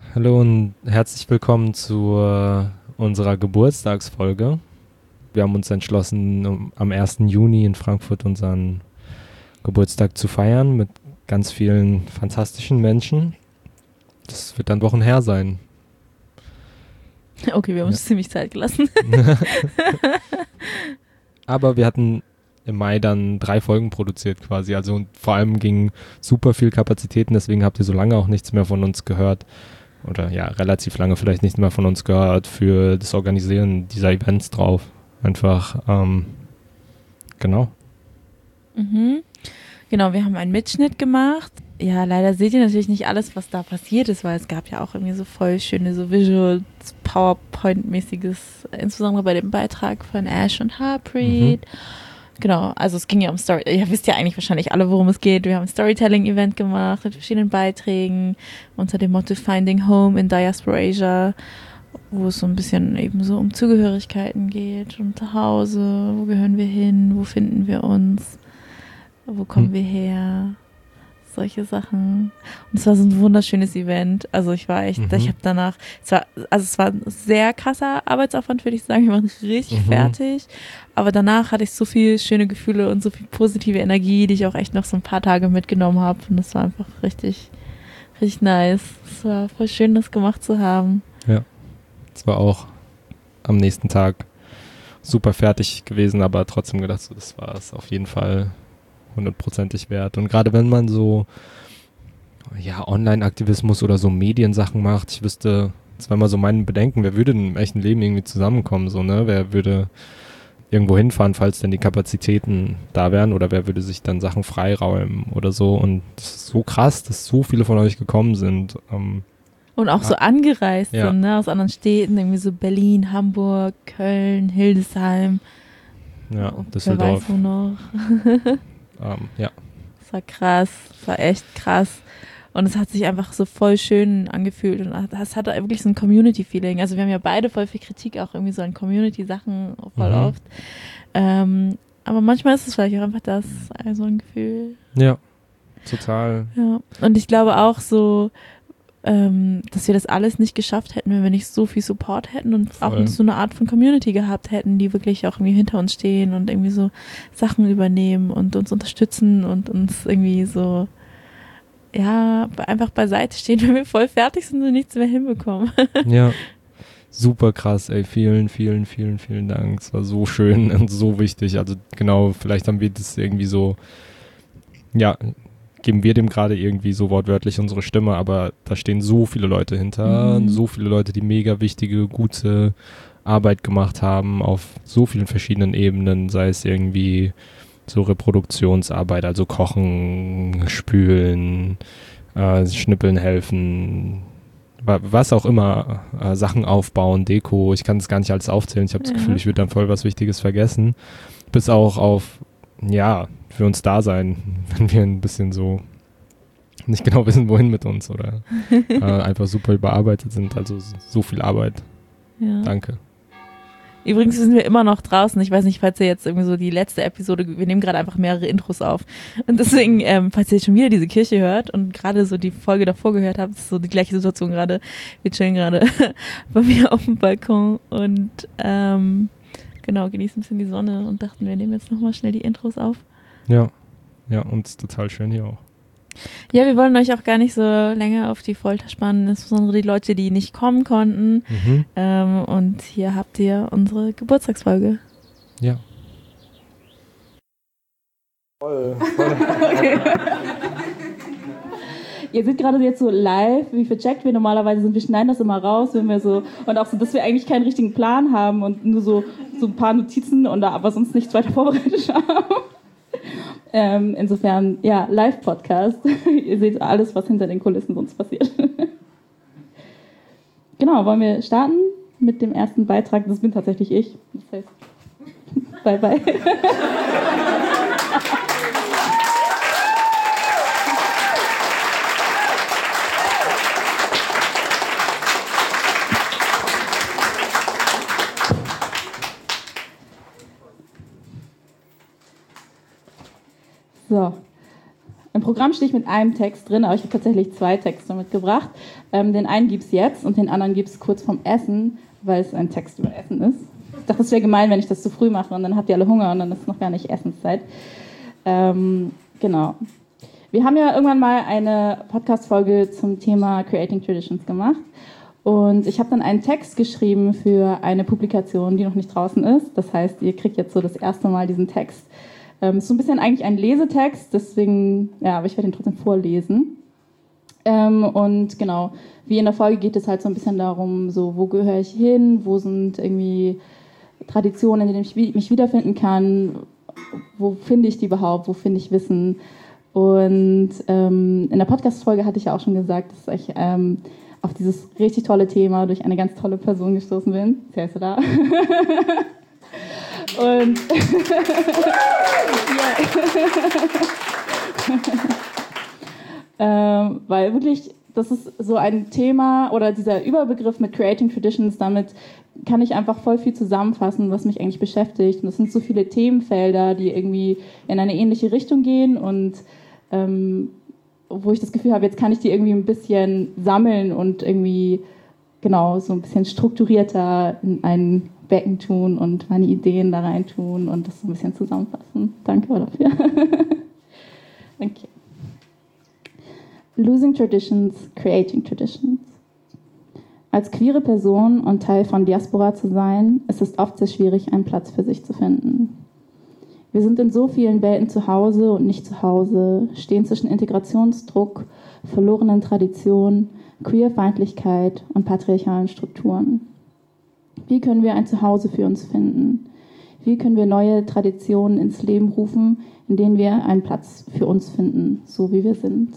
Hallo und herzlich willkommen zu unserer Geburtstagsfolge. Wir haben uns entschlossen, am 1. Juni in Frankfurt unseren Geburtstag zu feiern mit ganz vielen fantastischen Menschen. Das wird dann Wochen her sein. Okay, wir haben uns ziemlich Zeit gelassen. Aber wir hatten im Mai dann 3 Folgen produziert quasi. Also und vor allem ging super viel Kapazitäten, deswegen habt ihr so lange auch nichts mehr von uns gehört. Oder ja, relativ lange vielleicht nichts mehr von uns gehört für das Organisieren dieser Events drauf. Einfach, genau. Mhm. Genau, wir haben einen Mitschnitt gemacht. Ja, leider seht ihr natürlich nicht alles, was da passiert ist, weil es gab ja auch irgendwie so voll schöne so Visuals, PowerPoint-mäßiges, insbesondere bei dem Beitrag von Ash und Harpreet. Genau, also es ging ja um Story. Ihr wisst ja eigentlich wahrscheinlich alle, worum es geht. Wir haben ein Storytelling-Event gemacht mit verschiedenen Beiträgen unter dem Motto Finding Home in Diasporasia, wo es so ein bisschen eben so um Zugehörigkeiten geht, um Zuhause, wo gehören wir hin, wo finden wir uns, wo kommen wir her, solche Sachen. Und es war so ein wunderschönes Event. Also ich war echt, ich habe danach, es war ein sehr krasser Arbeitsaufwand, würde ich sagen. Wir waren richtig fertig. Aber danach hatte ich so viele schöne Gefühle und so viel positive Energie, die ich auch echt noch so ein paar Tage mitgenommen habe. Und das war einfach richtig, richtig nice. Es war voll schön, das gemacht zu haben. Ja, es war auch am nächsten Tag super fertig gewesen, aber trotzdem gedacht, so, das war es auf jeden Fall 100%ig wert. Und gerade wenn man so Online-Aktivismus oder so Mediensachen macht, ich wüsste, das war immer so mein Bedenken, wer würde denn im echten Leben irgendwie zusammenkommen, so, ne? Wer würde irgendwo hinfahren, falls denn die Kapazitäten da wären, oder wer würde sich dann Sachen freiräumen oder so. Und das ist so krass, dass so viele von euch gekommen sind. Und auch so angereist sind, ne? Aus anderen Städten, irgendwie so Berlin, Hamburg, Köln, Hildesheim. Ja, Düsseldorf. Wer weiß wo noch. Ja. Das war krass, das war echt krass. Und es hat sich einfach so voll schön angefühlt und es hatte wirklich so ein Community-Feeling. Also wir haben ja beide voll viel Kritik auch irgendwie so an Community-Sachen voll oft. Aber manchmal ist es vielleicht auch einfach das, so ein Gefühl. Ja, total. Ja. Und ich glaube auch so, dass wir das alles nicht geschafft hätten, wenn wir nicht so viel Support hätten und voll. Auch so eine Art von Community gehabt hätten, die wirklich auch irgendwie hinter uns stehen und irgendwie so Sachen übernehmen und uns unterstützen und uns irgendwie so, ja, einfach beiseite stehen, wenn wir voll fertig sind und nichts mehr hinbekommen. Ja, super krass, ey, vielen, vielen, vielen, vielen Dank. Es war so schön und so wichtig. Also genau, vielleicht haben wir das irgendwie so, ja, geben wir dem gerade irgendwie so wortwörtlich unsere Stimme, aber da stehen so viele Leute hinter, so viele Leute, die mega wichtige, gute Arbeit gemacht haben auf so vielen verschiedenen Ebenen, sei es irgendwie so Reproduktionsarbeit, also kochen, spülen, schnippeln helfen, was auch immer, Sachen aufbauen, Deko, ich kann es gar nicht alles aufzählen, ich habe das Gefühl, ich würde dann voll was Wichtiges vergessen, bis auch auf, ja, für uns da sein, wenn wir ein bisschen so nicht genau wissen, wohin mit uns oder einfach super überarbeitet sind, also so viel Arbeit. Ja. Danke. Übrigens sind wir immer noch draußen. Ich weiß nicht, falls ihr jetzt irgendwie so die letzte Episode, wir nehmen gerade einfach mehrere Intros auf. Und deswegen, falls ihr jetzt schon wieder diese Kirche hört und gerade so die Folge davor gehört habt, ist so die gleiche Situation gerade. Wir chillen gerade bei mir auf dem Balkon und genau, genießen ein bisschen die Sonne und dachten, wir nehmen jetzt nochmal schnell die Intros auf. Ja, und es ist total schön hier auch. Ja, wir wollen euch auch gar nicht so länger auf die Folter spannen, insbesondere die Leute, die nicht kommen konnten. Und hier habt ihr unsere Geburtstagsfolge. Ja. Voll. Okay. Ihr seht gerade jetzt so live, wie vercheckt wir normalerweise sind. Wir schneiden das immer raus, wenn wir so, und auch so, dass wir eigentlich keinen richtigen Plan haben und nur so ein paar Notizen und da aber sonst nichts weiter vorbereitet haben. Insofern, ja, Live-Podcast. Ihr seht alles, was hinter den Kulissen sonst passiert. Genau, wollen wir starten mit dem ersten Beitrag? Das bin tatsächlich ich. Das heißt, bye bye. So, ein Programm stehe ich mit einem Text drin, aber ich habe tatsächlich 2 Texte mitgebracht. Den einen gibt es jetzt und den anderen gibt es kurz vorm Essen, weil es ein Text über Essen ist. Ich dachte, es wäre gemein, wenn ich das zu früh mache und dann habt ihr alle Hunger und dann ist noch gar nicht Essenszeit. Genau. Wir haben ja irgendwann mal eine Podcast-Folge zum Thema Creating Traditions gemacht. Und ich habe dann einen Text geschrieben für eine Publikation, die noch nicht draußen ist. Das heißt, ihr kriegt jetzt so das erste Mal diesen Text. Ist so ein bisschen eigentlich ein Lesetext, deswegen, ja, aber ich werde ihn trotzdem vorlesen. Und genau, wie in der Folge geht es halt so ein bisschen darum, so, wo gehöre ich hin, wo sind irgendwie Traditionen, in denen ich mich wiederfinden kann, wo finde ich die überhaupt, wo finde ich Wissen. Und in der Podcast-Folge hatte ich ja auch schon gesagt, dass ich auf dieses richtig tolle Thema durch eine ganz tolle Person gestoßen bin. Sie heißt da. Und weil wirklich, das ist so ein Thema oder dieser Überbegriff mit Creating Traditions, damit kann ich einfach voll viel zusammenfassen, was mich eigentlich beschäftigt. Und das sind so viele Themenfelder, die irgendwie in eine ähnliche Richtung gehen und wo ich das Gefühl habe, jetzt kann ich die irgendwie ein bisschen sammeln und irgendwie genau so ein bisschen strukturierter in ein Becken tun und meine Ideen da rein tun und das so ein bisschen zusammenfassen. Danke dafür. Okay. Losing Traditions, Creating Traditions. Als queere Person und Teil von Diaspora zu sein, ist es oft sehr schwierig, einen Platz für sich zu finden. Wir sind in so vielen Welten zu Hause und nicht zu Hause, stehen zwischen Integrationsdruck, verlorenen Traditionen, Queerfeindlichkeit und patriarchalen Strukturen. Wie können wir ein Zuhause für uns finden? Wie können wir neue Traditionen ins Leben rufen, in denen wir einen Platz für uns finden, so wie wir sind?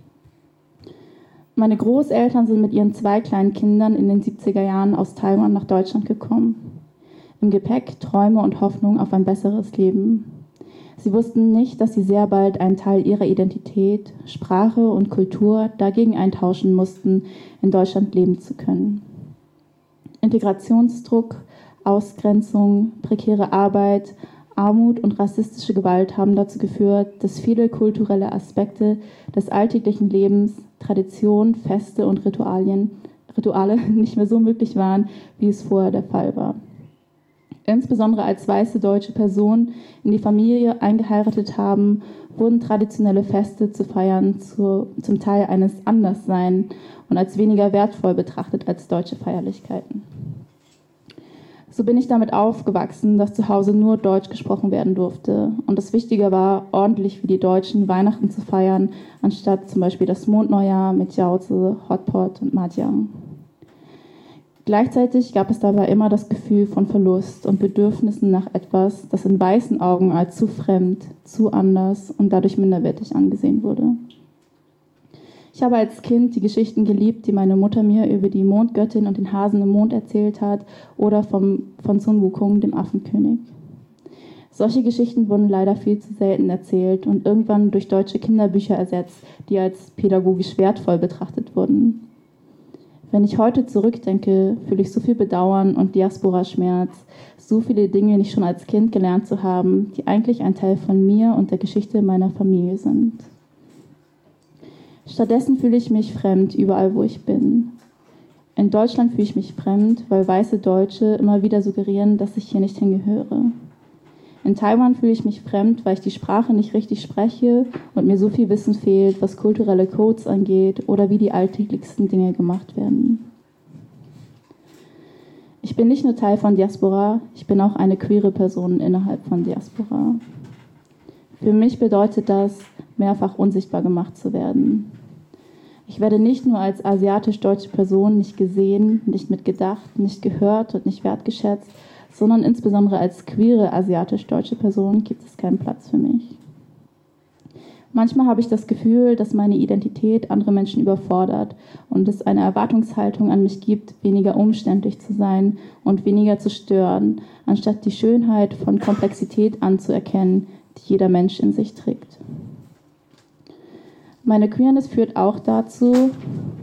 Meine Großeltern sind mit ihren 2 kleinen Kindern in den 70er Jahren aus Taiwan nach Deutschland gekommen. Im Gepäck Träume und Hoffnung auf ein besseres Leben. Sie wussten nicht, dass sie sehr bald einen Teil ihrer Identität, Sprache und Kultur dagegen eintauschen mussten, in Deutschland leben zu können. Integrationsdruck, Ausgrenzung, prekäre Arbeit, Armut und rassistische Gewalt haben dazu geführt, dass viele kulturelle Aspekte des alltäglichen Lebens, Traditionen, Feste und Rituale nicht mehr so möglich waren, wie es vorher der Fall war. Insbesondere als weiße deutsche Personen in die Familie eingeheiratet haben, wurden traditionelle Feste zu feiern zum Teil eines Anderssein und als weniger wertvoll betrachtet als deutsche Feierlichkeiten. So bin ich damit aufgewachsen, dass zu Hause nur Deutsch gesprochen werden durfte und es wichtiger war, ordentlich wie die Deutschen Weihnachten zu feiern, anstatt zum Beispiel das Mondneujahr mit Jauze, Hotpot und Mahjong. Gleichzeitig gab es dabei immer das Gefühl von Verlust und Bedürfnissen nach etwas, das in weißen Augen als zu fremd, zu anders und dadurch minderwertig angesehen wurde. Ich habe als Kind die Geschichten geliebt, die meine Mutter mir über die Mondgöttin und den Hasen im Mond erzählt hat oder von Sun Wukong, dem Affenkönig. Solche Geschichten wurden leider viel zu selten erzählt und irgendwann durch deutsche Kinderbücher ersetzt, die als pädagogisch wertvoll betrachtet wurden. Wenn ich heute zurückdenke, fühle ich so viel Bedauern und Diaspora-Schmerz, so viele Dinge nicht schon als Kind gelernt zu haben, die eigentlich ein Teil von mir und der Geschichte meiner Familie sind. Stattdessen fühle ich mich fremd überall, wo ich bin. In Deutschland fühle ich mich fremd, weil weiße Deutsche immer wieder suggerieren, dass ich hier nicht hingehöre. In Taiwan fühle ich mich fremd, weil ich die Sprache nicht richtig spreche und mir so viel Wissen fehlt, was kulturelle Codes angeht oder wie die alltäglichsten Dinge gemacht werden. Ich bin nicht nur Teil von Diaspora, ich bin auch eine queere Person innerhalb von Diaspora. Für mich bedeutet das, mehrfach unsichtbar gemacht zu werden. Ich werde nicht nur als asiatisch-deutsche Person nicht gesehen, nicht mitgedacht, nicht gehört und nicht wertgeschätzt, sondern insbesondere als queere asiatisch-deutsche Person gibt es keinen Platz für mich. Manchmal habe ich das Gefühl, dass meine Identität andere Menschen überfordert und es eine Erwartungshaltung an mich gibt, weniger umständlich zu sein und weniger zu stören, anstatt die Schönheit von Komplexität anzuerkennen, die jeder Mensch in sich trägt. Meine Queerness führt auch dazu,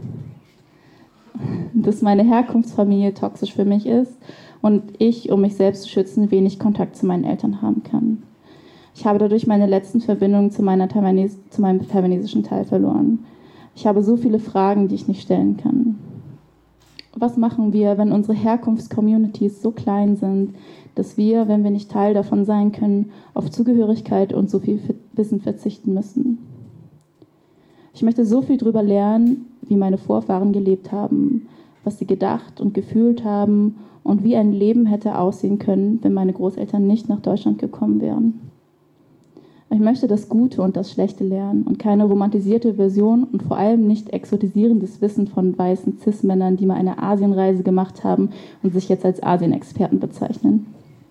dass meine Herkunftsfamilie toxisch für mich ist und ich, um mich selbst zu schützen, wenig Kontakt zu meinen Eltern haben kann. Ich habe dadurch meine letzten Verbindungen zu meinem taiwanesischen Teil verloren. Ich habe so viele Fragen, die ich nicht stellen kann. Was machen wir, wenn unsere Herkunftscommunities so klein sind, dass wir, wenn wir nicht Teil davon sein können, auf Zugehörigkeit und so viel Wissen verzichten müssen? Ich möchte so viel darüber lernen, wie meine Vorfahren gelebt haben, was sie gedacht und gefühlt haben und wie ein Leben hätte aussehen können, wenn meine Großeltern nicht nach Deutschland gekommen wären. Ich möchte das Gute und das Schlechte lernen und keine romantisierte Version und vor allem nicht exotisierendes Wissen von weißen Cis-Männern, die mal eine Asienreise gemacht haben und sich jetzt als Asien-Experten bezeichnen.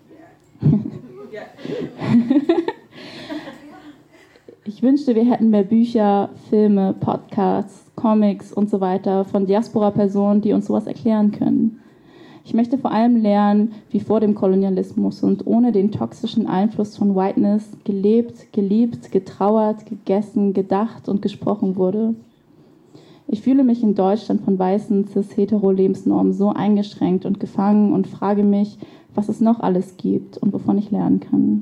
Ich wünschte, wir hätten mehr Bücher, Filme, Podcasts, Comics und so weiter von Diaspora-Personen, die uns sowas erklären können. Ich möchte vor allem lernen, wie vor dem Kolonialismus und ohne den toxischen Einfluss von Whiteness gelebt, geliebt, getrauert, gegessen, gedacht und gesprochen wurde. Ich fühle mich in Deutschland von weißen cis-hetero-Lebensnormen so eingeschränkt und gefangen und frage mich, was es noch alles gibt und wovon ich lernen kann.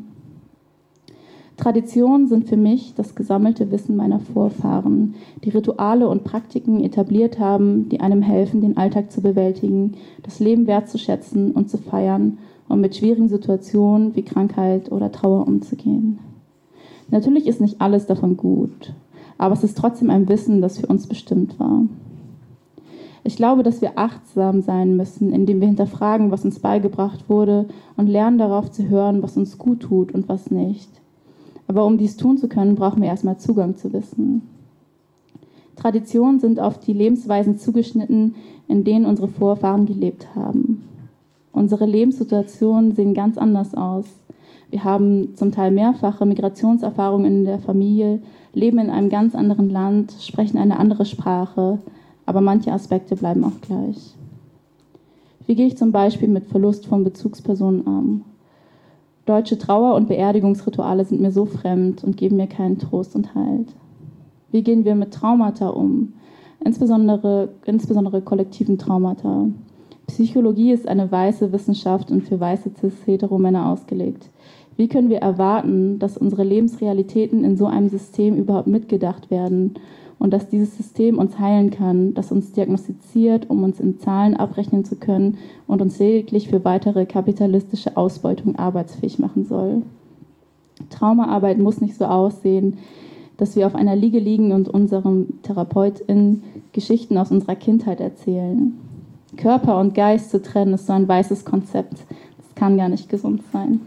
Traditionen sind für mich das gesammelte Wissen meiner Vorfahren, die Rituale und Praktiken etabliert haben, die einem helfen, den Alltag zu bewältigen, das Leben wertzuschätzen und zu feiern und mit schwierigen Situationen wie Krankheit oder Trauer umzugehen. Natürlich ist nicht alles davon gut, aber es ist trotzdem ein Wissen, das für uns bestimmt war. Ich glaube, dass wir achtsam sein müssen, indem wir hinterfragen, was uns beigebracht wurde und lernen darauf zu hören, was uns gut tut und was nicht. Aber um dies tun zu können, brauchen wir erstmal Zugang zu Wissen. Traditionen sind auf die Lebensweisen zugeschnitten, in denen unsere Vorfahren gelebt haben. Unsere Lebenssituationen sehen ganz anders aus. Wir haben zum Teil mehrfache Migrationserfahrungen in der Familie, leben in einem ganz anderen Land, sprechen eine andere Sprache, aber manche Aspekte bleiben auch gleich. Wie gehe ich zum Beispiel mit Verlust von Bezugspersonen um? Deutsche Trauer- und Beerdigungsrituale sind mir so fremd und geben mir keinen Trost und Halt. Wie gehen wir mit Traumata um? Insbesondere kollektiven Traumata. Psychologie ist eine weiße Wissenschaft und für weiße cis-hetero-Männer ausgelegt. Wie können wir erwarten, dass unsere Lebensrealitäten in so einem System überhaupt mitgedacht werden und dass dieses System uns heilen kann, das uns diagnostiziert, um uns in Zahlen abrechnen zu können und uns lediglich für weitere kapitalistische Ausbeutung arbeitsfähig machen soll? Traumaarbeit muss nicht so aussehen, dass wir auf einer Liege liegen und unserem TherapeutInnen Geschichten aus unserer Kindheit erzählen. Körper und Geist zu trennen ist so ein weißes Konzept. Das kann gar nicht gesund sein.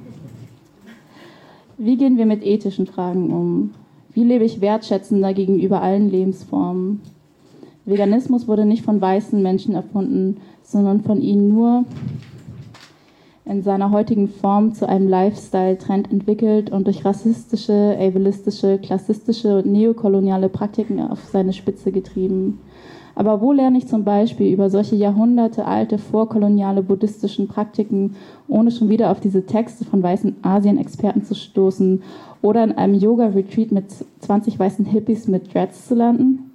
Wie gehen wir mit ethischen Fragen um? Wie lebe ich wertschätzender gegenüber allen Lebensformen? Veganismus wurde nicht von weißen Menschen erfunden, sondern von ihnen nur in seiner heutigen Form zu einem Lifestyle-Trend entwickelt und durch rassistische, ableistische, klassistische und neokoloniale Praktiken auf seine Spitze getrieben. Aber wo lerne ich zum Beispiel über solche jahrhundertealte vorkoloniale buddhistischen Praktiken, ohne schon wieder auf diese Texte von weißen Asien-Experten zu stoßen oder in einem Yoga-Retreat mit 20 weißen Hippies mit Dreads zu landen?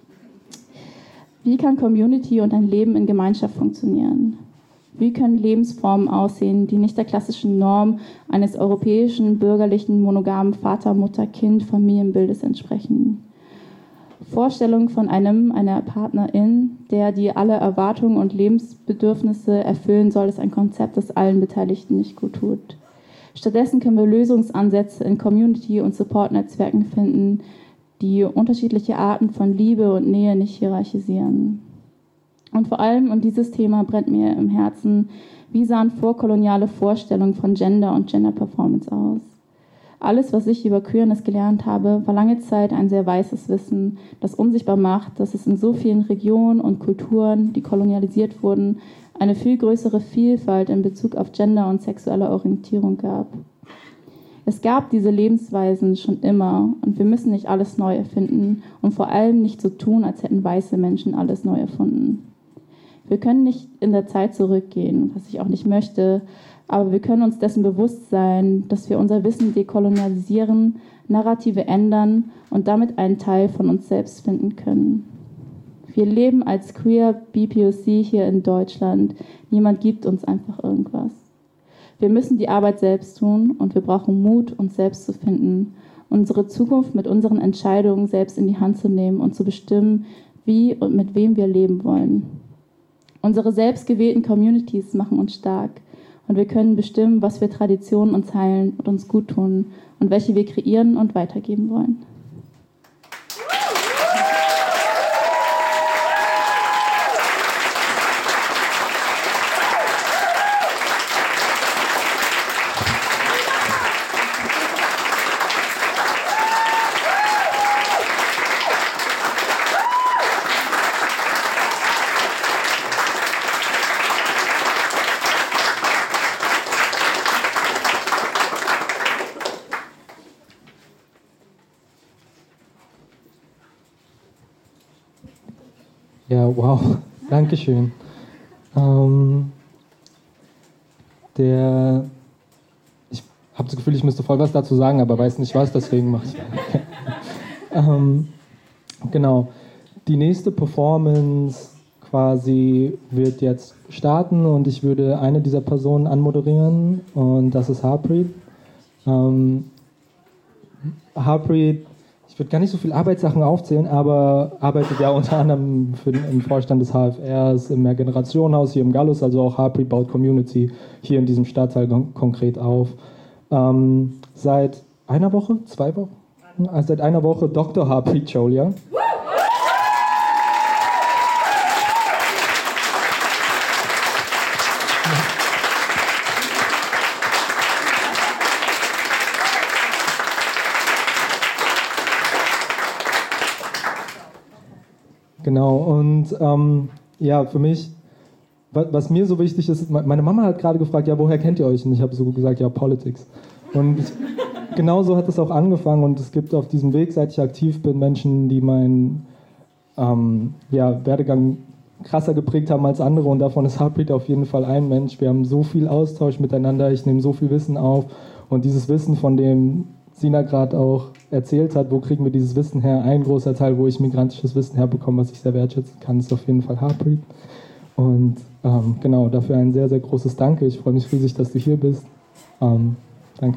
Wie kann Community und ein Leben in Gemeinschaft funktionieren? Wie können Lebensformen aussehen, die nicht der klassischen Norm eines europäischen, bürgerlichen, monogamen Vater-Mutter-Kind-Familienbildes entsprechen? Vorstellung von einer Partnerin, die alle Erwartungen und Lebensbedürfnisse erfüllen soll, ist ein Konzept, das allen Beteiligten nicht gut tut. Stattdessen können wir Lösungsansätze in Community- und Support-Netzwerken finden, die unterschiedliche Arten von Liebe und Nähe nicht hierarchisieren. Und vor allem, und dieses Thema brennt mir im Herzen, wie sahen vorkoloniale Vorstellungen von Gender und Gender-Performance aus? Alles, was ich über Queerness gelernt habe, war lange Zeit ein sehr weißes Wissen, das unsichtbar macht, dass es in so vielen Regionen und Kulturen, die kolonialisiert wurden, eine viel größere Vielfalt in Bezug auf Gender und sexuelle Orientierung gab. Es gab diese Lebensweisen schon immer und wir müssen nicht alles neu erfinden und vor allem nicht so tun, als hätten weiße Menschen alles neu erfunden. Wir können nicht in der Zeit zurückgehen, was ich auch nicht möchte, aber wir können uns dessen bewusst sein, dass wir unser Wissen dekolonialisieren, Narrative ändern und damit einen Teil von uns selbst finden können. Wir leben als queer BPOC hier in Deutschland. Niemand gibt uns einfach irgendwas. Wir müssen die Arbeit selbst tun und wir brauchen Mut, uns selbst zu finden, unsere Zukunft mit unseren Entscheidungen selbst in die Hand zu nehmen und zu bestimmen, wie und mit wem wir leben wollen. Unsere selbstgewählten Communities machen uns stark und wir können bestimmen, was für Traditionen uns heilen und uns gut tun und welche wir kreieren und weitergeben wollen. Ja, wow, Dankeschön. Ich habe das Gefühl, ich müsste voll was dazu sagen, aber weiß nicht was, deswegen mache ich. Genau, die nächste Performance quasi wird jetzt starten und ich würde eine dieser Personen anmoderieren und das ist Harpreet. Harpreet, ich würde gar nicht so viele Arbeitssachen aufzählen, aber arbeitet ja unter anderem im Vorstand des HFRs, im Mehrgenerationenhaus hier im Gallus, also auch Harpreet baut Community hier in diesem Stadtteil konkret auf. Seit einer Woche, 2 Wochen? Seit einer Woche Dr. Harpreet Cholia. Genau, und ja, für mich, was mir so wichtig ist, meine Mama hat gerade gefragt, ja, woher kennt ihr euch? Und ich habe so gesagt, ja, Politics. Und genau so hat es auch angefangen und es gibt auf diesem Weg, seit ich aktiv bin, Menschen, die meinen Werdegang krasser geprägt haben als andere und davon ist Harpreet auf jeden Fall ein Mensch. Wir haben so viel Austausch miteinander, ich nehme so viel Wissen auf und dieses Wissen, von dem Sina gerade auch erzählt hat, wo kriegen wir dieses Wissen her? Ein großer Teil, wo ich migrantisches Wissen herbekomme, was ich sehr wertschätzen kann, ist auf jeden Fall Harpreet. Und genau, dafür ein sehr, sehr großes Danke. Ich freue mich riesig, dass du hier bist. Danke.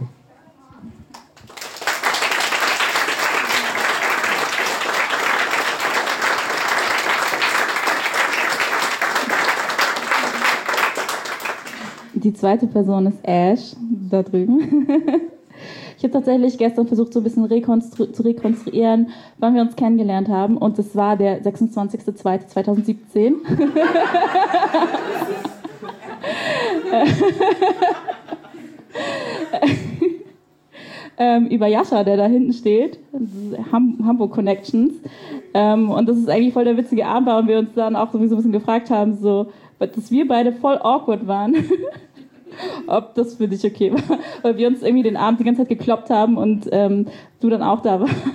Die zweite Person ist Ash, da drüben. Ich habe tatsächlich gestern versucht, so ein bisschen zu rekonstruieren, wann wir uns kennengelernt haben. Und das war der 26.02.2017. Über Jascha, der da hinten steht. Hamburg Connections. Und das ist eigentlich voll der witzige Abend war und wir uns dann auch sowieso ein bisschen gefragt haben, so, dass wir beide voll awkward waren. Ob das für dich okay war, weil wir uns irgendwie den Abend die ganze Zeit gekloppt haben und du dann auch da warst.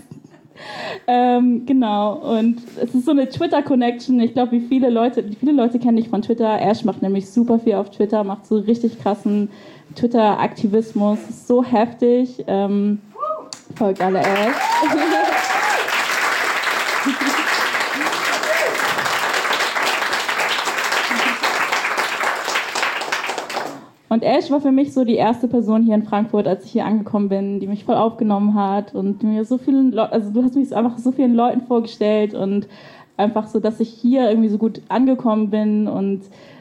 Genau, und es ist so eine Twitter-Connection. Ich glaube, viele Leute kennen dich von Twitter. Ash macht nämlich super viel auf Twitter, macht so richtig krassen Twitter-Aktivismus. Ist so heftig. Folgt alle Ash. Und Ash war für mich so die erste Person hier in Frankfurt, als ich hier angekommen bin, die mich voll aufgenommen hat und mir so vielen du hast mich einfach so vielen Leuten vorgestellt und einfach so, dass ich hier irgendwie so gut angekommen bin und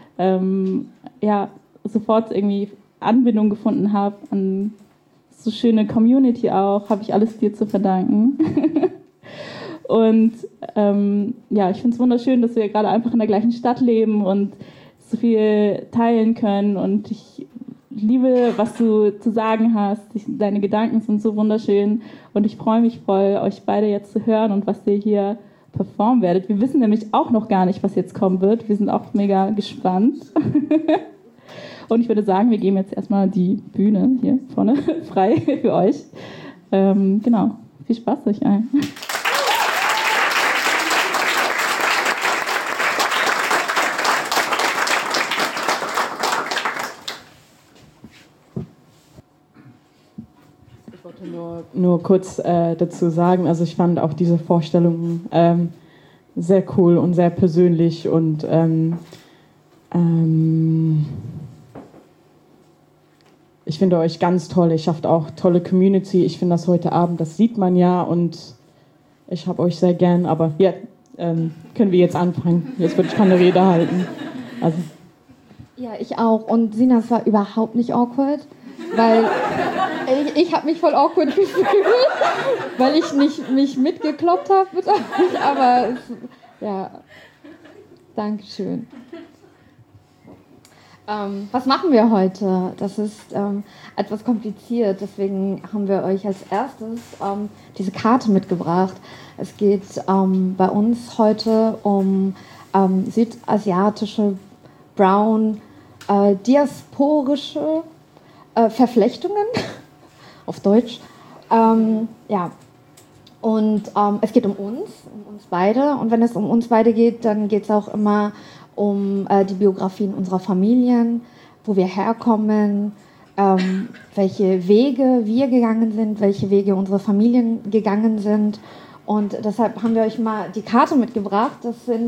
sofort irgendwie Anbindung gefunden habe an so schöne Community auch, habe ich alles dir zu verdanken. Und ich finde es wunderschön, dass wir gerade einfach in der gleichen Stadt leben und so viel teilen können und ich liebe, was du zu sagen hast. Deine Gedanken sind so wunderschön und ich freue mich voll, euch beide jetzt zu hören und was ihr hier performen werdet. Wir wissen nämlich auch noch gar nicht, was jetzt kommen wird. Wir sind auch mega gespannt. Und ich würde sagen, wir geben jetzt erstmal die Bühne hier vorne frei für euch. Genau, viel Spaß euch allen. Nur kurz dazu sagen, also ich fand auch diese Vorstellung sehr cool und sehr persönlich und ich finde euch ganz toll. Ihr schafft auch tolle Community. Ich finde das heute Abend, das sieht man ja und ich habe euch sehr gern. Aber ja, können wir jetzt anfangen. Jetzt würde ich keine Rede halten. Also. Ja, ich auch. Und Sina, es war überhaupt nicht awkward, weil ich habe mich voll awkward gefühlt, weil ich nicht mich mitgekloppt habe mit euch. Aber ja, Dankeschön. Was machen wir heute? Das ist etwas kompliziert, deswegen haben wir euch als erstes diese Karte mitgebracht. Es geht bei uns heute um südasiatische, brown, diasporische Verflechtungen, auf Deutsch. Ja. Und es geht um uns beide. Und wenn es um uns beide geht, dann geht es auch immer um die Biografien unserer Familien, wo wir herkommen, welche Wege wir gegangen sind, welche Wege unsere Familien gegangen sind. Und deshalb haben wir euch mal die Karte mitgebracht.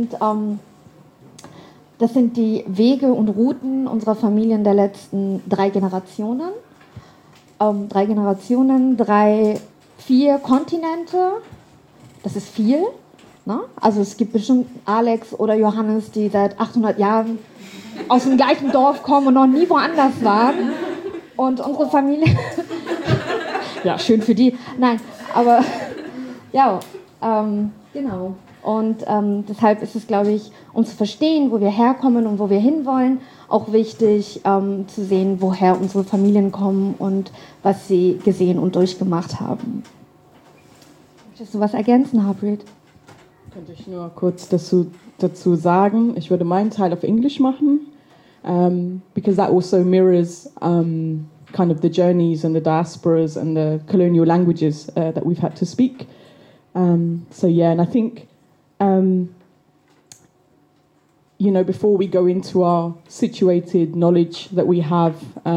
Das sind die Wege und Routen unserer Familien der letzten 3 Generationen. 3 Generationen, 4 Kontinente. Das ist viel. Ne? Also es gibt bestimmt Alex oder Johannes, die seit 800 Jahren aus dem gleichen Dorf kommen und noch nie woanders waren. Und unsere Familie... ja, schön für die. Nein, aber ja, genau. Und deshalb ist es, glaube ich, um zu verstehen, wo wir herkommen und wo wir hinwollen, auch wichtig zu sehen, woher unsere Familien kommen und was sie gesehen und durchgemacht haben. Möchtest du was ergänzen, Harpreet? Könnte ich nur kurz dazu sagen, ich würde meinen Teil auf Englisch machen, because that also mirrors kind of the journeys and the diasporas and the colonial languages that we've had to speak. So yeah, and I think, you know, before we go into our situated knowledge that we have,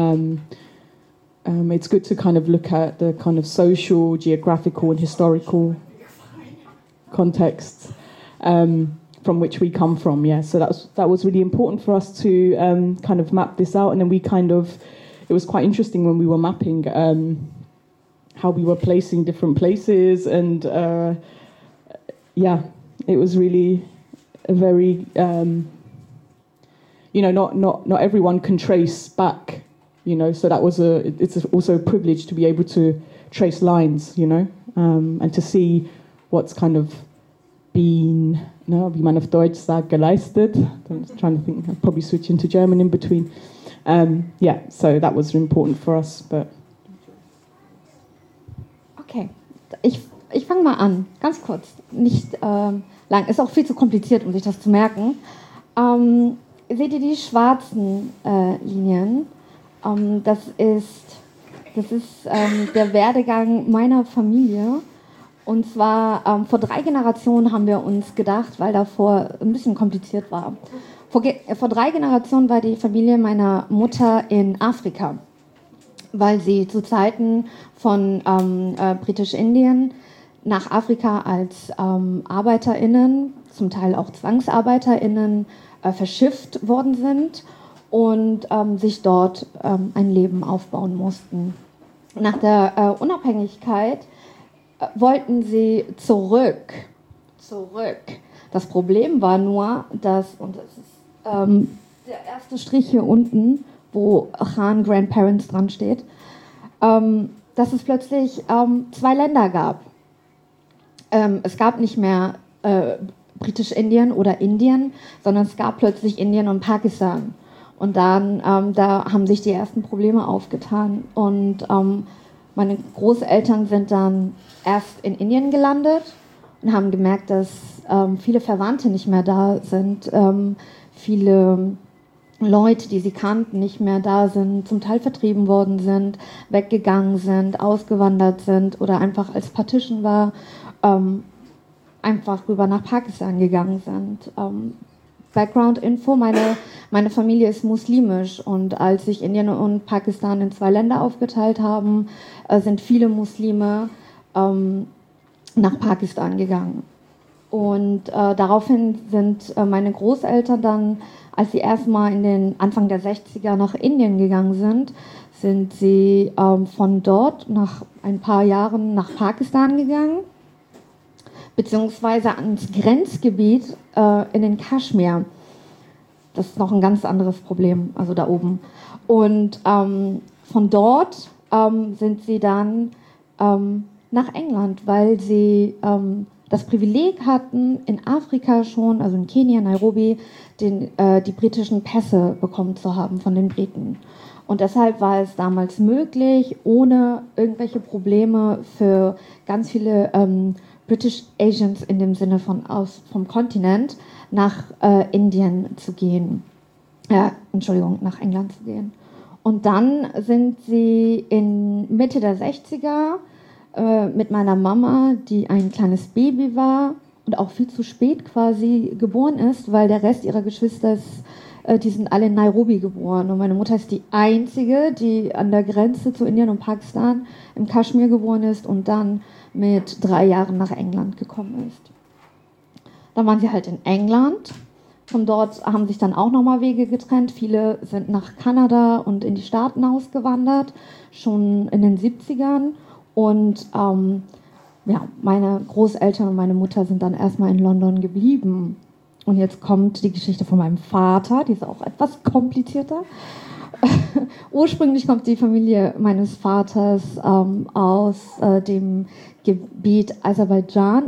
it's good to kind of look at the kind of social, geographical and historical contexts from which we come from. Yeah, so that was really important for us to kind of map this out, and then it was quite interesting when we were mapping how we were placing different places, and yeah, it was really a very you know, not everyone can trace back, you know, so it's also a privilege to be able to trace lines, you know, and to see what's kind of been, wie man auf Deutsch sagt, geleistet. I'm trying to think, I'll probably switch into German in between. Yeah, so that was important for us. But okay, ich fange mal an, ganz kurz, nicht lang, ist auch viel zu kompliziert, um sich das zu merken. Seht ihr die schwarzen Linien? Das ist der Werdegang meiner Familie. Und zwar vor 3 Generationen haben wir uns gedacht, weil davor ein bisschen kompliziert war. Vor 3 Generationen war die Familie meiner Mutter in Afrika, weil sie zu Zeiten von Britisch-Indien nach Afrika als ArbeiterInnen, zum Teil auch ZwangsarbeiterInnen, verschifft worden sind und sich dort ein Leben aufbauen mussten. Nach der Unabhängigkeit wollten sie zurück. Das Problem war nur, dass, und das ist der erste Strich hier unten, wo Khan Grandparents dran steht, dass es plötzlich 2 Länder gab. Es gab nicht mehr Britisch-Indien oder Indien, sondern es gab plötzlich Indien und Pakistan. Und dann da haben sich die ersten Probleme aufgetan. Und meine Großeltern sind dann erst in Indien gelandet und haben gemerkt, dass viele Verwandte nicht mehr da sind, viele Leute, die sie kannten, nicht mehr da sind, zum Teil vertrieben worden sind, weggegangen sind, ausgewandert sind oder einfach als Partition war, einfach rüber nach Pakistan gegangen sind. Background-Info, meine Familie ist muslimisch und als sich Indien und Pakistan in 2 Länder aufgeteilt haben, sind viele Muslime nach Pakistan gegangen. Und daraufhin sind meine Großeltern dann, als sie erstmal in den Anfang der 60er nach Indien gegangen sind sie von dort nach ein paar Jahren nach Pakistan gegangen, beziehungsweise ans Grenzgebiet in den Kaschmir. Das ist noch ein ganz anderes Problem, also da oben. Und von dort sind sie dann nach England, weil sie das Privileg hatten, in Afrika schon, also in Kenia, Nairobi, die britischen Pässe bekommen zu haben von den Briten. Und deshalb war es damals möglich, ohne irgendwelche Probleme für ganz viele British Asians in dem Sinne vom Kontinent nach Indien zu gehen. Nach England zu gehen. Und dann sind sie in Mitte der 60er mit meiner Mama, die ein kleines Baby war und auch viel zu spät quasi geboren ist, weil der Rest ihrer Geschwister die sind alle in Nairobi geboren. Und meine Mutter ist die Einzige, die an der Grenze zu Indien und Pakistan im Kaschmir geboren ist und dann mit 3 Jahren nach England gekommen ist. Dann waren sie halt in England. Von dort haben sich dann auch nochmal Wege getrennt. Viele sind nach Kanada und in die Staaten ausgewandert, schon in den 70ern. Und meine Großeltern und meine Mutter sind dann erstmal in London geblieben. Und jetzt kommt die Geschichte von meinem Vater, die ist auch etwas komplizierter. Ursprünglich kommt die Familie meines Vaters aus dem Gebiet Aserbaidschan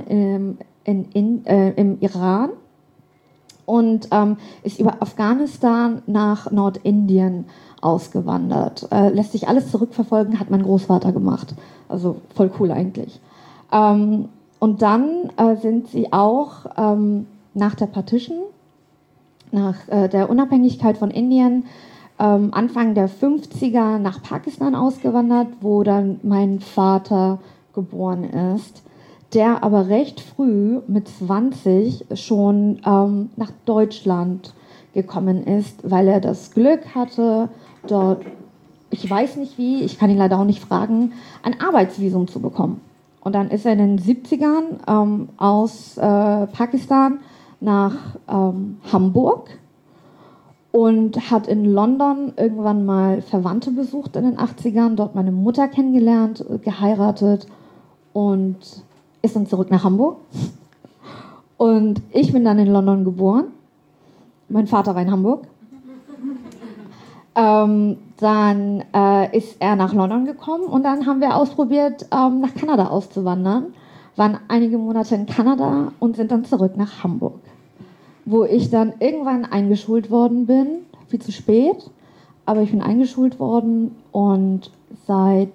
im Iran und ist über Afghanistan nach Nordindien ausgewandert. Lässt sich alles zurückverfolgen, hat mein Großvater gemacht. Also voll cool eigentlich. Und dann sind sie auch nach der Partition, nach der Unabhängigkeit von Indien, Anfang der 50er nach Pakistan ausgewandert, wo dann mein Vater geboren ist, der aber recht früh mit 20 schon nach Deutschland gekommen ist, weil er das Glück hatte, dort, ich weiß nicht wie, ich kann ihn leider auch nicht fragen, ein Arbeitsvisum zu bekommen. Und dann ist er in den 70ern aus Pakistan nach Hamburg und hat in London irgendwann mal Verwandte besucht in den 80ern, dort meine Mutter kennengelernt, geheiratet und ist dann zurück nach Hamburg. Und ich bin dann in London geboren. Mein Vater war in Hamburg. Dann ist er nach London gekommen und dann haben wir ausprobiert, nach Kanada auszuwandern. Waren einige Monate in Kanada und sind dann zurück nach Hamburg, wo ich dann irgendwann eingeschult worden bin, viel zu spät, aber ich bin eingeschult worden und seit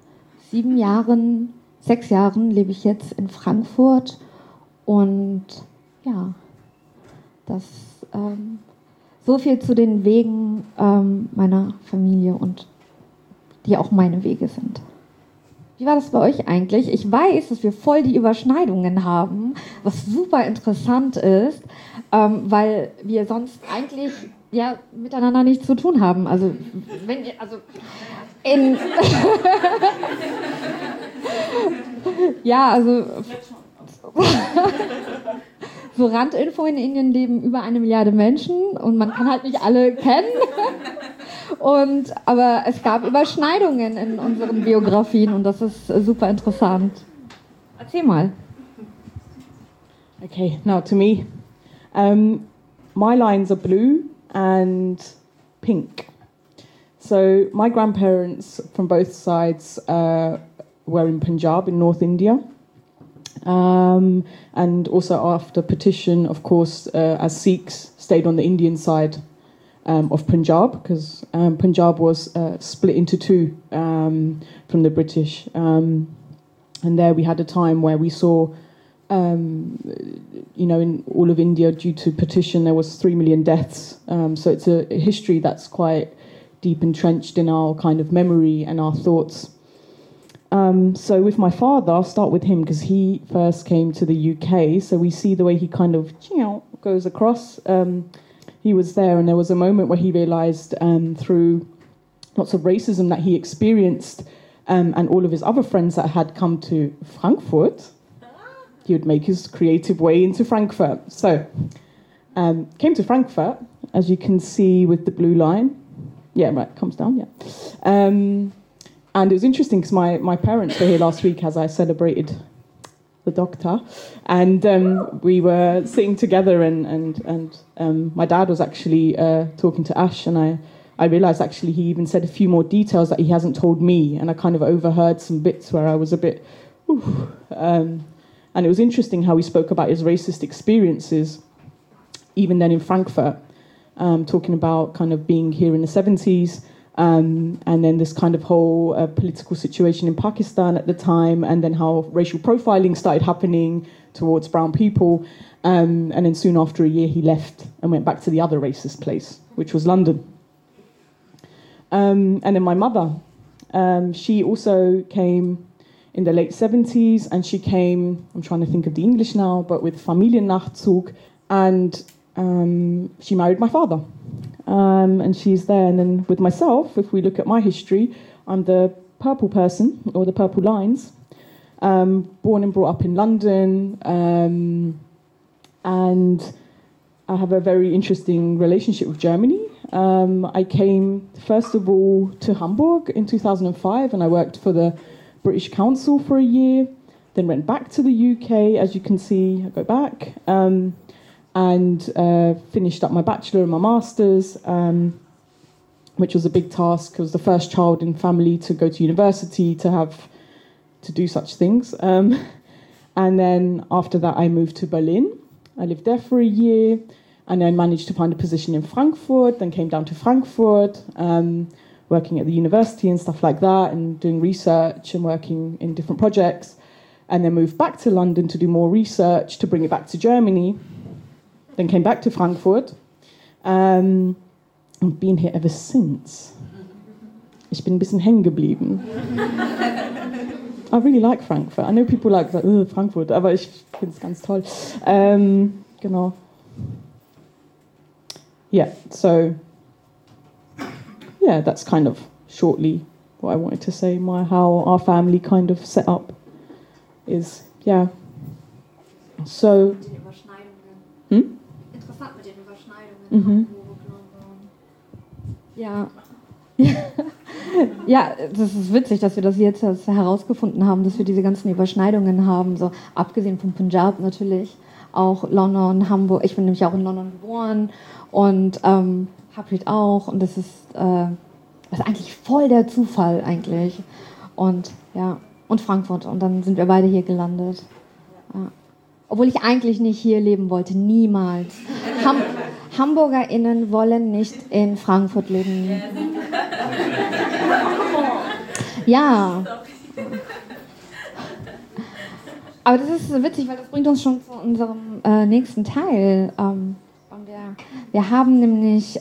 6 Jahren lebe ich jetzt in Frankfurt und ja, das so viel zu den Wegen meiner Familie und die auch meine Wege sind. Wie war das bei euch eigentlich? Ich weiß, dass wir voll die Überschneidungen haben, was super interessant ist, weil wir sonst eigentlich ja miteinander nichts zu tun haben. Also wenn ihr, ja, also so Randinfo: in Indien leben über 1 Milliarde Menschen und man kann halt nicht alle kennen. Aber es gab Überschneidungen in unseren Biografien und das ist super interessant. Erzähl mal. Okay, now to me. My lines are blue and pink. So my grandparents from both sides were in Punjab in North India. And also after partition, of course, as Sikhs stayed on the Indian side of Punjab, because Punjab was split into 2 from the British. And there we had a time where we saw, in all of India, due to partition, there was 3 million deaths. So it's a history that's quite deep entrenched in our kind of memory and our thoughts. So with my father, I'll start with him because he first came to the UK. So we see the way he kind of goes across. He was there, and there was a moment where he realised through lots of racism that he experienced, and all of his other friends that had come to Frankfurt. he would make his creative way into Frankfurt. So, came to Frankfurt, as you can see with the blue line. Yeah, right, comes down, yeah. And it was interesting because my parents were here last week as I celebrated the doctor, and we were sitting together, and my dad was actually talking to Ash, and I realised actually he even said a few more details that he hasn't told me, and I kind of overheard some bits where I was a bit, and it was interesting how he spoke about his racist experiences, even then in Frankfurt, talking about kind of being here in the 70s, and then this kind of whole political situation in Pakistan at the time, and then how racial profiling started happening towards brown people, and then soon after a year he left and went back to the other racist place, which was London. And then my mother, she also came in the late 70s, and she came, I'm trying to think of the English now, but with Familiennachzug, and she married my father. And she's there. And then with myself, if we look at my history, I'm the purple person, or the purple lines, born and brought up in London, and I have a very interesting relationship with Germany. I came, first of all, to Hamburg in 2005, and I worked for the British Council for a year, then went back to the UK, as you can see, I go back, and finished up my bachelor and my master's, which was a big task. I was the first child in family to go to university, to do such things. And then after that, I moved to Berlin. I lived there for a year, and then managed to find a position in Frankfurt, then came down to Frankfurt, working at the university and stuff like that, and doing research and working in different projects, and then moved back to London to do more research, to bring it back to Germany. Then came back to Frankfurt, and been here ever since. Ich bin ein bisschen hängen geblieben. I really like Frankfurt. I know people like Frankfurt, aber ich finde es ganz toll. Genau. Yeah, so yeah, that's kind of shortly what I wanted to say. How our family kind of set up is, yeah. So. Interessant mit den Überschneidungen. Ja. Ja, das ist witzig, dass wir das jetzt herausgefunden haben, dass wir diese ganzen Überschneidungen haben, so abgesehen vom Punjab natürlich, auch London, Hamburg. Ich bin nämlich auch in London geboren und Harpreet auch, und das ist eigentlich voll der Zufall eigentlich. Und ja, und Frankfurt, und dann sind wir beide hier gelandet. Ja. Obwohl ich eigentlich nicht hier leben wollte, niemals. HamburgerInnen wollen nicht in Frankfurt leben. Ja. Aber das ist witzig, weil das bringt uns schon zu unserem nächsten Teil. Wir haben nämlich,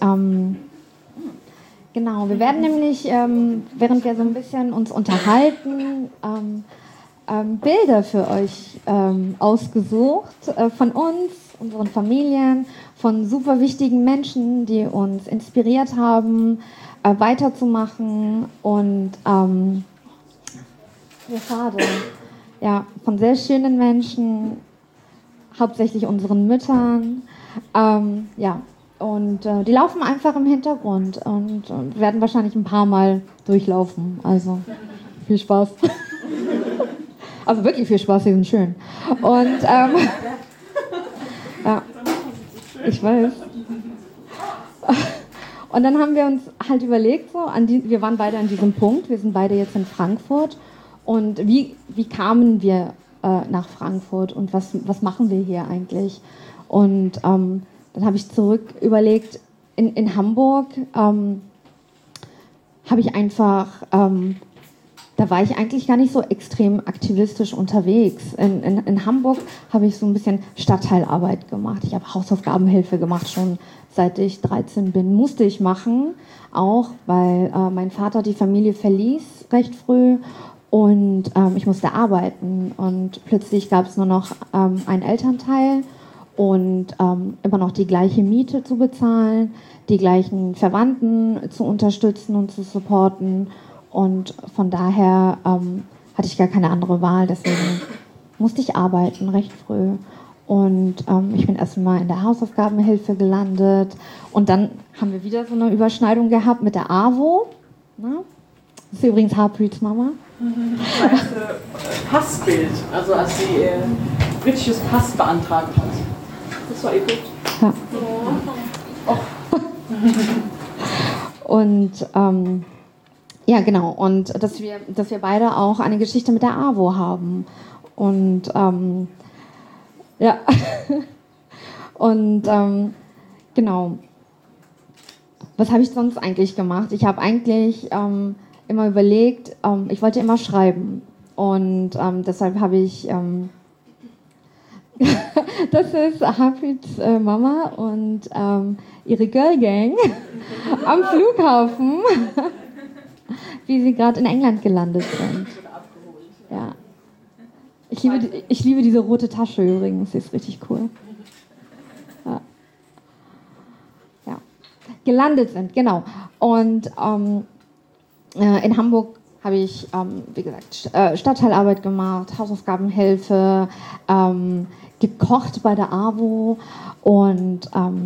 wir werden nämlich, während wir so ein bisschen uns unterhalten, Bilder für euch ausgesucht von uns, unseren Familien, von super wichtigen Menschen, die uns inspiriert haben, weiterzumachen, und ja, schade. Ja, von sehr schönen Menschen, hauptsächlich unseren Müttern. Ja, und die laufen einfach im Hintergrund und werden wahrscheinlich ein paar Mal durchlaufen. Also viel Spaß. Also wirklich viel Spaß, die sind schön. Und ja, ich weiß. Und dann haben wir uns halt überlegt, wir waren beide an diesem Punkt, wir sind beide jetzt in Frankfurt, und wie kamen wir nach Frankfurt und was machen wir hier eigentlich? Und dann habe ich zurück überlegt, in Hamburg habe ich einfach, da war ich eigentlich gar nicht so extrem aktivistisch unterwegs. In Hamburg habe ich so ein bisschen Stadtteilarbeit gemacht. Ich habe Hausaufgabenhilfe gemacht, schon seit ich 13 bin. Musste ich machen, auch weil mein Vater die Familie verließ recht früh, und ich musste arbeiten. Und plötzlich gab es nur noch einen Elternteil und immer noch die gleiche Miete zu bezahlen, die gleichen Verwandten zu unterstützen und zu supporten. Und von daher hatte ich gar keine andere Wahl. Deswegen musste ich arbeiten, recht früh. Und ich bin erstmal in der Hausaufgabenhilfe gelandet. Und dann haben wir wieder so eine Überschneidung gehabt mit der AWO. Na? Das ist übrigens Harpreets Mama. Das Passbild, also als sie britisches Pass beantragt hat. Das war ihr gut. Ja. Und ja, genau. Und dass wir beide auch eine Geschichte mit der AWO haben. Und ja. Und genau. Was habe ich sonst eigentlich gemacht? Ich habe eigentlich immer überlegt, ich wollte immer schreiben. Und deshalb habe ich, das ist Harpreets Mama und ihre Girl Gang am Flughafen, wie sie gerade in England gelandet sind. Ja. Ich liebe diese rote Tasche übrigens, sie ist richtig cool. Ja. Ja. Gelandet sind, genau. Und in Hamburg habe ich, wie gesagt, Stadtteilarbeit gemacht, Hausaufgabenhilfe, gekocht bei der AWO und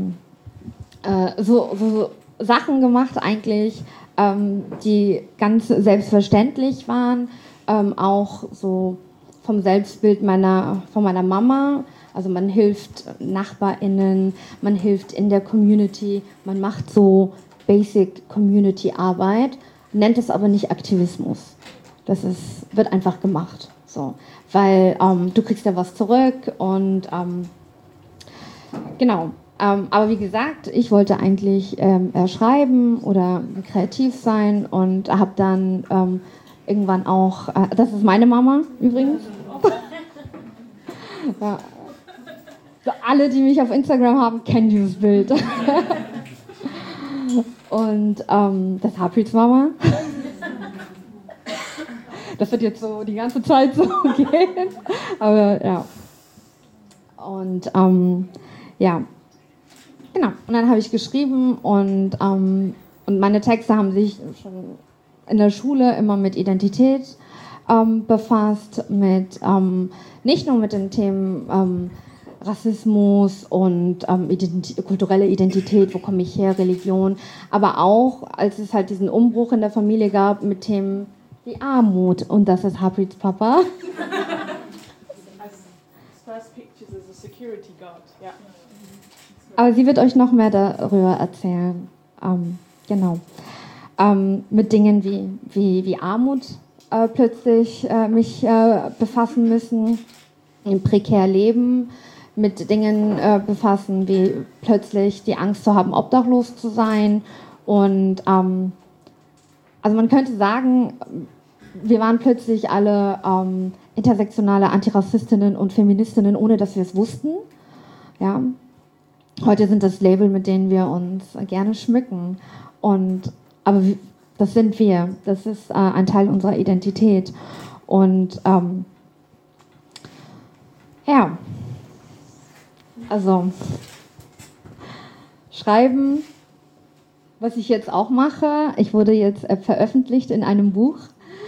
so Sachen gemacht eigentlich, die ganz selbstverständlich waren, auch so vom Selbstbild von meiner Mama. Also man hilft NachbarInnen, man hilft in der Community, man macht so Basic Community Arbeit, nennt es aber nicht Aktivismus. Wird einfach gemacht. So. Weil du kriegst ja was zurück und genau. Aber wie gesagt, ich wollte eigentlich schreiben oder kreativ sein und habe dann irgendwann auch, das ist meine Mama übrigens. Ja. So, alle, die mich auf Instagram haben, kennen dieses Bild. Und das ist Harpreets Mama. Das wird jetzt so die ganze Zeit so gehen. Aber ja. Und ja. Genau. Und dann habe ich geschrieben und meine Texte haben sich schon in der Schule immer mit Identität befasst, nicht nur mit den Themen Rassismus und kulturelle Identität, wo komme ich her, Religion, aber auch, als es halt diesen Umbruch in der Familie gab, mit Themen wie Armut. Und das ist Harpreets Papa. Aber sie wird euch noch mehr darüber erzählen. Genau. Mit Dingen wie Armut plötzlich mich befassen müssen, im prekär Leben, mit Dingen befassen, wie plötzlich die Angst zu haben, obdachlos zu sein. Und also man könnte sagen, wir waren plötzlich alle intersektionale Antirassistinnen und Feministinnen, ohne dass wir es wussten. Ja. Heute sind das Label, mit denen wir uns gerne schmücken. Aber das sind wir. Das ist ein Teil unserer Identität. Und ja, also schreiben, was ich jetzt auch mache. Ich wurde jetzt veröffentlicht in einem Buch.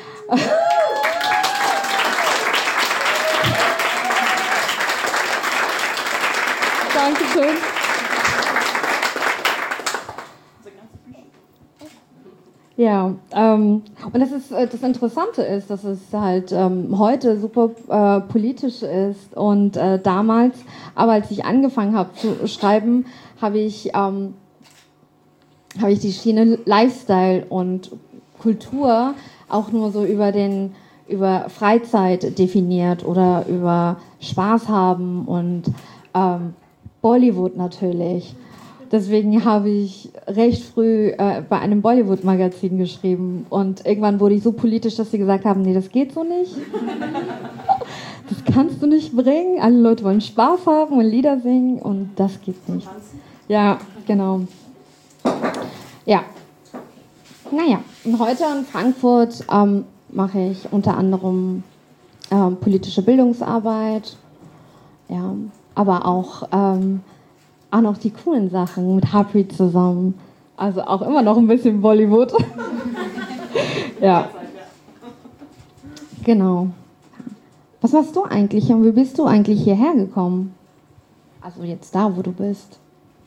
Dankeschön. Ja, und das Interessante ist, dass es halt heute super politisch ist und damals, aber als ich angefangen habe zu schreiben, habe ich die Schiene Lifestyle und Kultur auch nur so über Freizeit definiert oder über Spaß haben und Bollywood natürlich. Deswegen habe ich recht früh bei einem Bollywood-Magazin geschrieben und irgendwann wurde ich so politisch, dass sie gesagt haben, nee, das geht so nicht. Das kannst du nicht bringen. Alle Leute wollen Spaß haben und Lieder singen und das geht nicht. Ja, genau. Ja. Naja, und heute in Frankfurt mache ich unter anderem politische Bildungsarbeit, ja, aber auch noch die coolen Sachen mit Harpreet zusammen. Also auch immer noch ein bisschen Bollywood. Ja. Genau. Was machst du eigentlich und wie bist du eigentlich hierher gekommen? Also jetzt da, wo du bist.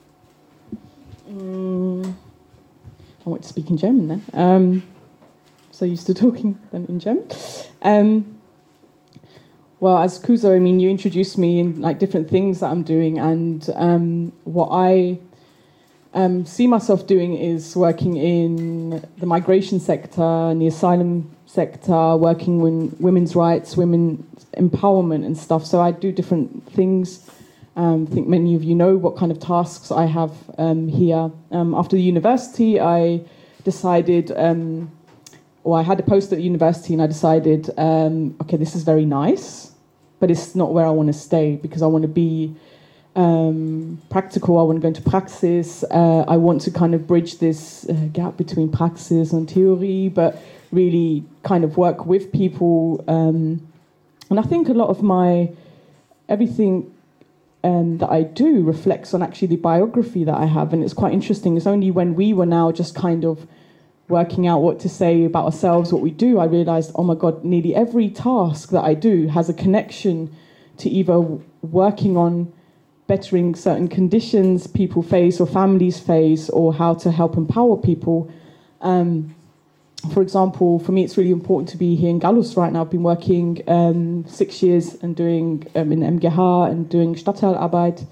I want to speak in German then. So used to talking then in German. Well, as Kuzo, I mean, you introduced me in like different things that I'm doing, and what I see myself doing is working in the migration sector and the asylum sector, working with women's rights, women's empowerment and stuff. So I do different things. I think many of you know what kind of tasks I have here. After the university, I decided, or I had a post at the university, and I decided, okay, this is very nice, but it's not where I want to stay, because I want to be practical. I want to go into praxis. I want to kind of bridge this gap between praxis and theory, but really kind of work with people. And I think a lot of everything that I do reflects on actually the biography that I have, and it's quite interesting. It's only when we were now just kind of working out what to say about ourselves, what we do, I realised, oh my God, nearly every task that I do has a connection to either working on bettering certain conditions people face or families face, or how to help empower people. For example, for me, it's really important to be here in Gallus right now. I've been working 6 years and doing in MGH and doing Stadtteilarbeit,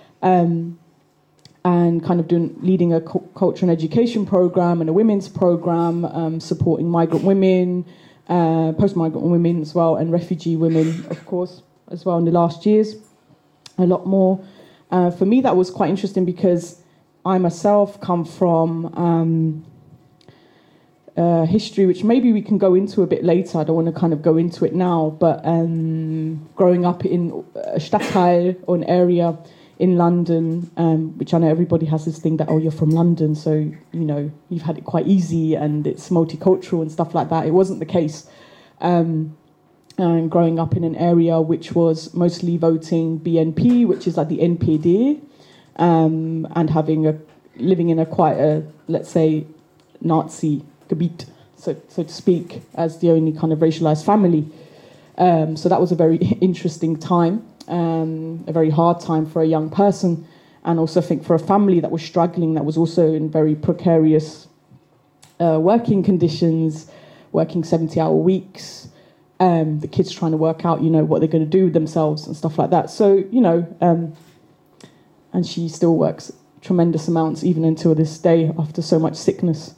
and kind of leading a culture and education program and a women's program, supporting migrant women, post-migrant women as well, and refugee women, of course, as well in the last years, a lot more. For me, that was quite interesting because I myself come from history, which maybe we can go into a bit later. I don't want to kind of go into it now, but growing up in a Stadtteil or an area in London, which I know everybody has this thing that, oh, you're from London, so, you know, you've had it quite easy and it's multicultural and stuff like that. It wasn't the case. And growing up in an area which was mostly voting BNP, which is like the NPD, and living in a quite a, let's say, Nazi Gebiet, so to speak, as the only kind of racialized family. So that was a very interesting time, a very hard time for a young person, and also I think for a family that was struggling, that was also in very precarious working conditions, working 70-hour weeks, the kids trying to work out, you know, what they're going to do with themselves and stuff like that. So, you know, and she still works tremendous amounts even until this day after so much sickness.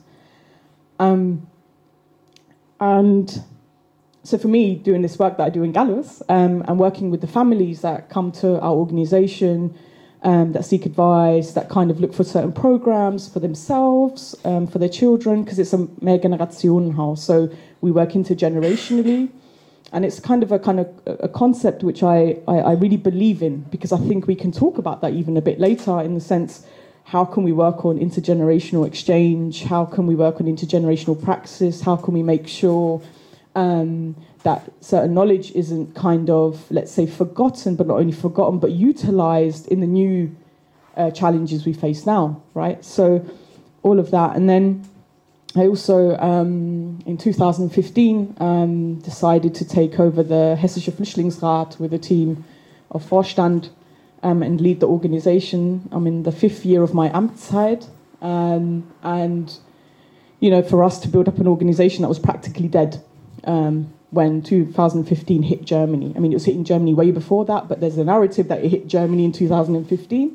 And so for me, doing this work that I do in Gallus, and working with the families that come to our organisation, that seek advice, that kind of look for certain programs for themselves, for their children, because it's a Mehrgenerationenhaus, so we work intergenerationally. And it's kind of a concept which I really believe in, because I think we can talk about that even a bit later, in the sense, how can we work on intergenerational exchange? How can we work on intergenerational praxis? How can we make sure that certain knowledge isn't kind of, let's say, forgotten, but not only forgotten, but utilised in the new challenges we face now, right? So all of that. And then I also, in 2015, decided to take over the Hessische Flüchtlingsrat with a team of Vorstand, and lead the organization. I'm in the 5th year of my Amtszeit, and you know, for us to build up an organization that was practically dead when 2015 hit Germany. I mean, it was hitting Germany way before that, but there's a narrative that it hit Germany in 2015,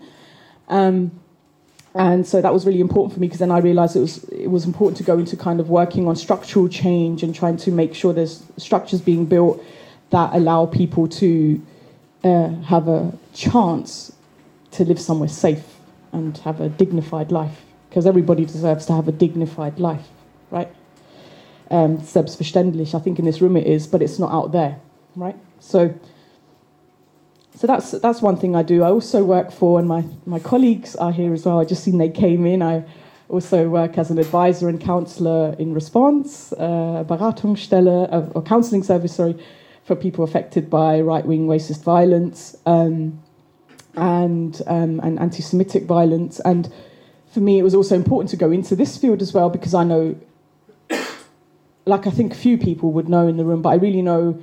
and so that was really important for me, because then I realized it was important to go into kind of working on structural change and trying to make sure there's structures being built that allow people to have a chance to live somewhere safe and have a dignified life, because everybody deserves to have a dignified life, right? Selbstverständlich, I think in this room it is, but it's not out there, right? So that's one thing I do. I also work for, and my colleagues are here as well, I just seen they came in, I also work as an advisor and counsellor in Response, Beratungsstelle, or counselling service, sorry, for people affected by right-wing racist violence and anti-Semitic violence. And for me, it was also important to go into this field as well, because I know, like I think few people would know in the room, but I really know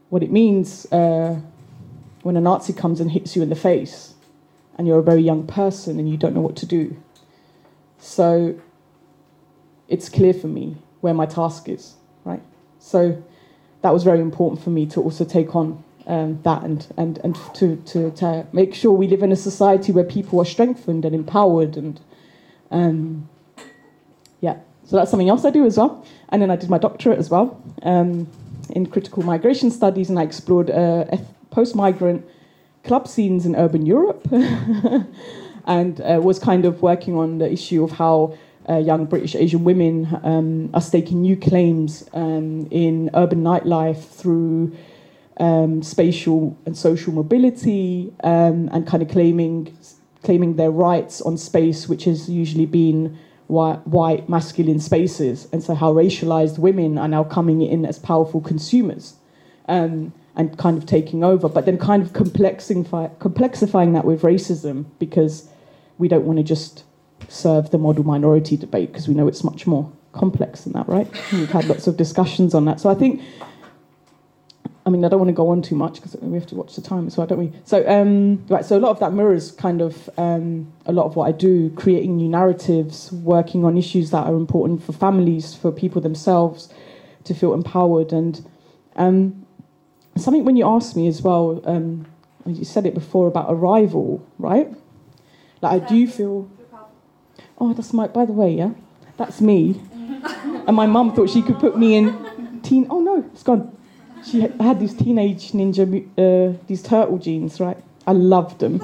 what it means when a Nazi comes and hits you in the face and you're a very young person and you don't know what to do. So it's clear for me where my task is, right? So that was very important for me to also take on that and to make sure we live in a society where people are strengthened and empowered and yeah. So that's something else I do as well. And then I did my doctorate as well in critical migration studies, and I explored post-migrant club scenes in urban Europe and was kind of working on the issue of how young British Asian women are staking new claims in urban nightlife through spatial and social mobility and kind of claiming their rights on space, which has usually been white masculine spaces, and so how racialized women are now coming in as powerful consumers and kind of taking over, but then kind of complexifying that with racism, because we don't want to just serve the model minority debate, because we know it's much more complex than that, right? We've had lots of discussions on that. So I think, I mean, I don't want to go on too much because we have to watch the time as well, don't we? So, right, so a lot of that mirrors kind of a lot of what I do, creating new narratives, working on issues that are important for families, for people themselves, to feel empowered. And something when you asked me as well, you said it before about arrival, right? Like, I do feel... Oh, that's my... By the way, yeah? That's me. And my mum thought she could put me in teen... Oh, no, it's gone. I had these teenage ninja, these turtle jeans, right? I loved them.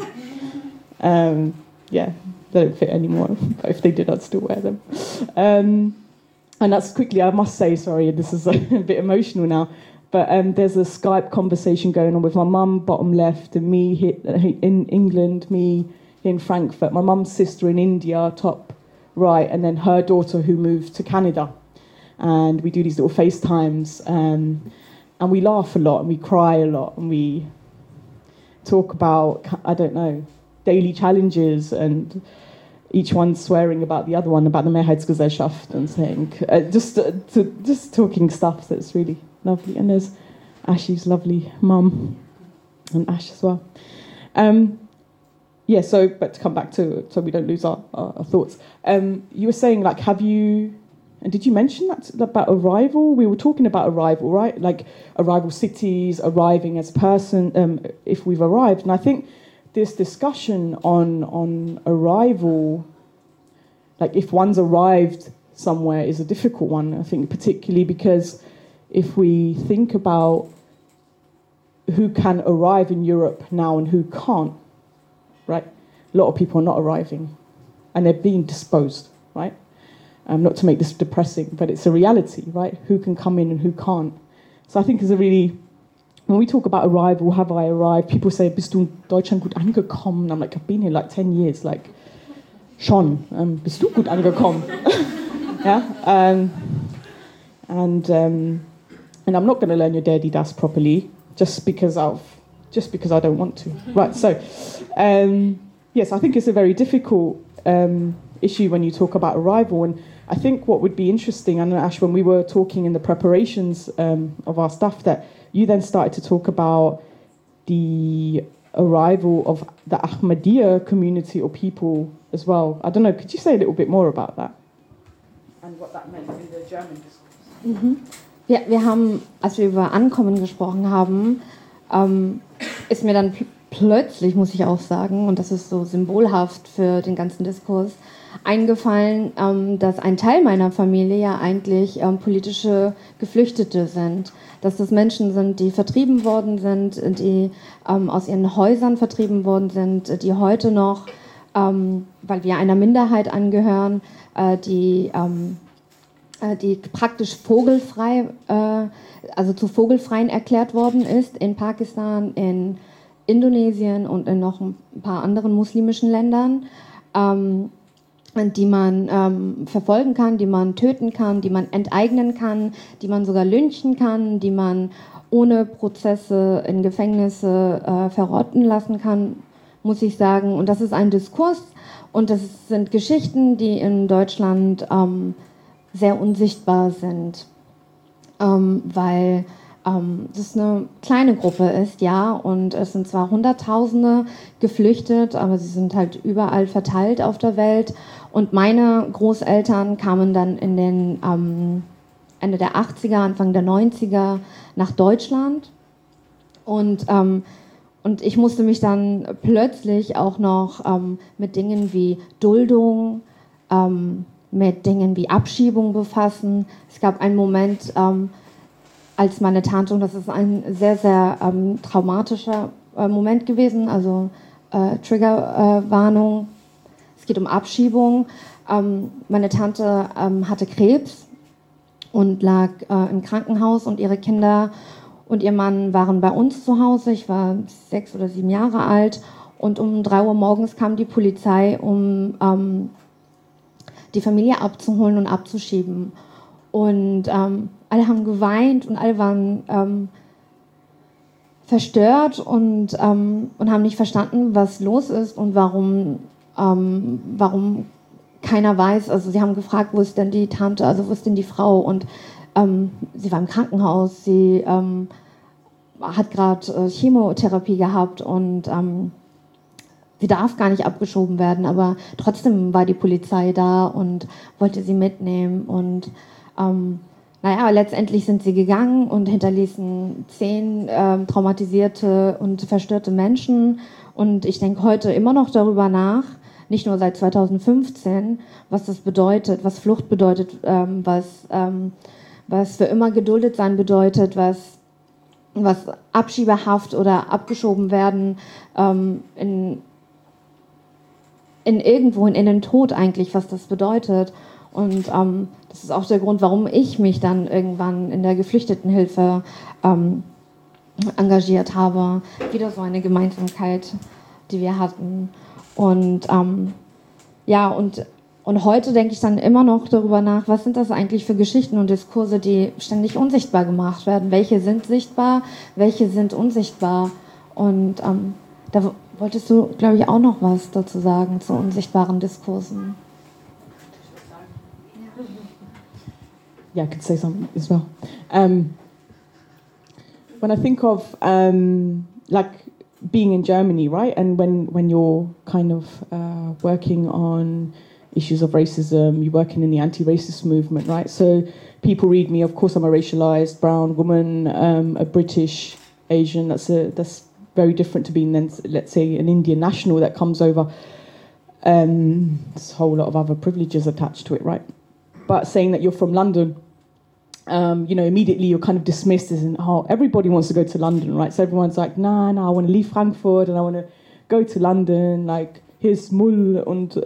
Yeah, they don't fit anymore. But if they did, I'd still wear them. And that's quickly, I must say, sorry, this is a bit emotional now, but there's a Skype conversation going on with my mum, bottom left, and me in England, me in Frankfurt, my mum's sister in India, top right, and then her daughter who moved to Canada. And we do these little FaceTimes, and we laugh a lot, and we cry a lot, and we talk about, I don't know, daily challenges, and each one swearing about the other one, about the Mehrheitsgesellschaft, and saying, just talking stuff that's really lovely. And there's Ash's lovely mum, and Ash as well. Yeah, so, but to come back to, so we don't lose our thoughts. You were saying, like, have you... And did you mention that about arrival? We were talking about arrival, right? Like arrival cities, arriving as a person, if we've arrived. And I think this discussion on arrival, like if one's arrived somewhere, is a difficult one. I think particularly because if we think about who can arrive in Europe now and who can't, right? A lot of people are not arriving and they're being disposed, right? Not to make this depressing, but it's a reality, right? Who can come in and who can't. So I think it's a really... When we talk about arrival, have I arrived? People say, bist du in Deutschland gut angekommen? I'm like, I've been here like 10 years. Like, schon, bist du gut angekommen? Yeah? And I'm not going to learn your Dirty Das properly just because I don't want to. Right, so, yes, I think it's a very difficult issue when you talk about arrival. And I think what would be interesting, and Ash, when we were talking in the preparations of our stuff, that you then started to talk about the arrival of the Ahmadiyya community or people as well. I don't know, could you say a little bit more about that? And what that meant in the German discourse? Mhm. Ja, wir haben, als wir über Ankommen gesprochen haben, ist mir dann plötzlich, muss ich auch sagen, und das ist so symbolhaft für den ganzen Diskurs, eingefallen, dass ein Teil meiner Familie ja eigentlich politische Geflüchtete sind. Dass das Menschen sind, die vertrieben worden sind, die aus ihren Häusern vertrieben worden sind, die heute noch, weil wir einer Minderheit angehören, die praktisch vogelfrei, also zu Vogelfreien erklärt worden ist in Pakistan, in Indonesien und in noch ein paar anderen muslimischen Ländern, die man verfolgen kann, die man töten kann, die man enteignen kann, die man sogar lynchen kann, die man ohne Prozesse in Gefängnisse verrotten lassen kann, muss ich sagen. Und das ist ein Diskurs und das sind Geschichten, die in Deutschland sehr unsichtbar sind, weil das eine kleine Gruppe ist, ja, und es sind zwar Hunderttausende geflüchtet, aber sie sind halt überall verteilt auf der Welt. Und meine Großeltern kamen dann in den Ende der 80er, Anfang der 90er nach Deutschland. Und ich musste mich dann plötzlich auch noch mit Dingen wie Duldung, mit Dingen wie Abschiebung befassen. Es gab einen Moment, als meine Tante, und das ist ein sehr, sehr traumatischer Moment gewesen, also Triggerwarnung, es geht um Abschiebung. Meine Tante hatte Krebs und lag im Krankenhaus und ihre Kinder und ihr Mann waren bei uns zu Hause. Ich war 6 oder 7 Jahre alt und um 3 Uhr morgens kam die Polizei, um die Familie abzuholen und abzuschieben. Und alle haben geweint und alle waren verstört und haben nicht verstanden, was los ist und warum keiner weiß. Also sie haben gefragt, wo ist denn die Tante, also wo ist denn die Frau? Und sie war im Krankenhaus, sie hat gerade Chemotherapie gehabt und sie darf gar nicht abgeschoben werden, aber trotzdem war die Polizei da und wollte sie mitnehmen. Und naja, letztendlich sind sie gegangen und hinterließen 10 traumatisierte und verstörte Menschen. Und ich denke heute immer noch darüber nach, nicht nur seit 2015, was das bedeutet, was Flucht bedeutet, was für immer geduldet sein bedeutet, was Abschiebehaft oder abgeschoben werden in irgendwo in den Tod eigentlich, was das bedeutet. Und das ist auch der Grund, warum ich mich dann irgendwann in der Geflüchtetenhilfe engagiert habe. Wieder so eine Gemeinsamkeit, die wir hatten. Und ja, und heute denke ich dann immer noch darüber nach, was sind das eigentlich für Geschichten und Diskurse, die ständig unsichtbar gemacht werden? Welche sind sichtbar, welche sind unsichtbar? Und da wolltest du, glaube ich, auch noch was dazu sagen zu unsichtbaren Diskursen. Yeah, I could say something as well. When I think of like being in Germany, right, and when you're kind of working on issues of racism, you're working in the anti-racist movement, right? So people read me. Of course, I'm a racialized brown woman, a British Asian. That's very different to being then, let's say, an Indian national that comes over. There's a whole lot of other privileges attached to it, right? But saying that you're from London, immediately you're kind of dismissed as everybody wants to go to London, right? So everyone's like, nah, I want to leave Frankfurt and I want to go to London, like, here's Mull and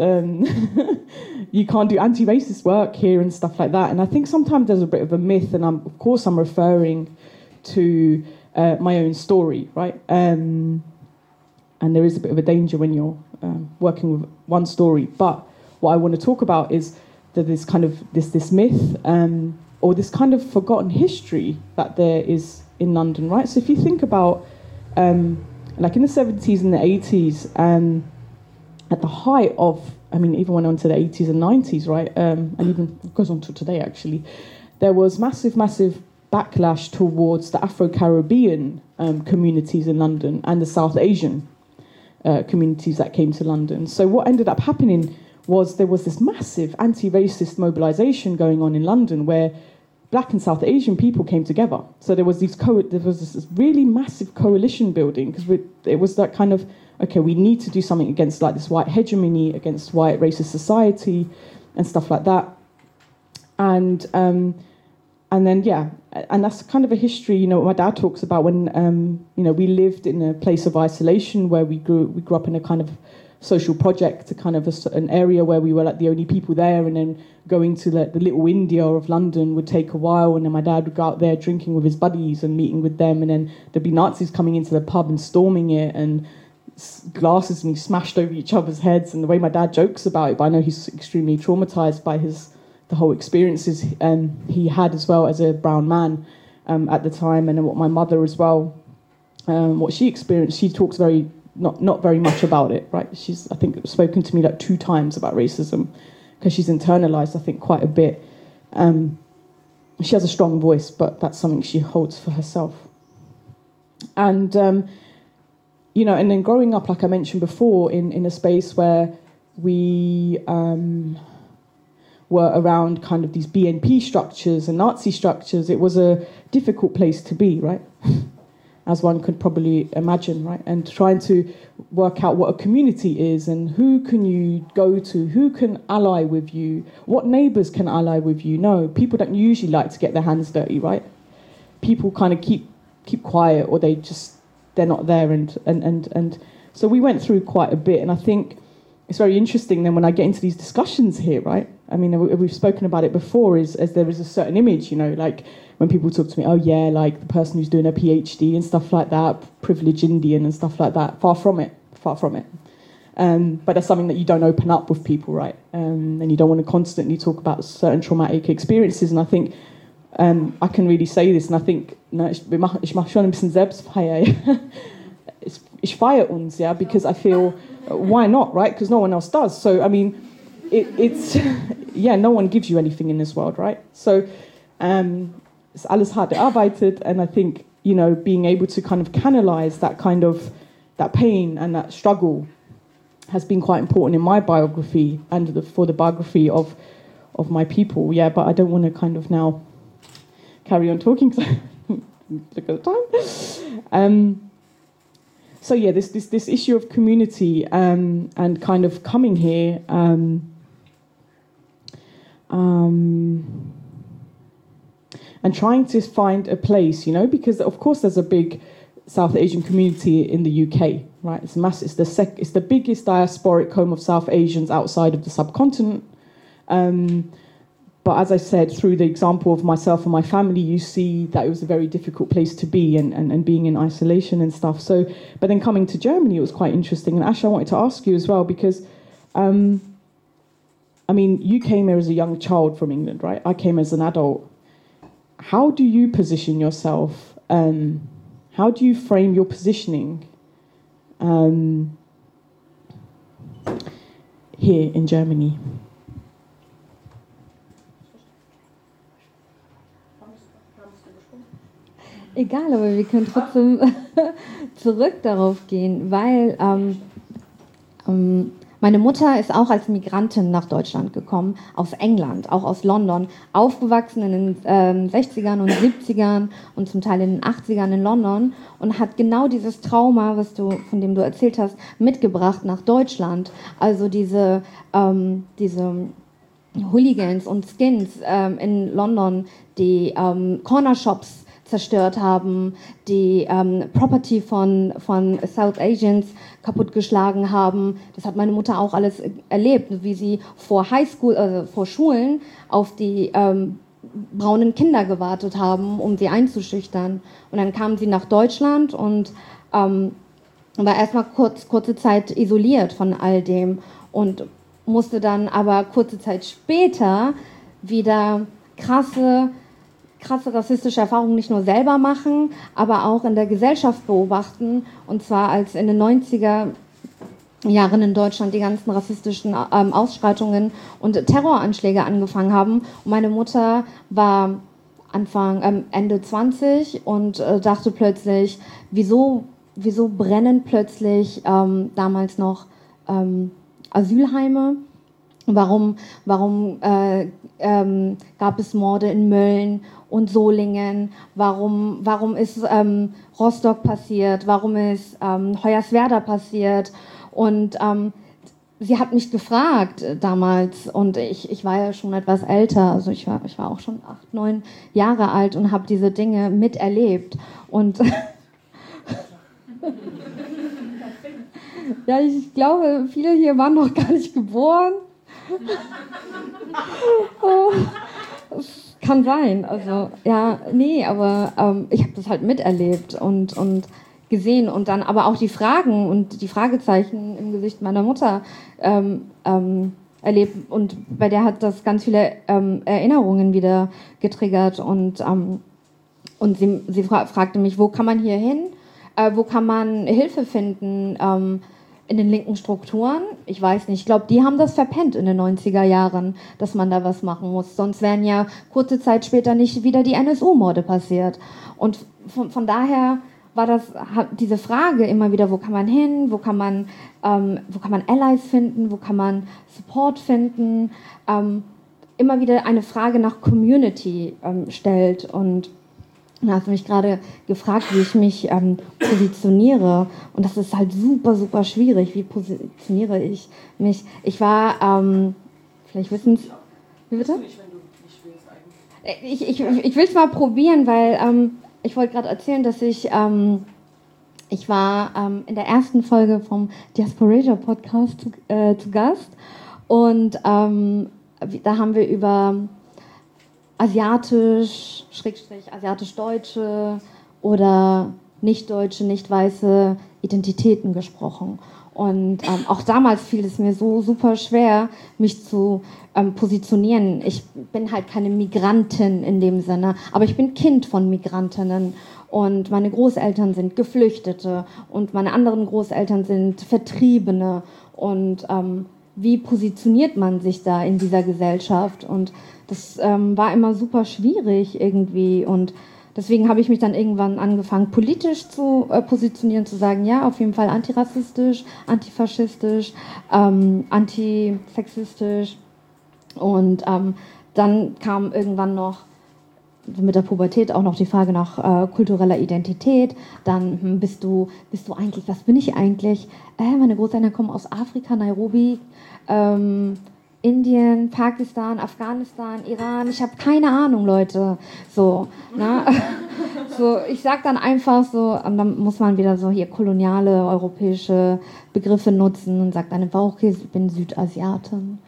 you can't do anti-racist work here and stuff like that. And I think sometimes there's a bit of a myth, and I'm referring to my own story, right? And there is a bit of a danger when you're working with one story. But what I want to talk about is that there's kind of this myth or this kind of forgotten history that there is in London, right? So if you think about, like in the 70s and the 80s, at the height of, even went on to the 80s and 90s, right? And even goes on to today, actually. There was massive backlash towards the Afro-Caribbean communities in London and the South Asian communities that came to London. So what ended up happening was there was this massive anti-racist mobilisation going on in London where Black and South Asian people came together. So there was this really massive coalition building, because it was that kind of, okay, we need to do something against like this white hegemony, against white racist society and stuff like that. And then, yeah, and that's kind of a history, what my dad talks about when, we lived in a place of isolation where we grew up in a kind of social project, a kind of an area where we were like the only people there, and then going to the little India of London would take a while, and then my dad would go out there drinking with his buddies and meeting with them, and then there'd be Nazis coming into the pub and storming it, and glasses being smashed over each other's heads. And the way my dad jokes about it, but I know he's extremely traumatized by the whole experiences he had as well as a brown man at the time, and then what my mother as well, what she experienced. She talks not very much about it, right? She's, I think, spoken to me like 2 times about racism because she's internalized, I think, quite a bit. she has a strong voice, but that's something she holds for herself. And, you know, and then growing up, like I mentioned before, in a space where we were around kind of these BNP structures and Nazi structures, it was a difficult place to be, right? As one could probably imagine, right? And trying to work out what a community is and who can you go to, who can ally with you, what neighbours can ally with you. No, people don't usually like to get their hands dirty, right? People kind of keep quiet, or they're not there, and so we went through quite a bit. And I think it's very interesting then when I get into these discussions here, right? I mean, we've spoken about it before, as there is a certain image, you know, like when people talk to me, oh yeah, like the person who's doing a PhD and stuff like that, privileged Indian and stuff like that. Far from it. But that's something that you don't open up with people, right? And you don't want to constantly talk about certain traumatic experiences. And I think I can really say this, and I think, ich mache schon ein bisschen Selbstfeier. Ich feiere uns, yeah, because I feel, why not, right? Because no one else does. So, I mean, it's yeah, no one gives you anything in this world, right? So, it's alles hart erarbeitet, and I think, you know, being able to kind of canalize that pain and that struggle has been quite important in my biography and for the biography of my people. Yeah, but I don't want to kind of now carry on talking because look at the time. So yeah, this issue of community and kind of coming here. And trying to find a place, you know, because of course there's a big South Asian community in the UK, right? It's massive. It's the biggest diasporic home of South Asians outside of the subcontinent. But as I said, through the example of myself and my family, you see that it was a very difficult place to be and being in isolation and stuff. So, but then coming to Germany, it was quite interesting. And Ash, I wanted to ask you as well, because, I mean, you came here as a young child from England, right? I came as an adult. How do you position yourself? How do you frame your positioning here in Germany? Egal, aber wir können trotzdem zurück darauf gehen, weil meine Mutter ist auch als Migrantin nach Deutschland gekommen, aus England, auch aus London, aufgewachsen in den 60ern und 70ern und zum Teil in den 80ern in London und hat genau dieses Trauma, von dem du erzählt hast, mitgebracht nach Deutschland. Also diese Hooligans und Skins in London, die Cornershops zerstört haben, die Property von South Asians kaputtgeschlagen haben. Das hat meine Mutter auch alles erlebt, wie sie vor Highschool, also vor Schulen auf die braunen Kinder gewartet haben, um sie einzuschüchtern. Und dann kamen sie nach Deutschland und war erstmal kurze Zeit isoliert von all dem und musste dann aber kurze Zeit später wieder krasse rassistische Erfahrungen nicht nur selber machen, aber auch in der Gesellschaft beobachten. Und zwar als in den 90er Jahren in Deutschland die ganzen rassistischen Ausschreitungen und Terroranschläge angefangen haben. Und meine Mutter war Ende 20 und dachte plötzlich, wieso brennen plötzlich damals noch Asylheime? Warum gab es Morde in Mölln und Solingen? Warum ist Rostock passiert? Warum ist Hoyerswerda passiert? Und sie hat mich gefragt damals, und ich war ja schon etwas älter, also ich war auch schon 8, 9 Jahre alt und habe diese Dinge miterlebt. Und ja, ich glaube, viele hier waren noch gar nicht geboren. Kann sein, also ja, nee, aber ich habe das halt miterlebt und gesehen und dann aber auch die Fragen und die Fragezeichen im Gesicht meiner Mutter erlebt, und bei der hat das ganz viele Erinnerungen wieder getriggert und sie fragte mich, wo kann man hier hin, wo kann man Hilfe finden, in den linken Strukturen, ich weiß nicht, ich glaube, die haben das verpennt in den 90er Jahren, dass man da was machen muss. Sonst wären ja kurze Zeit später nicht wieder die NSU-Morde passiert. Und von daher war diese Frage immer wieder, wo kann man hin, wo kann man Allies finden, wo kann man Support finden, immer wieder eine Frage nach Community stellt. Und du hast mich gerade gefragt, wie ich mich positioniere. Und das ist halt super, super schwierig. Wie positioniere ich mich? Ich war, vielleicht wissen Sie... Wie bitte? Ich will es mal probieren, weil ich wollte gerade erzählen, dass ich war in der ersten Folge vom Diasporasia Podcast zu Gast. Und da haben wir über asiatisch-deutsche oder nicht-deutsche, nicht-weiße Identitäten gesprochen. Und auch damals fiel es mir so super schwer, mich zu positionieren. Ich bin halt keine Migrantin in dem Sinne, aber ich bin Kind von Migrantinnen. Und meine Großeltern sind Geflüchtete und meine anderen Großeltern sind Vertriebene. Und wie positioniert man sich da in dieser Gesellschaft? Und das war immer super schwierig irgendwie. Und deswegen habe ich mich dann irgendwann angefangen, politisch zu positionieren, zu sagen, ja, auf jeden Fall antirassistisch, antifaschistisch, antisexistisch. Und dann kam irgendwann noch mit der Pubertät auch noch die Frage nach kultureller Identität. Dann bist du eigentlich, was bin ich eigentlich? Meine Großeltern kommen aus Afrika, Nairobi, Indien, Pakistan, Afghanistan, Iran. Ich habe keine Ahnung, Leute. So, ne? So, ich sag dann einfach so, und dann muss man wieder so hier koloniale europäische Begriffe nutzen und sagt dann einfach, okay, ich bin Südasiatin.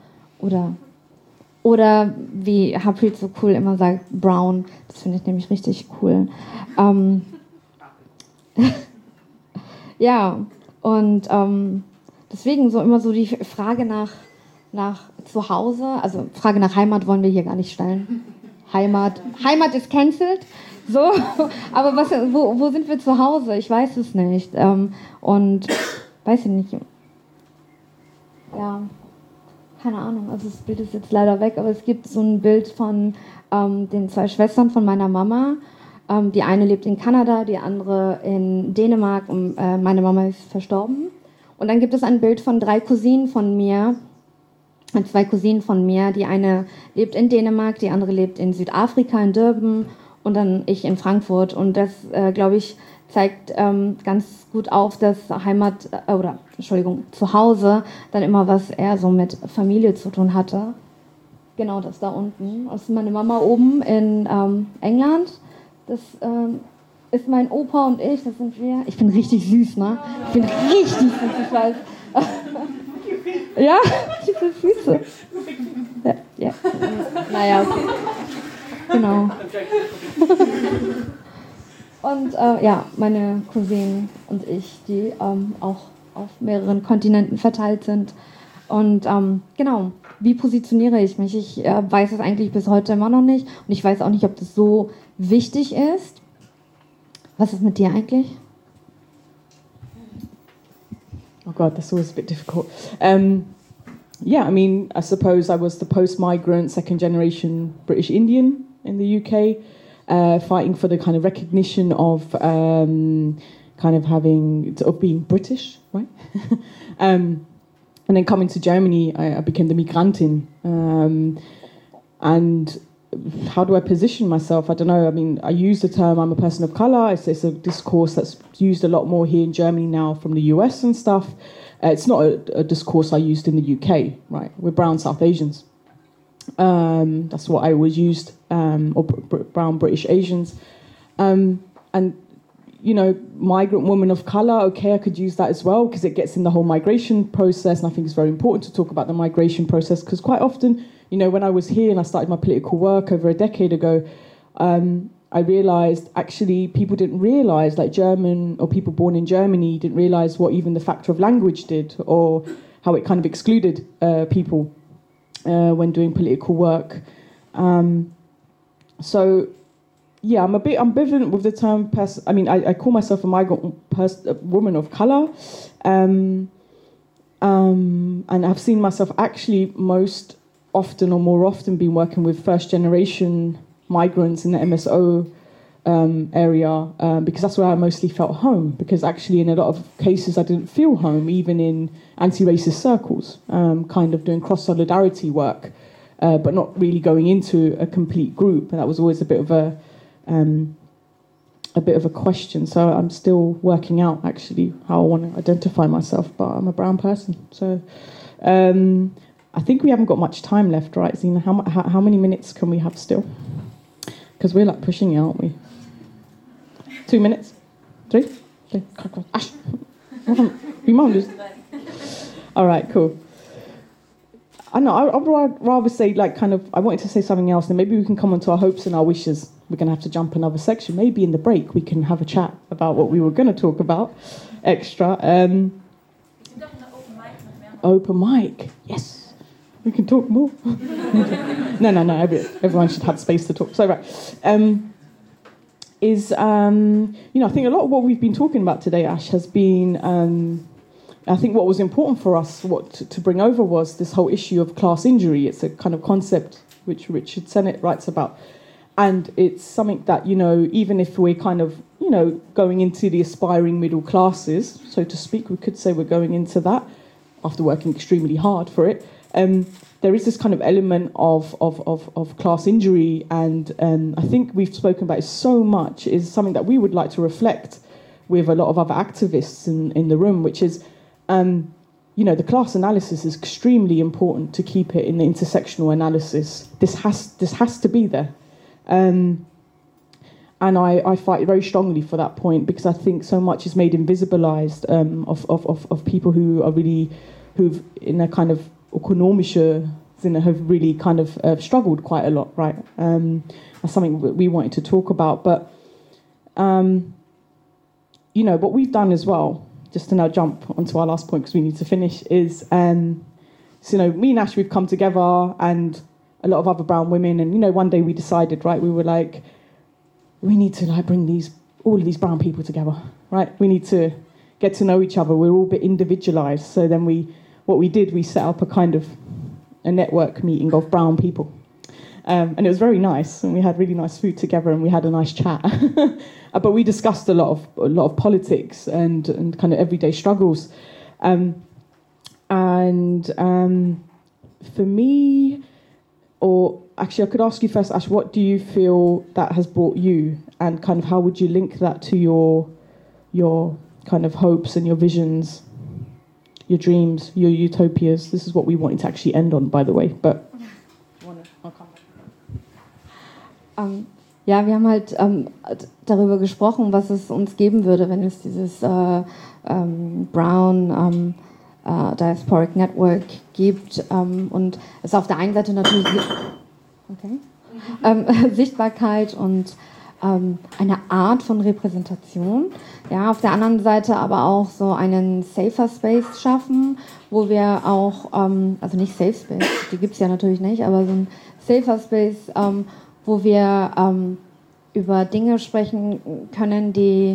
Oder wie Harpreet so cool immer sagt, brown. Das finde ich nämlich richtig cool. Ja, und deswegen so immer so die Frage nach Zuhause, also Frage nach Heimat wollen wir hier gar nicht stellen. Heimat ist cancelled. So, aber wo sind wir zu Hause? Ich weiß es nicht. Und weiß ich nicht. Ja. Keine Ahnung, also das Bild ist jetzt leider weg, aber es gibt so ein Bild von den 2 Schwestern von meiner Mama. Die eine lebt in Kanada, die andere in Dänemark und meine Mama ist verstorben. Und dann gibt es ein Bild von 3 Cousinen von mir, 2 Cousinen von mir. Die eine lebt in Dänemark, die andere lebt in Südafrika, in Durban und dann ich in Frankfurt. Und das, glaube ich, zeigt ganz gut auf, dass Zuhause dann immer was eher so mit Familie zu tun hatte. Genau das da unten. Das ist meine Mama oben in England. Das ist mein Opa und ich, das sind wir. Ich bin richtig süß, ne? Ich bin richtig süß, ich weiß. Ja, ich bin Füße. Ja. Naja, okay. Genau. Und ja, meine Cousinen und ich, die auch auf mehreren Kontinenten verteilt sind. Und genau, wie positioniere ich mich? Ich weiß es eigentlich bis heute immer noch nicht. Und ich weiß auch nicht, ob das so wichtig ist. Was ist mit dir eigentlich? Oh God, that's always a bit difficult. Yeah, I mean, I suppose I was the post-migrant, second-generation British Indian in the UK, fighting for the kind of recognition of being British, right? And then coming to Germany, I became the Migrantin. And how do I position myself? I don't know. I mean, I use the term I'm a person of colour. It's a discourse that's used a lot more here in Germany now from the US and stuff. It's not a discourse I used in the UK, right? We're brown South Asians. That's what I always used, or brown British Asians. And, you know, migrant woman of colour, okay, I could use that as well because it gets in the whole migration process. And I think it's very important to talk about the migration process because quite often, you know, when I was here and I started my political work over a decade ago, I realised actually people didn't realise, like German or people born in Germany didn't realise what even the factor of language did or how it kind of excluded people when doing political work. So, yeah, I'm a bit ambivalent with the term I call myself a migrant woman of colour. And I've seen myself actually most often or more often been working with first-generation migrants in the MSO area because that's where I mostly felt home, because actually in a lot of cases I didn't feel home, even in anti-racist circles, kind of doing cross-solidarity work, but not really going into a complete group. And that was always a bit of a question. So I'm still working out actually how I want to identify myself, but I'm a brown person. So I think we haven't got much time left, right, Zina? How many minutes can we have still? Because we're like pushing it, aren't we? 2 minutes? 3? Ash. All right, cool. I know, I'd rather say, like, kind of, I wanted to say something else, and maybe we can come on to our hopes and our wishes. We're going to have to jump another section. Maybe in the break we can have a chat about what we were going to talk about extra. Open mic, yes. We can talk more. No. Everyone should have space to talk. So, right. I think a lot of what we've been talking about today, Ash, has been... I think what was important for us to bring over was this whole issue of class injury. It's a kind of concept which Richard Sennett writes about. And it's something that, even if we're kind of, going into the aspiring middle classes, so to speak, we could say we're going into that after working extremely hard for it. There is this kind of element of class injury, and I think we've spoken about it so much, is something that we would like to reflect with a lot of other activists in the room, which is, the class analysis is extremely important to keep it in the intersectional analysis. This has to be there. And I fight very strongly for that point, because I think so much is made invisibilized of people who've in a kind of ökonomische Sinne have really kind of struggled quite a lot, right? That's something that we wanted to talk about. But, what we've done as well, just to now jump onto our last point because we need to finish, is, me and Ash, we've come together, and a lot of other brown women, and, one day we decided, right, we were like, we need to bring all of these brown people together, right? We need to get to know each other. We're all a bit individualized. So then we set up a kind of a network meeting of brown people. And it was very nice, and we had really nice food together, and we had a nice chat. But we discussed a lot of politics and kind of everyday struggles. For me, or actually I could ask you first, Ash, what do you feel that has brought you, and kind of how would you link that to your kind of hopes and your visions, your dreams, your utopias? This is what we wanted to actually end on, by the way, but... Ja, wir haben halt darüber gesprochen, was es uns geben würde, wenn es dieses Brown Diasporic Network gibt und es auf der einen Seite natürlich Sichtbarkeit und eine Art von Repräsentation, ja, auf der anderen Seite aber auch so einen Safer Space schaffen, wo wir auch, also nicht Safe Space, die gibt es ja natürlich nicht, aber so ein Safer Space, wo wir über Dinge sprechen können, die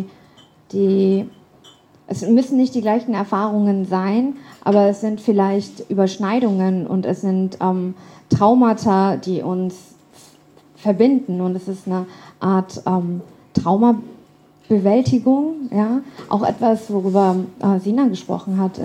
es müssen nicht die gleichen Erfahrungen sein, aber es sind vielleicht Überschneidungen und es sind Traumata, die uns verbinden, und es ist eine Art Traumabewältigung, ja, auch etwas, worüber Sina gesprochen hat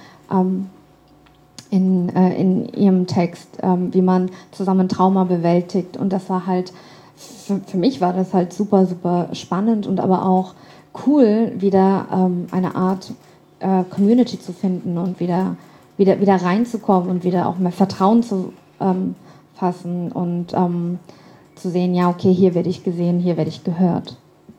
in ihrem Text, wie man zusammen Trauma bewältigt, und das war halt, für mich war das halt super, super spannend und aber auch cool, wieder eine Art Community zu finden und wieder reinzukommen und wieder auch mehr Vertrauen zu fassen und zu sehen, ja, okay, hier werde ich gesehen, hier werde ich gehört.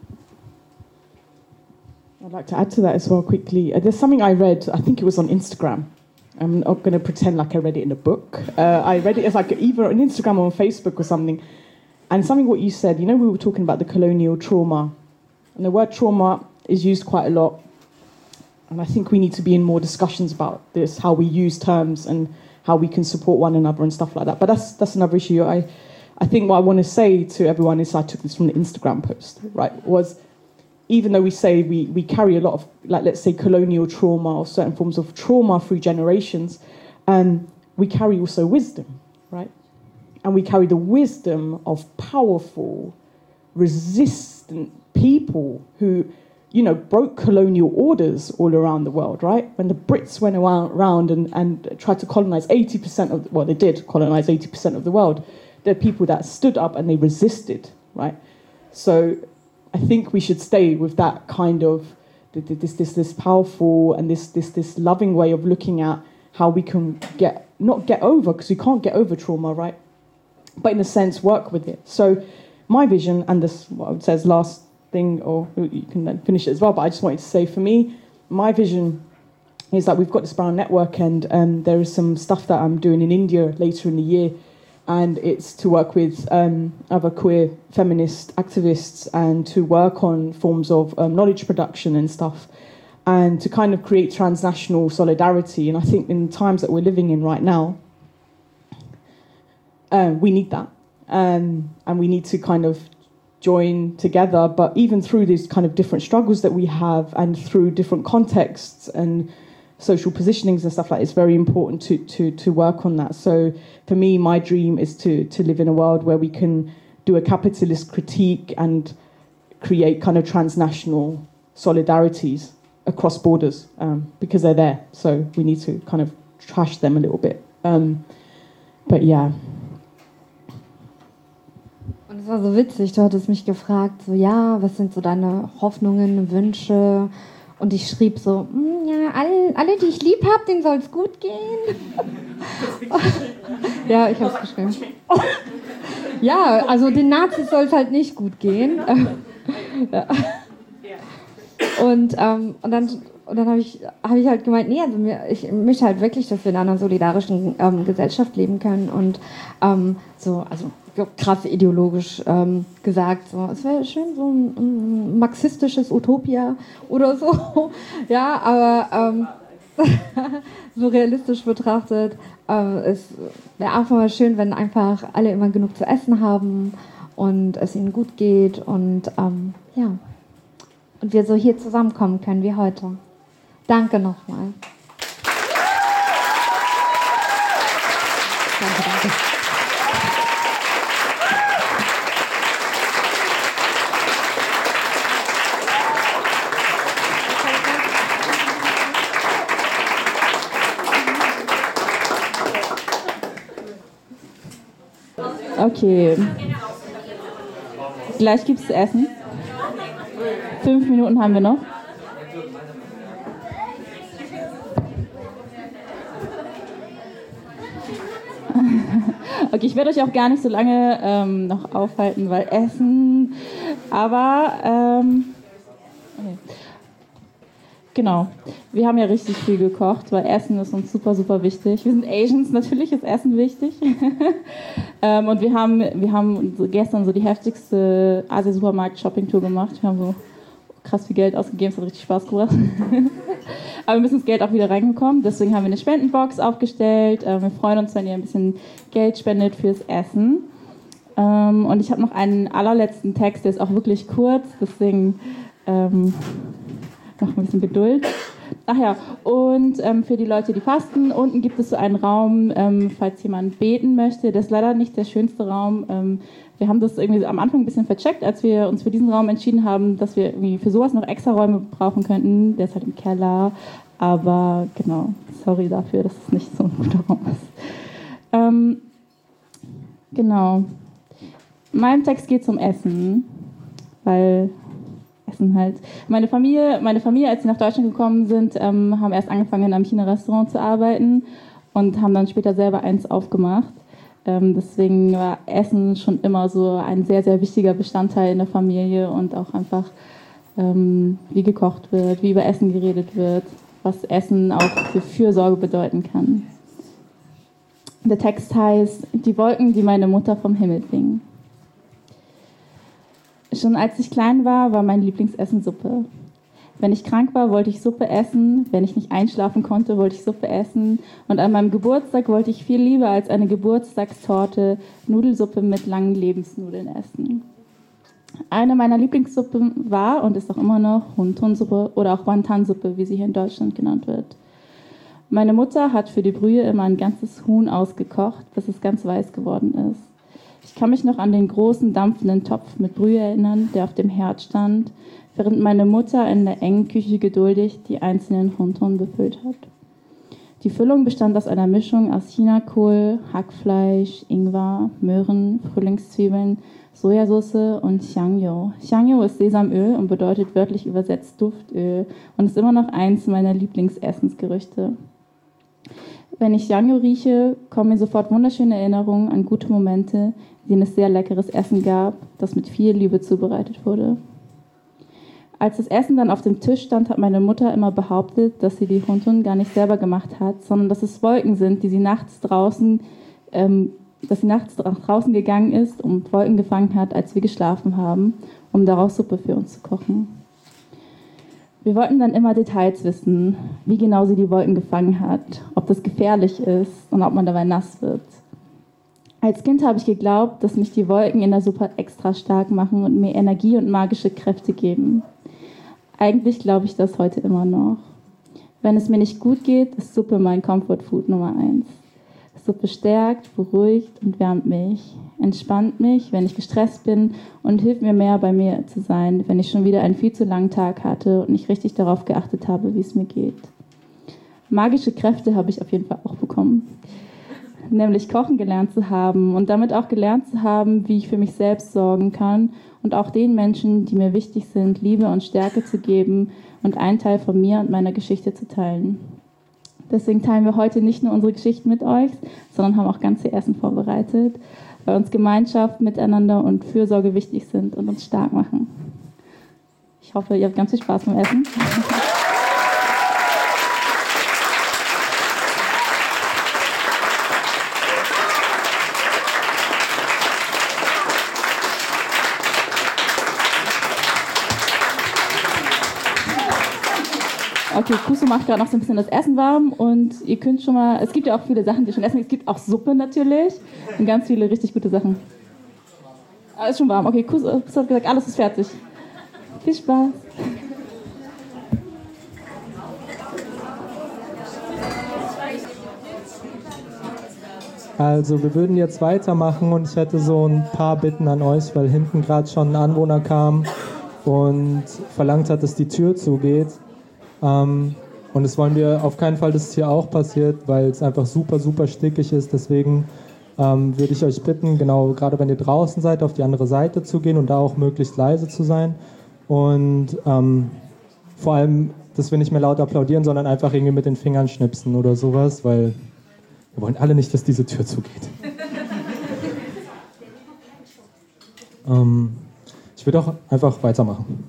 I'd like to add to that as well quickly. There's something I read, I think it was on Instagram. I'm not going to pretend like I read it in a book. I read it as like either on Instagram or on Facebook or something. And something what you said, we were talking about the colonial trauma. And the word trauma is used quite a lot. And I think we need to be in more discussions about this, how we use terms and how we can support one another and stuff like that. But that's another issue. I think what I want to say to everyone is, I took this from the Instagram post, right, was even though we say we carry a lot of, like, let's say, colonial trauma or certain forms of trauma through generations, we carry also wisdom, right? And we carry the wisdom of powerful, resistant people who, broke colonial orders all around the world, right? When the Brits went around and tried to colonize 80% of, well, they did colonize 80% of the world, there are people that stood up and they resisted, right? So I think we should stay with that kind of this powerful and this loving way of looking at how we can not get over, because we can't get over trauma, right? But in a sense, work with it. So my vision, and this, what I would say is last thing, or you can then finish it as well, but I just wanted to say, for me, my vision is that we've got this Brown Network, and there is some stuff that I'm doing in India later in the year, and it's to work with other queer feminist activists and to work on forms of knowledge production and stuff, and to kind of create transnational solidarity. And I think in the times that we're living in right now, we need that. And we need to kind of join together, but even through these kind of different struggles that we have and through different contexts and social positionings and stuff like that, it's very important to work on that. So for me, my dream is to live in a world where we can do a capitalist critique and create kind of transnational solidarities across borders, because they're there. So we need to kind of trash them a little bit. But yeah. Und es war so witzig, du hattest mich gefragt, so, ja, was sind so deine Hoffnungen, Wünsche? Und ich schrieb so, ja, alle, die ich lieb habe, denen soll es gut gehen. Ja, ich hab's geschrieben. Ja, also den Nazis soll es halt nicht gut gehen. Ja. Und dann habe ich halt gemeint, nee, also ich möchte halt wirklich, dass wir in einer solidarischen Gesellschaft leben können und so, also krass ideologisch gesagt, so, es wäre schön, so ein marxistisches Utopia oder so, ja, aber so realistisch betrachtet, es wäre einfach mal schön, wenn einfach alle immer genug zu essen haben und es ihnen gut geht und ja, und wir so hier zusammenkommen können wie heute. Danke nochmal. Danke. Okay. Gleich gibt's zu essen. 5 Minuten haben wir noch. Okay, ich werde euch auch gar nicht so lange noch aufhalten, weil Essen, aber okay. Genau, wir haben ja richtig viel gekocht, weil Essen ist uns super, super wichtig. Wir sind Asians, natürlich ist Essen wichtig. Und wir haben gestern so die heftigste Asia-Supermarkt-Shopping-Tour gemacht. Wir haben so krass viel Geld ausgegeben, es hat richtig Spaß gemacht. Aber wir müssen das Geld auch wieder reingekommen, deswegen haben wir eine Spendenbox aufgestellt. Wir freuen uns, wenn ihr ein bisschen Geld spendet fürs Essen. Und ich habe noch einen allerletzten Text, der ist auch wirklich kurz, deswegen noch ein bisschen Geduld. Ach ja, und für die Leute, die fasten, unten gibt es so einen Raum, falls jemand beten möchte. Das ist leider nicht der schönste Raum. Wir haben das irgendwie am Anfang ein bisschen vercheckt, als wir uns für diesen Raum entschieden haben, dass wir irgendwie für sowas noch extra Räume brauchen könnten. Der ist halt im Keller, aber genau, sorry dafür, dass es nicht so ein guter Raum ist. Genau. In meinem Text geht es um Essen, weil Essen halt. Meine Familie, als sie nach Deutschland gekommen sind, haben erst angefangen, in einem China-Restaurant zu arbeiten und haben dann später selber eins aufgemacht. Deswegen war Essen schon immer so ein sehr, sehr wichtiger Bestandteil in der Familie und auch einfach, wie gekocht wird, wie über Essen geredet wird, was Essen auch für Fürsorge bedeuten kann. Der Text heißt Die Wolken, die meine Mutter vom Himmel fingen. Schon als ich klein war, war mein Lieblingsessen Suppe. Wenn ich krank war, wollte ich Suppe essen. Wenn ich nicht einschlafen konnte, wollte ich Suppe essen. Und an meinem Geburtstag wollte ich viel lieber als eine Geburtstagstorte Nudelsuppe mit langen Lebensnudeln essen. Eine meiner Lieblingssuppen war und ist auch immer noch Wonton-Suppe oder auch Wantan-Suppe, wie sie hier in Deutschland genannt wird. Meine Mutter hat für die Brühe immer ein ganzes Huhn ausgekocht, bis es ganz weiß geworden ist. Ich kann mich noch an den großen, dampfenden Topf mit Brühe erinnern, der auf dem Herd stand, während meine Mutter in der engen Küche geduldig die einzelnen Wonton befüllt hat. Die Füllung bestand aus einer Mischung aus Chinakohl, Hackfleisch, Ingwer, Möhren, Frühlingszwiebeln, Sojasauce und Xiangyo. Xiangyo ist Sesamöl und bedeutet wörtlich übersetzt Duftöl und ist immer noch eins meiner Lieblingsessensgerüchte. Wenn ich Xiangyo rieche, kommen mir sofort wunderschöne Erinnerungen an gute Momente, in denen es sehr leckeres Essen gab, das mit viel Liebe zubereitet wurde. Als das Essen dann auf dem Tisch stand, hat meine Mutter immer behauptet, dass sie die Wonton gar nicht selber gemacht hat, sondern dass es Wolken sind, die sie nachts draußen gegangen ist und Wolken gefangen hat, als wir geschlafen haben, um daraus Suppe für uns zu kochen. Wir wollten dann immer Details wissen, wie genau sie die Wolken gefangen hat, ob das gefährlich ist und ob man dabei nass wird. Als Kind habe ich geglaubt, dass mich die Wolken in der Suppe extra stark machen und mir Energie und magische Kräfte geben. Eigentlich glaube ich das heute immer noch. Wenn es mir nicht gut geht, ist Suppe mein Comfort-Food Nummer 1. Suppe stärkt, beruhigt und wärmt mich, entspannt mich, wenn ich gestresst bin und hilft mir mehr, bei mir zu sein, wenn ich schon wieder einen viel zu langen Tag hatte und nicht richtig darauf geachtet habe, wie es mir geht. Magische Kräfte habe ich auf jeden Fall auch bekommen. Nämlich kochen gelernt zu haben und damit auch gelernt zu haben, wie ich für mich selbst sorgen kann und auch den Menschen, die mir wichtig sind, Liebe und Stärke zu geben und einen Teil von mir und meiner Geschichte zu teilen. Deswegen teilen wir heute nicht nur unsere Geschichten mit euch, sondern haben auch ganze Essen vorbereitet, weil uns Gemeinschaft, Miteinander und Fürsorge wichtig sind und uns stark machen. Ich hoffe, ihr habt ganz viel Spaß beim Essen. Okay, Kuso macht gerade noch so ein bisschen das Essen warm und ihr könnt schon mal, es gibt ja auch viele Sachen, die ihr schon essen. Es gibt auch Suppe natürlich und ganz viele richtig gute Sachen. Aber ist schon warm. Okay, Kuso hat gesagt, alles ist fertig. Viel Spaß. Also wir würden jetzt weitermachen und ich hätte so ein paar Bitten an euch, weil hinten gerade schon ein Anwohner kam und verlangt hat, dass die Tür zugeht. Und das wollen wir auf keinen Fall, dass es hier auch passiert, weil es einfach super, super stickig ist. Deswegen würde ich euch bitten, genau gerade wenn ihr draußen seid, auf die andere Seite zu gehen und da auch möglichst leise zu sein. Und vor allem, dass wir nicht mehr laut applaudieren, sondern einfach irgendwie mit den Fingern schnipsen oder sowas, weil wir wollen alle nicht, dass diese Tür zugeht. Ich würde auch einfach weitermachen.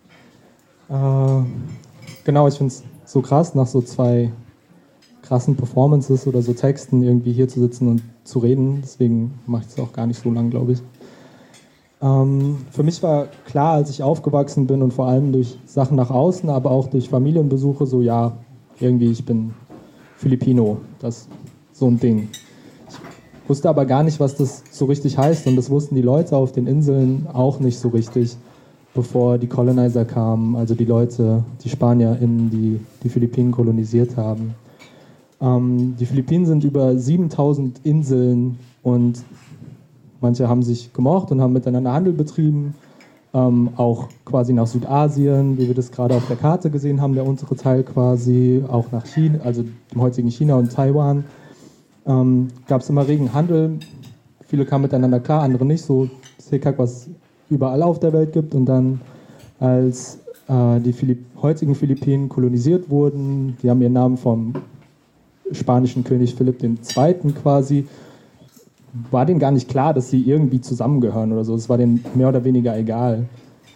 Genau, ich finde es so krass, nach so 2 krassen Performances oder so Texten irgendwie hier zu sitzen und zu reden. Deswegen mache ich es auch gar nicht so lang, glaube ich. Für mich war klar, als ich aufgewachsen bin und vor allem durch Sachen nach außen, aber auch durch Familienbesuche, so ja, irgendwie ich bin Filipino, das ist so ein Ding. Ich wusste aber gar nicht, was das so richtig heißt und das wussten die Leute auf den Inseln auch nicht so richtig, bevor die Colonizer kamen, also die Leute, die SpanierInnen, die die Philippinen kolonisiert haben. Die Philippinen sind über 7000 Inseln und manche haben sich gemocht und haben miteinander Handel betrieben, auch quasi nach Südasien, wie wir das gerade auf der Karte gesehen haben, der untere Teil quasi, auch nach China, also dem heutigen China und Taiwan. Gab es immer regen Handel, viele kamen miteinander klar, andere nicht, so Hickhack, was überall auf der Welt gibt. Und dann, als die heutigen Philippinen kolonisiert wurden, die haben ihren Namen vom spanischen König Philipp II. Quasi, war denen gar nicht klar, dass sie irgendwie zusammengehören oder so. Es war denen mehr oder weniger egal.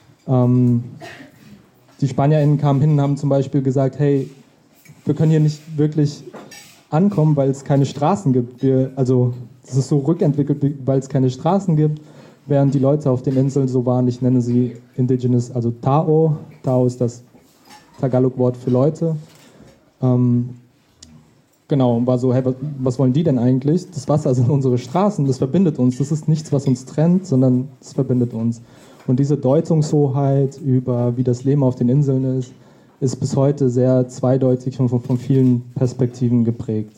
Die SpanierInnen kamen hin und haben zum Beispiel gesagt, hey, wir können hier nicht wirklich ankommen, weil es keine Straßen gibt. Also das ist so rückentwickelt, weil es keine Straßen gibt, während die Leute auf den Inseln so waren, ich nenne sie Indigenous, also Tao. Tao ist das Tagalog-Wort für Leute. Genau, und war so, hey, was wollen die denn eigentlich? Das Wasser sind unsere Straßen, das verbindet uns. Das ist nichts, was uns trennt, sondern es verbindet uns. Und diese Deutungshoheit über, wie das Leben auf den Inseln ist bis heute sehr zweideutig und von vielen Perspektiven geprägt.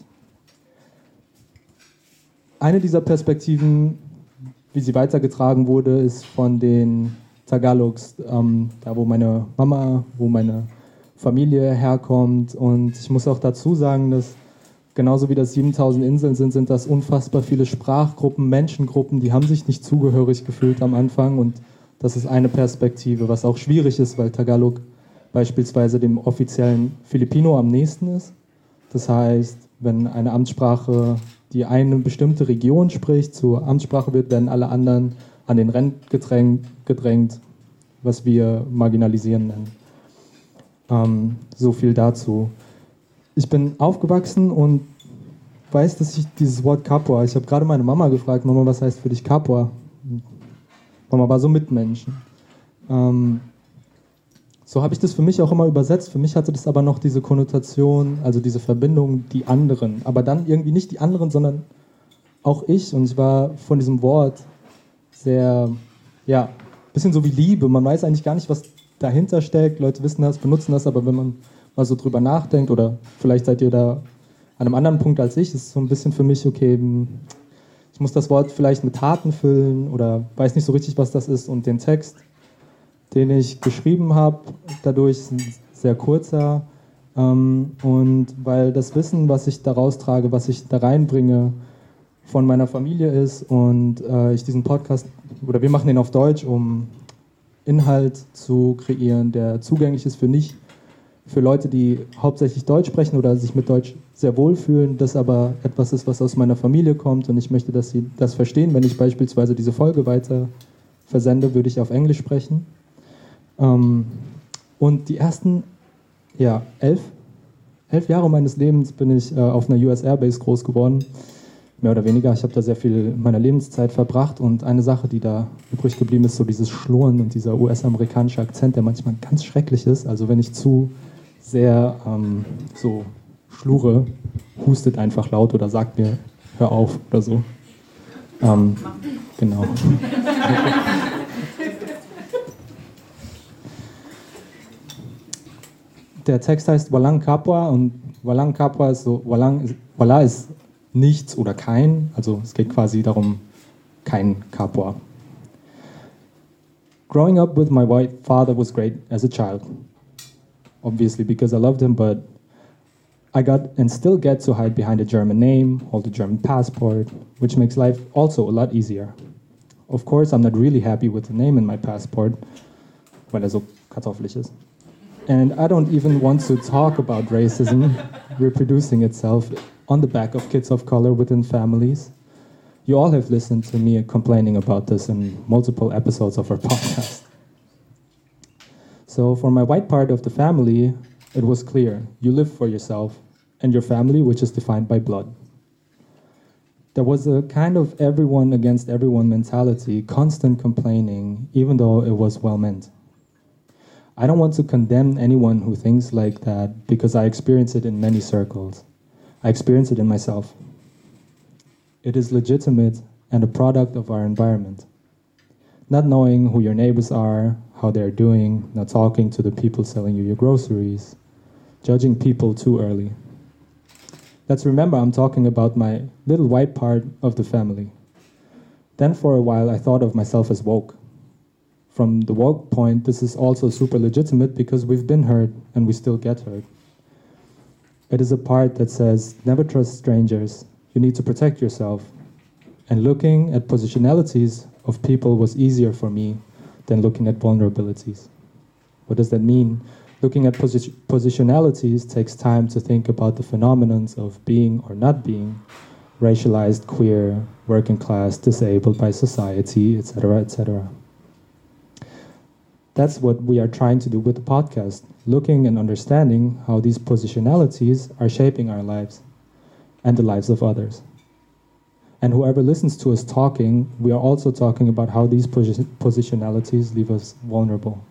Eine dieser Perspektiven, wie sie weitergetragen wurde, ist von den Tagalogs, da wo meine Mama, wo meine Familie herkommt. Und ich muss auch dazu sagen, dass genauso wie das 7000 Inseln sind das unfassbar viele Sprachgruppen, Menschengruppen, die haben sich nicht zugehörig gefühlt am Anfang. Und das ist eine Perspektive, was auch schwierig ist, weil Tagalog beispielsweise dem offiziellen Filipino am nächsten ist. Das heißt, wenn eine Amtssprache, die eine bestimmte Region spricht, zur Amtssprache wird, werden alle anderen an den Rand gedrängt, was wir marginalisieren nennen. So viel dazu. Ich bin aufgewachsen und weiß, dass ich dieses Wort Kapwa, ich habe gerade meine Mama gefragt, Mama, was heißt für dich Kapwa? Mama war so Mitmenschen. So habe ich das für mich auch immer übersetzt. Für mich hatte das aber noch diese Konnotation, also diese Verbindung, die anderen. Aber dann irgendwie nicht die anderen, sondern auch ich. Und ich war von diesem Wort sehr, ja, bisschen so wie Liebe. Man weiß eigentlich gar nicht, was dahinter steckt. Leute wissen das, benutzen das, aber wenn man mal so drüber nachdenkt, oder vielleicht seid ihr da an einem anderen Punkt als ich, ist es so ein bisschen für mich, okay, ich muss das Wort vielleicht mit Taten füllen oder weiß nicht so richtig, was das ist. Und den Text, den ich geschrieben habe, dadurch ist ein sehr kurzer. Und weil das Wissen, was ich daraus trage, was ich da reinbringe, von meiner Familie ist und ich diesen Podcast, oder wir machen den auf Deutsch, um Inhalt zu kreieren, der zugänglich ist für Leute, die hauptsächlich Deutsch sprechen oder sich mit Deutsch sehr wohlfühlen, das aber etwas ist, was aus meiner Familie kommt und ich möchte, dass sie das verstehen. Wenn ich beispielsweise diese Folge weiter versende, würde ich auf Englisch sprechen. Und die ersten 11 Jahre meines Lebens bin ich auf einer US Airbase groß geworden, mehr oder weniger. Ich habe da sehr viel meiner Lebenszeit verbracht und eine Sache, die da übrig geblieben ist, so dieses Schlurren und dieser US-amerikanische Akzent, der manchmal ganz schrecklich ist. Also wenn ich zu sehr so schlurre, hustet einfach laut oder sagt mir, hör auf oder so. Genau. Der Text heißt Walang Kapwa und Walang Kapwa ist so, Wala ist nichts oder kein, also es geht quasi darum, kein Kapwa. Growing up with my white father was great as a child, obviously because I loved him, but I got and still get to hide behind a German name, hold a German passport, which makes life also a lot easier. Of course, I'm not really happy with the name in my passport, weil so kartoffelig ist. And I don't even want to talk about racism reproducing itself on the back of kids of color within families. You all have listened to me complaining about this in multiple episodes of our podcast. So for my white part of the family, it was clear. You live for yourself and your family, which is defined by blood. There was a kind of everyone against everyone mentality, constant complaining, even though it was well meant. I don't want to condemn anyone who thinks like that because I experience it in many circles. I experience it in myself. It is legitimate and a product of our environment. Not knowing who your neighbors are, how they're doing, not talking to the people selling you your groceries, judging people too early. Let's remember I'm talking about my little white part of the family. Then for a while I thought of myself as woke. From the woke point, this is also super legitimate because we've been hurt and we still get hurt. It is a part that says, never trust strangers, you need to protect yourself. And looking at positionalities of people was easier for me than looking at vulnerabilities. What does that mean? Looking at positionalities takes time to think about the phenomenons of being or not being, racialized, queer, working class, disabled by society, etc., etc. That's what we are trying to do with the podcast, looking and understanding how these positionalities are shaping our lives and the lives of others. And whoever listens to us talking, we are also talking about how these positionalities leave us vulnerable.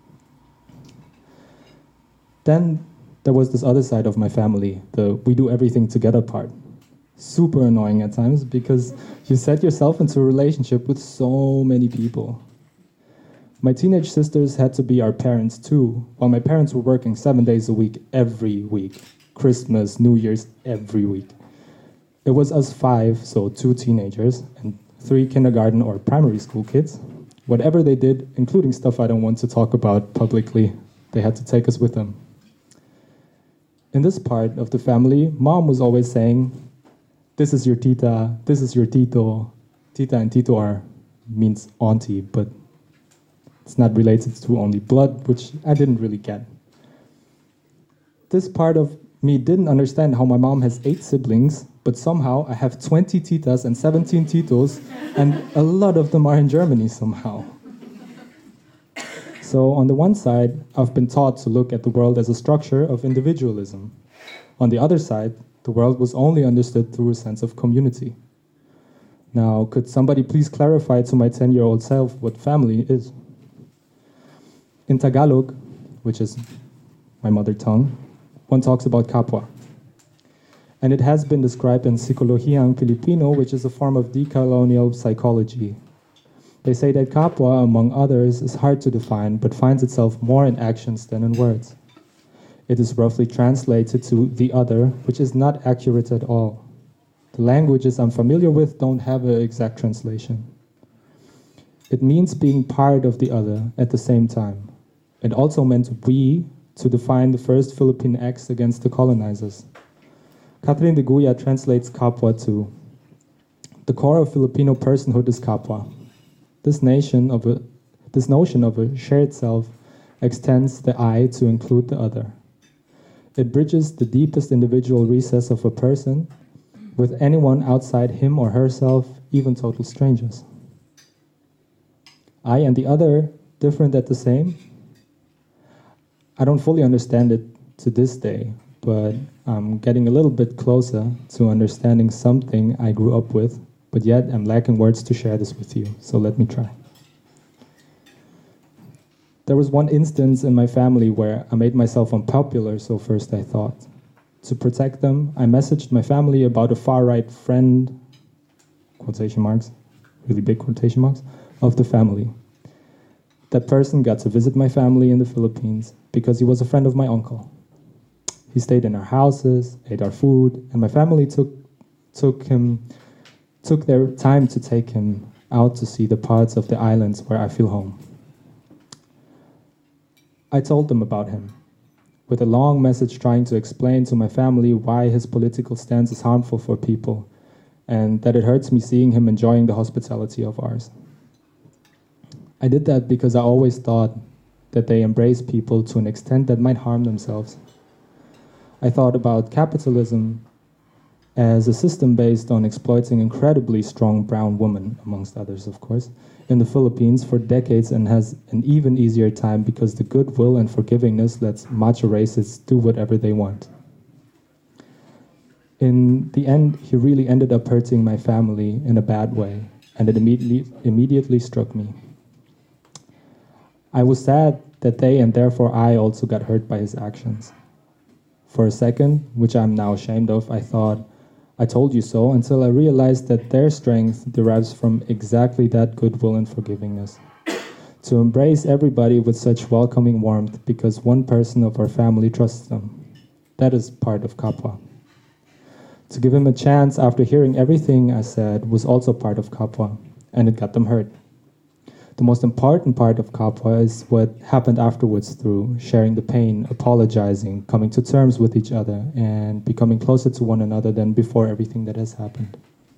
Then there was this other side of my family, the we do everything together part. Super annoying at times because you set yourself into a relationship with so many people. My teenage sisters had to be our parents too, while my parents were working 7 days a week, every week. Christmas, New Year's, every week. It was us 5, so 2 teenagers, and 3 kindergarten or primary school kids. Whatever they did, including stuff I don't want to talk about publicly, they had to take us with them. In this part of the family, Mom was always saying, "This is your tita, this is your tito." Tita and tito means auntie, but it's not related to only blood, which I didn't really get. This part of me didn't understand how my mom has 8 siblings, but somehow I have 20 titas and 17 titos, and a lot of them are in Germany somehow. So on the one side, I've been taught to look at the world as a structure of individualism. On the other side, the world was only understood through a sense of community. Now, could somebody please clarify to my 10-year-old self what family is? In Tagalog, which is my mother tongue, one talks about kapwa. And it has been described in Psikolohiang Filipino, which is a form of decolonial psychology. They say that kapwa, among others, is hard to define, but finds itself more in actions than in words. It is roughly translated to the other, which is not accurate at all. The languages I'm familiar with don't have an exact translation. It means being part of the other at the same time. It also meant we to define the first Philippine acts against the colonizers. Catherine de Goya translates kapwa to, "The core of Filipino personhood is kapwa. This notion of a shared self extends the I to include the other. It bridges the deepest individual recess of a person with anyone outside him or herself, even total strangers. I and the other, different at the same? I don't fully understand it to this day, but I'm getting a little bit closer to understanding something I grew up with, but yet I'm lacking words to share this with you, so let me try. There was one instance in my family where I made myself unpopular, so first I thought. To protect them, I messaged my family about a far-right friend, quotation marks, really big quotation marks, of the family. That person got to visit my family in the Philippines because he was a friend of my uncle. He stayed in our houses, ate our food, and my family took their time to take him out to see the parts of the islands where I feel home. I told them about him, with a long message trying to explain to my family why his political stance is harmful for people, and that it hurts me seeing him enjoying the hospitality of ours. I did that because I always thought that they embrace people to an extent that might harm themselves. I thought about capitalism as a system based on exploiting incredibly strong brown women, amongst others, of course, in the Philippines for decades, and has an even easier time because the goodwill and forgivingness lets macho racists do whatever they want. In the end, he really ended up hurting my family in a bad way, and it immediately struck me. I was sad that they, and therefore I, also got hurt by his actions. For a second, which I'm now ashamed of, I thought, I told you so, until I realized that their strength derives from exactly that goodwill and forgivingness. To embrace everybody with such welcoming warmth because one person of our family trusts them. That is part of kapwa. To give him a chance after hearing everything I said was also part of kapwa, and it got them hurt. The most important part of kapwa is what happened afterwards through sharing the pain, apologizing, coming to terms with each other, and becoming closer to one another than before everything that has happened.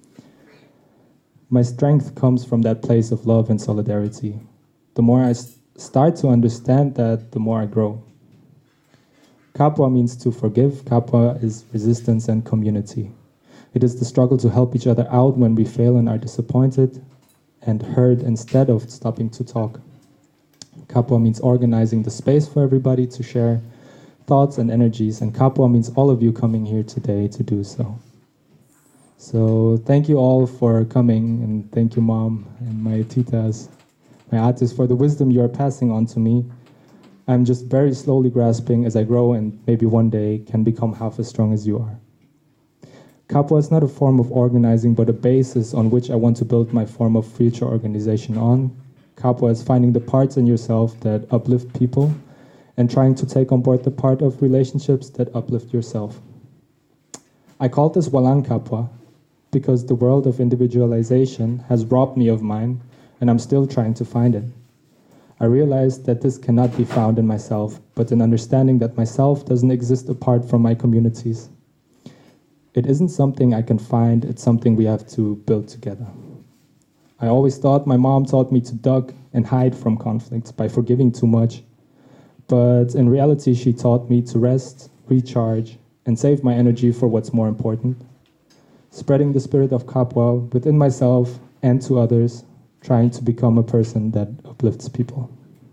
My strength comes from that place of love and solidarity. The more I start to understand that, the more I grow. Kapwa means to forgive. Kapwa is resistance and community. It is the struggle to help each other out when we fail and are disappointed and heard instead of stopping to talk. Kapwa means organizing the space for everybody to share thoughts and energies, and kapwa means all of you coming here today to do so. So thank you all for coming, and thank you, Mom, and my titas, my atis, for the wisdom you are passing on to me. I'm just very slowly grasping as I grow and maybe one day can become half as strong as you are. Kapwa is not a form of organizing, but a basis on which I want to build my form of future organization on. Kapwa as finding the parts in yourself that uplift people and trying to take on board the part of relationships that uplift yourself. I called this Walang Kapwa because the world of individualization has robbed me of mine, and I'm still trying to find it. I realized that this cannot be found in myself, but in understanding that myself doesn't exist apart from my communities. It isn't something I can find, it's something we have to build together. I always thought my mom taught me to duck and hide from conflicts by forgiving too much, but in reality she taught me to rest, recharge, and save my energy for what's more important. Spreading the spirit of Kapwa within myself and to others, trying to become a person that uplifts people.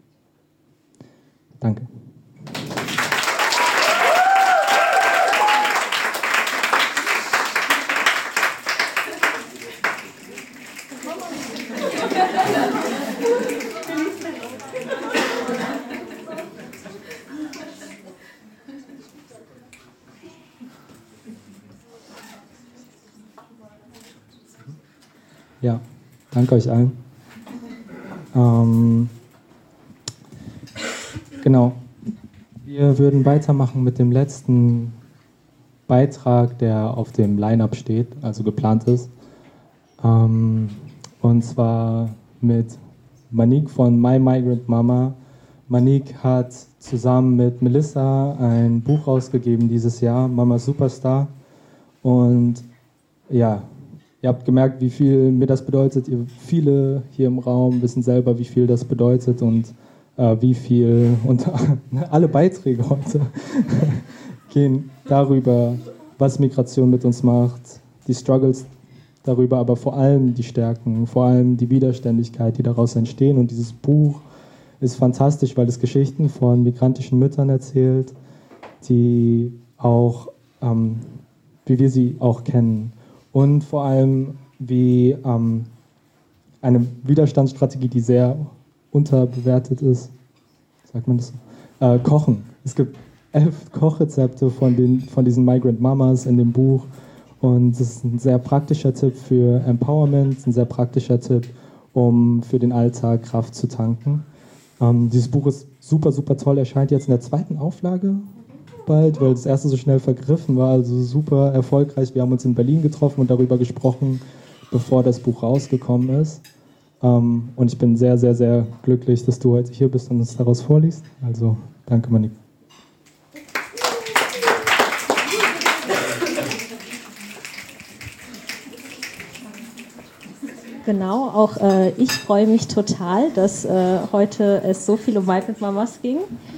Danke. Ja, danke euch allen. Genau. Wir würden weitermachen mit dem letzten Beitrag, der auf dem Line-Up steht, also geplant ist. Und zwar mit Manik von My Migrant Mama. Manik hat zusammen mit Melissa ein Buch rausgegeben dieses Jahr, Mama Superstar. Und ja, ihr habt gemerkt, wie viel mir das bedeutet. Viele hier im Raum wissen selber, wie viel das bedeutet und wie viel. Und alle Beiträge heute gehen darüber, was Migration mit uns macht, die Struggles darüber, aber vor allem die Stärken, vor allem die Widerständigkeit, die daraus entstehen. Und dieses Buch ist fantastisch, weil es Geschichten von migrantischen Müttern erzählt, die auch, wie wir sie auch kennen. Und vor allem wie eine Widerstandsstrategie, die sehr unterbewertet ist, sagt man das so? Kochen. Es gibt 11 Kochrezepte von diesen Migrant Mamas in dem Buch und es ist ein sehr praktischer Tipp für Empowerment, ein sehr praktischer Tipp, um für den Alltag Kraft zu tanken. Dieses Buch ist super, super toll, erscheint jetzt in der 2. Auflage bald, weil das erste so schnell vergriffen war, also super erfolgreich. Wir haben uns in Berlin getroffen und darüber gesprochen, bevor das Buch rausgekommen ist. Und ich bin sehr, sehr, sehr glücklich, dass du heute hier bist und uns daraus vorliest. Also danke, Manik. Genau, auch ich freue mich total, dass heute es so viel um Migrant Mamas ging.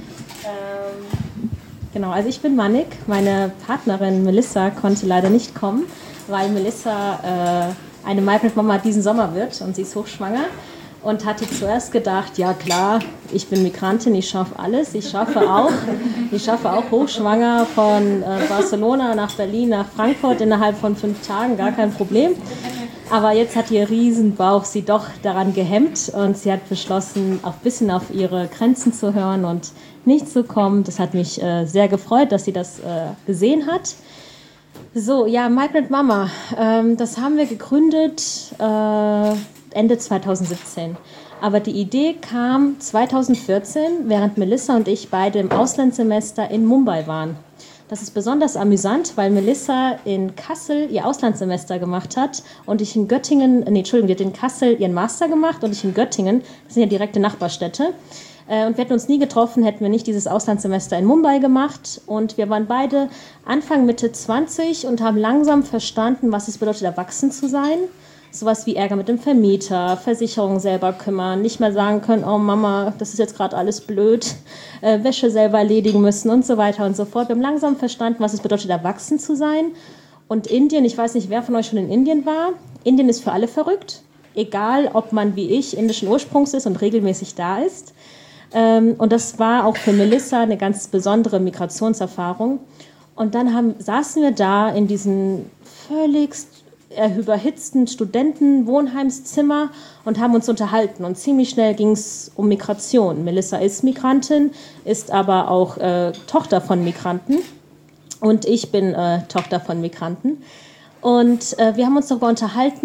Genau, also ich bin Manik. Meine Partnerin Melissa konnte leider nicht kommen, weil Melissa eine Migrant Mama diesen Sommer wird und sie ist hochschwanger und hatte zuerst gedacht, ja klar, ich bin Migrantin, ich schaffe alles. Ich schaffe auch hochschwanger von Barcelona nach Berlin, nach Frankfurt innerhalb von 5 Tagen, gar kein Problem. Aber jetzt hat ihr Riesenbauch sie doch daran gehemmt und sie hat beschlossen, auch ein bisschen auf ihre Grenzen zu hören und nicht zu kommen. Das hat mich sehr gefreut, dass sie das gesehen hat. So, ja, Migrant Mama, das haben wir gegründet Ende 2017. Aber die Idee kam 2014, während Melissa und ich beide im Auslandssemester in Mumbai waren. Das ist besonders amüsant, weil Melissa in Kassel ihr Auslandssemester gemacht hat und ich in Göttingen, die hat in Kassel ihren Master gemacht und ich in Göttingen, das sind ja direkte Nachbarstädte. Und wir hätten uns nie getroffen, hätten wir nicht dieses Auslandssemester in Mumbai gemacht. Und wir waren beide Anfang, Mitte 20 und haben langsam verstanden, was es bedeutet, erwachsen zu sein. Sowas wie Ärger mit dem Vermieter, Versicherungen selber kümmern, nicht mehr sagen können, oh Mama, das ist jetzt gerade alles blöd, Wäsche selber erledigen müssen und so weiter und so fort. Wir haben langsam verstanden, was es bedeutet, erwachsen zu sein. Und Indien, ich weiß nicht, wer von euch schon in Indien war, Indien ist für alle verrückt, egal ob man wie ich indischen Ursprungs ist und regelmäßig da ist. Und das war auch für Melissa eine ganz besondere Migrationserfahrung. Und dann saßen wir da in diesem völligst überhitzten Studentenwohnheimszimmer und haben uns unterhalten. Und ziemlich schnell ging es um Migration. Melissa ist Migrantin, ist aber auch Tochter von Migranten. Und ich bin Tochter von Migranten. Und wir haben uns darüber unterhalten,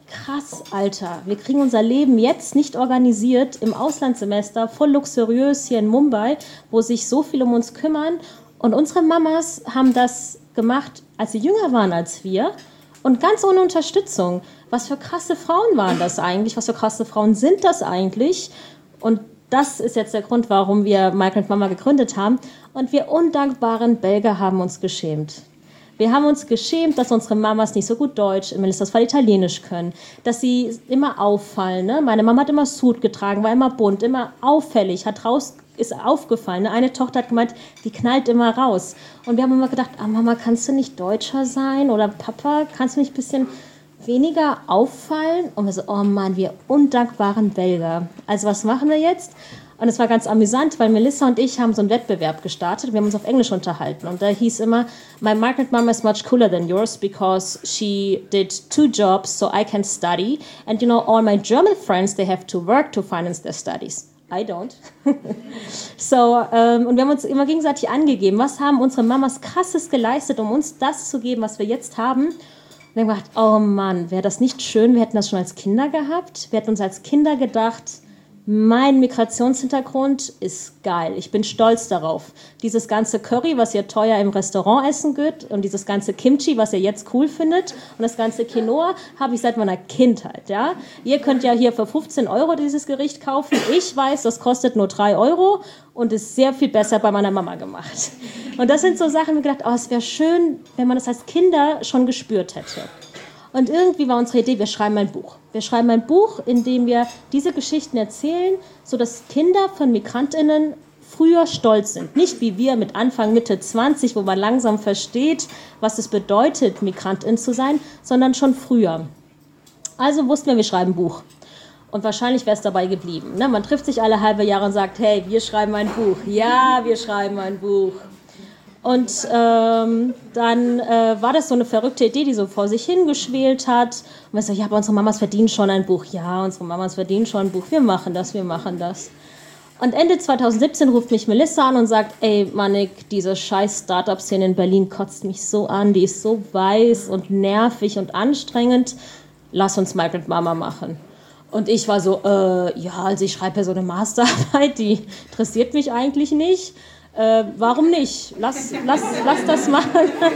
krass, Alter, wir kriegen unser Leben jetzt nicht organisiert im Auslandssemester, voll luxuriös hier in Mumbai, wo sich so viel um uns kümmern. Und unsere Mamas haben das gemacht, als sie jünger waren als wir und ganz ohne Unterstützung. Was für krasse Frauen waren das eigentlich? Was für krasse Frauen sind das eigentlich? Und das ist jetzt der Grund, warum wir Migrant Mama gegründet haben. Und wir undankbaren Belgier haben uns geschämt. Wir haben uns geschämt, dass unsere Mamas nicht so gut Deutsch, im Fall Italienisch können, dass sie immer auffallen. Ne? Meine Mama hat immer Suit getragen, war immer bunt, immer auffällig, ist aufgefallen. Ne? Eine Tochter hat gemeint, die knallt immer raus. Und wir haben immer gedacht, Mama, kannst du nicht Deutscher sein? Oder Papa, kannst du nicht ein bisschen weniger auffallen? Und wir so, oh Mann, wir undankbaren Belgier. Also was machen wir jetzt? Und es war ganz amüsant, weil Melissa und ich haben so einen Wettbewerb gestartet. Wir haben uns auf Englisch unterhalten. Und da hieß immer, my migrant mama is much cooler than yours because she did 2 jobs so I can study. And you know, all my German friends, they have to work to finance their studies. I don't. Und wir haben uns immer gegenseitig angegeben, was haben unsere Mamas Krasses geleistet, um uns das zu geben, was wir jetzt haben. Und wir haben gedacht, oh Mann, wäre das nicht schön, wir hätten das schon als Kinder gehabt. Wir hätten uns als Kinder gedacht, mein Migrationshintergrund ist geil. Ich bin stolz darauf. Dieses ganze Curry, was ihr teuer im Restaurant essen könnt und dieses ganze Kimchi, was ihr jetzt cool findet und das ganze Quinoa, habe ich seit meiner Kindheit. Ja? Ihr könnt ja hier für 15 € dieses Gericht kaufen. Ich weiß, das kostet nur 3 € und ist sehr viel besser bei meiner Mama gemacht. Und das sind so Sachen, wo ich gedacht, es wäre schön, wenn man das als Kinder schon gespürt hätte. Und irgendwie war unsere Idee, wir schreiben ein Buch. Wir schreiben ein Buch, in dem wir diese Geschichten erzählen, sodass Kinder von MigrantInnen früher stolz sind. Nicht wie wir mit Anfang, Mitte 20, wo man langsam versteht, was es bedeutet, Migrantin zu sein, sondern schon früher. Also wussten wir schreiben ein Buch. Und wahrscheinlich wäre es dabei geblieben. Ne? Man trifft sich alle halbe Jahre und sagt, hey, wir schreiben ein Buch. Ja, wir schreiben ein Buch. Und dann war das so eine verrückte Idee, die so vor sich hingeschwelt hat. Und wir so, ja, aber unsere Mamas verdienen schon ein Buch. Ja, unsere Mamas verdienen schon ein Buch. Wir machen das, wir machen das. Und Ende 2017 ruft mich Melissa an und sagt, ey, Manik, diese scheiß Startup-Szene in Berlin kotzt mich so an. Die ist so weiß und nervig und anstrengend. Lass uns Migrant Mama machen. Und ich war so, ja, also ich schreibe ja so eine Masterarbeit, die interessiert mich eigentlich nicht. Warum nicht? Lass das machen.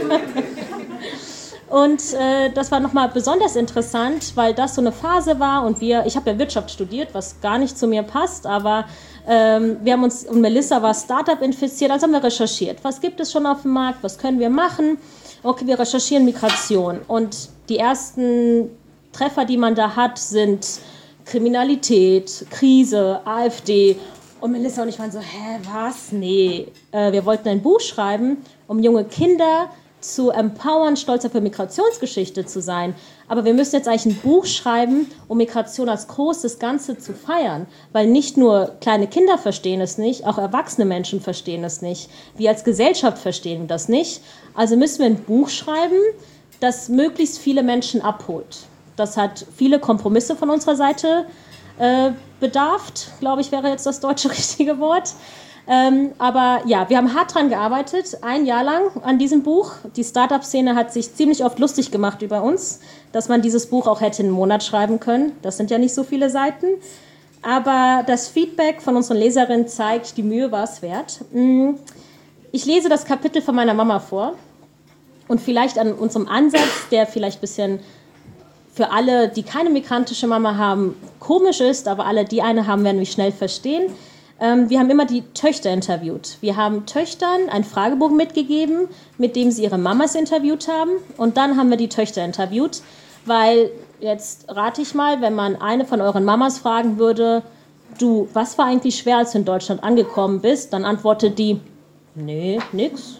Und das war nochmal besonders interessant, weil das so eine Phase war und ich habe ja Wirtschaft studiert, was gar nicht zu mir passt, aber wir haben uns, und Melissa war Startup infiziert, also haben wir recherchiert. Was gibt es schon auf dem Markt? Was können wir machen? Okay, wir recherchieren Migration. Und die ersten Treffer, die man da hat, sind Kriminalität, Krise, AfD. Und Melissa und ich waren so, was? Nee. Wir wollten ein Buch schreiben, um junge Kinder zu empowern, stolz auf ihre Migrationsgeschichte zu sein. Aber wir müssen jetzt eigentlich ein Buch schreiben, um Migration als großes Ganze zu feiern. Weil nicht nur kleine Kinder verstehen es nicht, auch erwachsene Menschen verstehen es nicht. Wir als Gesellschaft verstehen das nicht. Also müssen wir ein Buch schreiben, das möglichst viele Menschen abholt. Das hat viele Kompromisse von unserer Seite bedarft, glaube ich, wäre jetzt das deutsche richtige Wort. Aber ja, wir haben hart dran gearbeitet, 1 Jahr lang an diesem Buch. Die Startup-Szene hat sich ziemlich oft lustig gemacht über uns, dass man dieses Buch auch hätte in einem Monat schreiben können. Das sind ja nicht so viele Seiten. Aber das Feedback von unseren Leserinnen zeigt, die Mühe war es wert. Ich lese das Kapitel von meiner Mama vor und vielleicht an unserem Ansatz, der vielleicht ein bisschen für alle, die keine migrantische Mama haben, komisch ist, aber alle, die eine haben, werden mich schnell verstehen. Wir haben immer die Töchter interviewt. Wir haben Töchtern einen Fragebogen mitgegeben, mit dem sie ihre Mamas interviewt haben. Und dann haben wir die Töchter interviewt, weil, jetzt rate ich mal, wenn man eine von euren Mamas fragen würde, du, was war eigentlich schwer, als du in Deutschland angekommen bist? Dann antwortet die, nee, nix.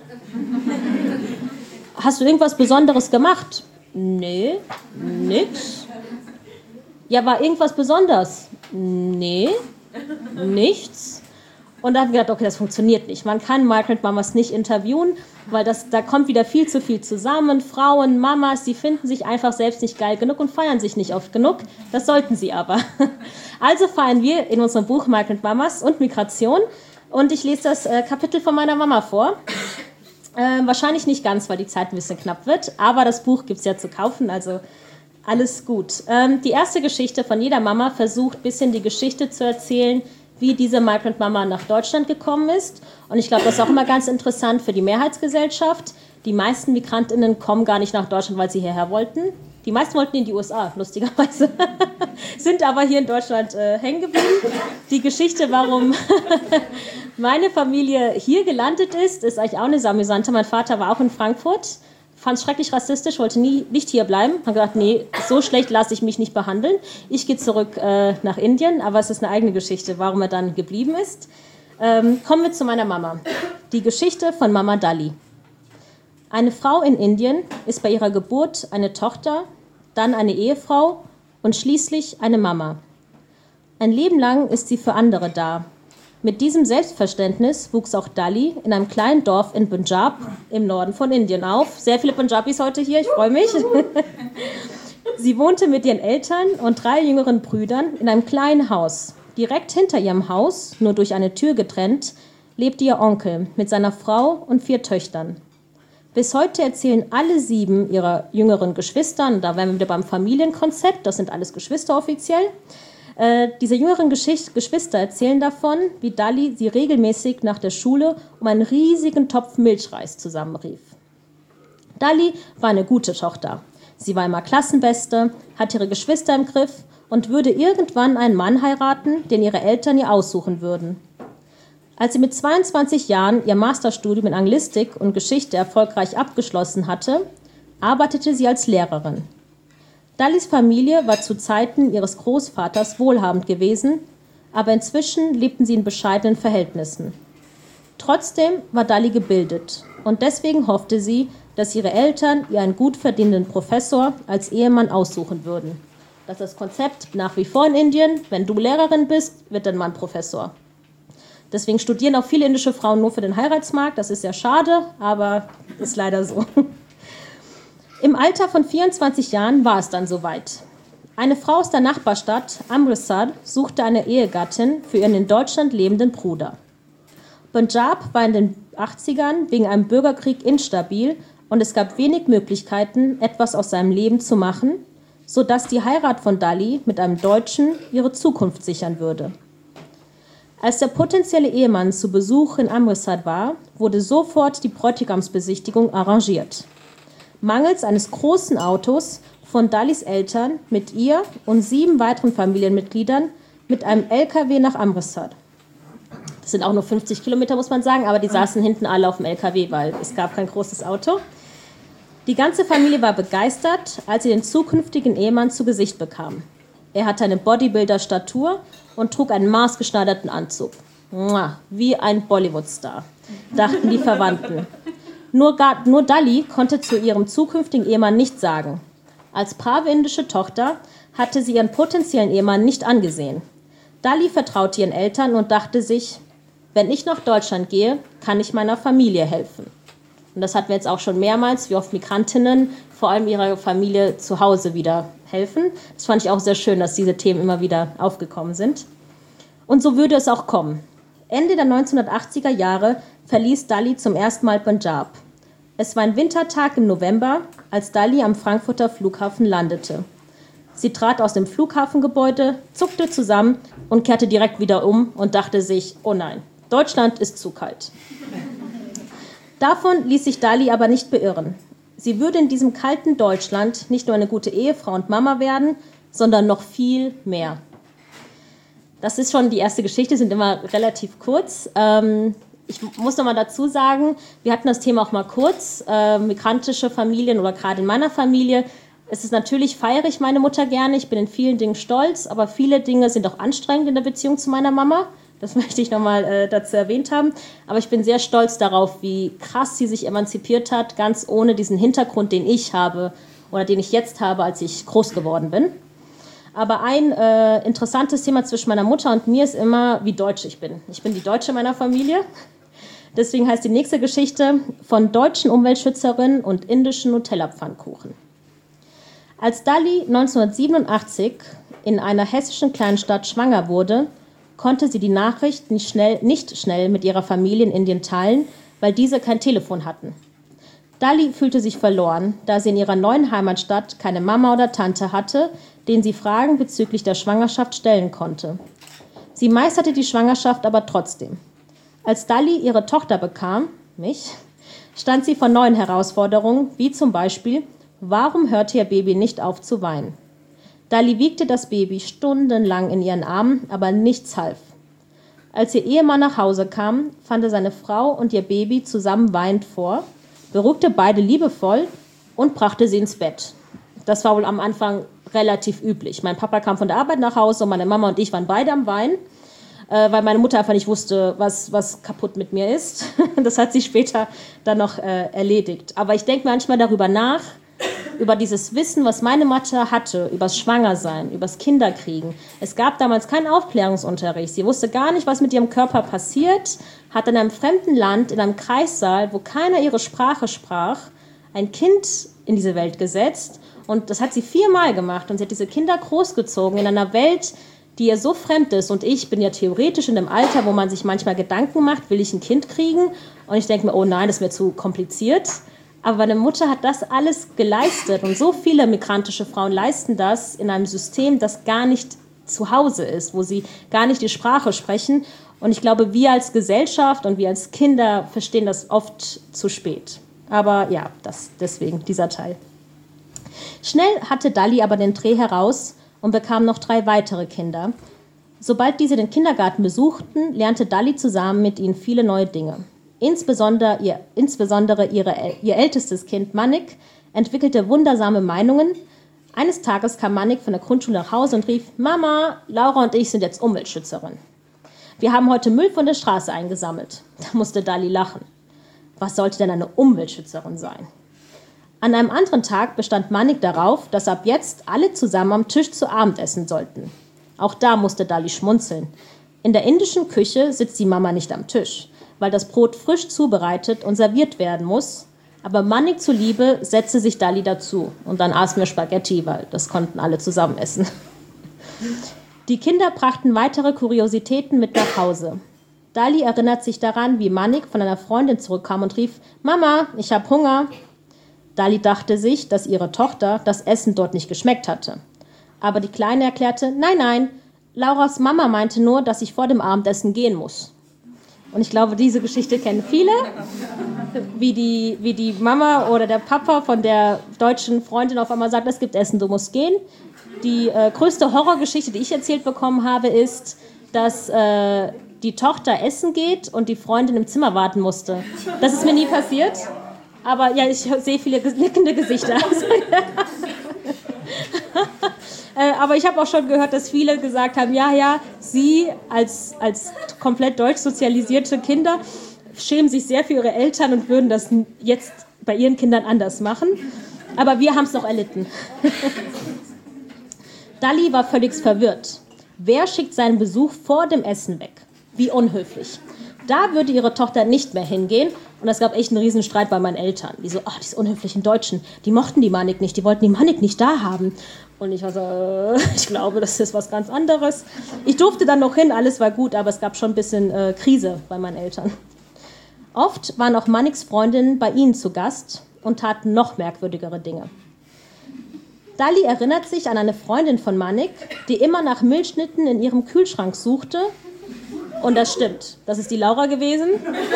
Hast du irgendwas Besonderes gemacht? Nee, nix. Ja, war irgendwas besonders? Nee, nichts. Und da haben wir gedacht, okay, das funktioniert nicht. Man kann Migrant Mamas nicht interviewen, weil da kommt wieder viel zu viel zusammen. Frauen, Mamas, die finden sich einfach selbst nicht geil genug und feiern sich nicht oft genug. Das sollten sie aber. Also feiern wir in unserem Buch Migrant Mamas und Migration. Und ich lese das Kapitel von meiner Mama vor. Wahrscheinlich nicht ganz, weil die Zeit ein bisschen knapp wird. Aber das Buch gibt es ja zu kaufen, also Alles gut. Die erste Geschichte von jeder Mama versucht, ein bisschen die Geschichte zu erzählen, wie diese Migrant Mama nach Deutschland gekommen ist. Und ich glaube, das ist auch immer ganz interessant für die Mehrheitsgesellschaft. Die meisten MigrantInnen kommen gar nicht nach Deutschland, weil sie hierher wollten. Die meisten wollten in die USA, lustigerweise, sind aber hier in Deutschland hängen geblieben. Die Geschichte, warum meine Familie hier gelandet ist eigentlich auch eine amüsante. Mein Vater war auch in Frankfurt, fand es schrecklich rassistisch, wollte nicht hier bleiben. Hat gesagt, nee, so schlecht lasse ich mich nicht behandeln. Ich gehe zurück nach Indien, aber es ist eine eigene Geschichte, warum er dann geblieben ist. Kommen wir zu meiner Mama. Die Geschichte von Mama Dali. Eine Frau in Indien ist bei ihrer Geburt eine Tochter, dann eine Ehefrau und schließlich eine Mama. Ein Leben lang ist sie für andere da. Mit diesem Selbstverständnis wuchs auch Dali in einem kleinen Dorf in Punjab im Norden von Indien auf. Sehr viele Punjabis heute hier, ich freue mich. Sie wohnte mit ihren Eltern und 3 jüngeren Brüdern in einem kleinen Haus. Direkt hinter ihrem Haus, nur durch eine Tür getrennt, lebte ihr Onkel mit seiner Frau und 4 Töchtern. Bis heute erzählen alle 7 ihrer jüngeren Geschwister, und da wären wir wieder beim Familienkonzept, das sind alles Geschwister offiziell, diese jüngeren Geschwister erzählen davon, wie Dali sie regelmäßig nach der Schule um einen riesigen Topf Milchreis zusammenrief. Dali war eine gute Tochter. Sie war immer Klassenbeste, hatte ihre Geschwister im Griff und würde irgendwann einen Mann heiraten, den ihre Eltern ihr aussuchen würden. Als sie mit 22 Jahren ihr Masterstudium in Anglistik und Geschichte erfolgreich abgeschlossen hatte, arbeitete sie als Lehrerin. Dalis Familie war zu Zeiten ihres Großvaters wohlhabend gewesen, aber inzwischen lebten sie in bescheidenen Verhältnissen. Trotzdem war Dali gebildet und deswegen hoffte sie, dass ihre Eltern ihr einen gut verdienenden Professor als Ehemann aussuchen würden. Das ist das Konzept nach wie vor in Indien. Wenn du Lehrerin bist, wird dein Mann Professor. Deswegen studieren auch viele indische Frauen nur für den Heiratsmarkt. Das ist ja schade, aber ist leider so. Im Alter von 24 Jahren war es dann soweit. Eine Frau aus der Nachbarstadt, Amritsar, suchte eine Ehegattin für ihren in Deutschland lebenden Bruder. Punjab war in den 80ern wegen einem Bürgerkrieg instabil und es gab wenig Möglichkeiten, etwas aus seinem Leben zu machen, sodass die Heirat von Dali mit einem Deutschen ihre Zukunft sichern würde. Als der potenzielle Ehemann zu Besuch in Amritsar war, wurde sofort die Bräutigamsbesichtigung arrangiert. Mangels eines großen Autos von Dalis Eltern mit ihr und 7 weiteren Familienmitgliedern mit einem LKW nach Amritsar. Das sind auch nur 50 Kilometer, muss man sagen, aber die saßen hinten alle auf dem LKW, weil es gab kein großes Auto. Die ganze Familie war begeistert, als sie den zukünftigen Ehemann zu Gesicht bekam. Er hatte eine Bodybuilder-Statur und trug einen maßgeschneiderten Anzug. Wie ein Bollywood-Star, dachten die Verwandten. Nur Dali konnte zu ihrem zukünftigen Ehemann nichts sagen. Als brave indische Tochter hatte sie ihren potenziellen Ehemann nicht angesehen. Dali vertraute ihren Eltern und dachte sich, wenn ich nach Deutschland gehe, kann ich meiner Familie helfen. Und das hatten wir jetzt auch schon mehrmals, wie oft Migrantinnen vor allem ihrer Familie zu Hause wieder helfen. Das fand ich auch sehr schön, dass diese Themen immer wieder aufgekommen sind. Und so würde es auch kommen. Ende der 1980er Jahre verließ Dali zum ersten Mal Punjab. Es war ein Wintertag im November, als Dali am Frankfurter Flughafen landete. Sie trat aus dem Flughafengebäude, zuckte zusammen und kehrte direkt wieder um und dachte sich, oh nein, Deutschland ist zu kalt. Davon ließ sich Dali aber nicht beirren. Sie würde in diesem kalten Deutschland nicht nur eine gute Ehefrau und Mama werden, sondern noch viel mehr. Das ist schon die erste Geschichte, sind immer relativ kurz. Ich muss noch mal dazu sagen, wir hatten das Thema auch mal kurz, migrantische Familien oder gerade in meiner Familie. Es ist natürlich, feiere ich meine Mutter gerne, ich bin in vielen Dingen stolz, aber viele Dinge sind auch anstrengend in der Beziehung zu meiner Mama. Das möchte ich noch mal dazu erwähnt haben. Aber ich bin sehr stolz darauf, wie krass sie sich emanzipiert hat, ganz ohne diesen Hintergrund, den ich habe oder den ich jetzt habe, als ich groß geworden bin. Aber ein interessantes Thema zwischen meiner Mutter und mir ist immer, wie deutsch ich bin. Ich bin die Deutsche meiner Familie. Deswegen heißt die nächste Geschichte von deutschen Umweltschützerinnen und indischen Nutella-Pfannkuchen. Als Dali 1987 in einer hessischen Kleinstadt schwanger wurde, konnte sie die Nachricht nicht schnell mit ihrer Familie in Indien teilen, weil diese kein Telefon hatten. Dali fühlte sich verloren, da sie in ihrer neuen Heimatstadt keine Mama oder Tante hatte, denen sie Fragen bezüglich der Schwangerschaft stellen konnte. Sie meisterte die Schwangerschaft aber trotzdem. Als Dali ihre Tochter bekam, mich, stand sie vor neuen Herausforderungen, wie zum Beispiel, warum hörte ihr Baby nicht auf zu weinen? Dali wiegte das Baby stundenlang in ihren Armen, aber nichts half. Als ihr Ehemann nach Hause kam, fand er seine Frau und ihr Baby zusammen weinend vor, beruhigte beide liebevoll und brachte sie ins Bett. Das war wohl am Anfang relativ üblich. Mein Papa kam von der Arbeit nach Hause und meine Mama und ich waren beide am Weinen, weil meine Mutter einfach nicht wusste, was kaputt mit mir ist. Das hat sie später dann noch erledigt. Aber ich denke manchmal darüber nach, über dieses Wissen, was meine Mutter hatte, übers Schwangersein, übers Kinderkriegen. Es gab damals keinen Aufklärungsunterricht. Sie wusste gar nicht, was mit ihrem Körper passiert, hat in einem fremden Land, in einem Kreissaal, wo keiner ihre Sprache sprach, ein Kind in diese Welt gesetzt. Und das hat sie 4-mal gemacht. Und sie hat diese Kinder großgezogen in einer Welt, die ihr so fremd ist. Und ich bin ja theoretisch in einem Alter, wo man sich manchmal Gedanken macht, will ich ein Kind kriegen? Und ich denke mir, oh nein, das ist mir zu kompliziert. Aber meine Mutter hat das alles geleistet. Und so viele migrantische Frauen leisten das in einem System, das gar nicht zu Hause ist, wo sie gar nicht die Sprache sprechen. Und ich glaube, wir als Gesellschaft und wir als Kinder verstehen das oft zu spät. Aber ja, deswegen dieser Teil. Schnell hatte Dali aber den Dreh heraus und bekam noch 3 weitere Kinder. Sobald diese den Kindergarten besuchten, lernte Dali zusammen mit ihnen viele neue Dinge. Insbesondere ihr ältestes Kind Manik entwickelte wundersame Meinungen. Eines Tages kam Manik von der Grundschule nach Hause und rief, Mama, Laura und ich sind jetzt Umweltschützerin. Wir haben heute Müll von der Straße eingesammelt. Da musste Dali lachen. Was sollte denn eine Umweltschützerin sein? An einem anderen Tag bestand Manik darauf, dass ab jetzt alle zusammen am Tisch zu Abend essen sollten. Auch da musste Dali schmunzeln. In der indischen Küche sitzt die Mama nicht am Tisch, weil das Brot frisch zubereitet und serviert werden muss. Aber Manik zuliebe setzte sich Dali dazu. Und dann aßen wir Spaghetti, weil das konnten alle zusammen essen. Die Kinder brachten weitere Kuriositäten mit nach Hause. Dali erinnert sich daran, wie Manik von einer Freundin zurückkam und rief, Mama, ich habe Hunger. Dali dachte sich, dass ihre Tochter das Essen dort nicht geschmeckt hatte. Aber die Kleine erklärte, nein, Lauras Mama meinte nur, dass ich vor dem Abendessen gehen muss. Und ich glaube, diese Geschichte kennen viele, wie die Mama oder der Papa von der deutschen Freundin auf einmal sagt, es gibt Essen, du musst gehen. Die größte Horrorgeschichte, die ich erzählt bekommen habe, ist, dass die Tochter essen geht und die Freundin im Zimmer warten musste. Das ist mir nie passiert, aber ja, ich sehe viele nickende Gesichter. Aber ich habe auch schon gehört, dass viele gesagt haben, ja, sie als komplett deutsch sozialisierte Kinder schämen sich sehr für ihre Eltern und würden das jetzt bei ihren Kindern anders machen. Aber wir haben es noch erlitten. Dali war völlig verwirrt. Wer schickt seinen Besuch vor dem Essen weg? Wie unhöflich. Da würde ihre Tochter nicht mehr hingehen. Und es gab echt einen riesen Streit bei meinen Eltern. Die so, diese unhöflichen Deutschen, die mochten die Manik nicht, die wollten die Manik nicht da haben. Und ich war so, ich glaube, das ist was ganz anderes. Ich durfte dann noch hin, alles war gut, aber es gab schon ein bisschen Krise bei meinen Eltern. Oft waren auch Maniks Freundinnen bei ihnen zu Gast und taten noch merkwürdigere Dinge. Dali erinnert sich an eine Freundin von Manik, die immer nach Milchschnitten in ihrem Kühlschrank suchte. Und das stimmt, das ist die Laura gewesen.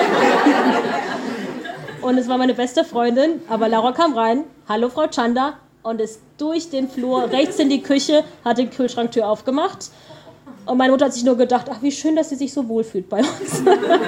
Und es war meine beste Freundin, aber Laura kam rein, hallo Frau Chanda, und ist durch den Flur rechts in die Küche, hat die Kühlschranktür aufgemacht. Und meine Mutter hat sich nur gedacht, ach, wie schön, dass sie sich so wohlfühlt bei uns.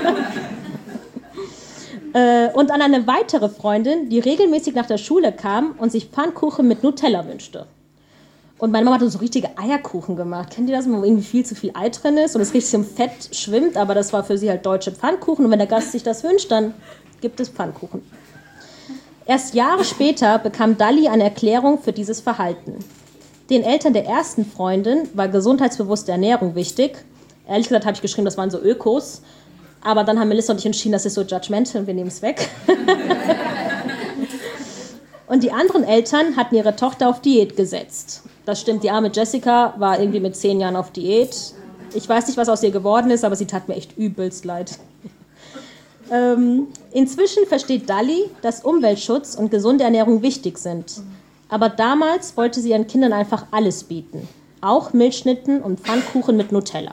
Und an eine weitere Freundin, die regelmäßig nach der Schule kam und sich Pfannkuchen mit Nutella wünschte. Und meine Mama hat so richtige Eierkuchen gemacht. Kennt ihr das, wo irgendwie viel zu viel Ei drin ist und es richtig im Fett schwimmt? Aber das war für sie halt deutsche Pfannkuchen. Und wenn der Gast sich das wünscht, dann gibt es Pfannkuchen. Erst Jahre später bekam Dali eine Erklärung für dieses Verhalten. Den Eltern der ersten Freundin war gesundheitsbewusste Ernährung wichtig. Ehrlich gesagt habe ich geschrieben, das waren so Ökos. Aber dann haben Melissa und ich entschieden, das ist so judgmental und wir nehmen es weg. Und die anderen Eltern hatten ihre Tochter auf Diät gesetzt. Das stimmt, die arme Jessica war irgendwie mit 10 Jahren auf Diät. Ich weiß nicht, was aus ihr geworden ist, aber sie tat mir echt übelst leid. Inzwischen versteht Dali, dass Umweltschutz und gesunde Ernährung wichtig sind. Aber damals wollte sie ihren Kindern einfach alles bieten. Auch Milchschnitten und Pfannkuchen mit Nutella.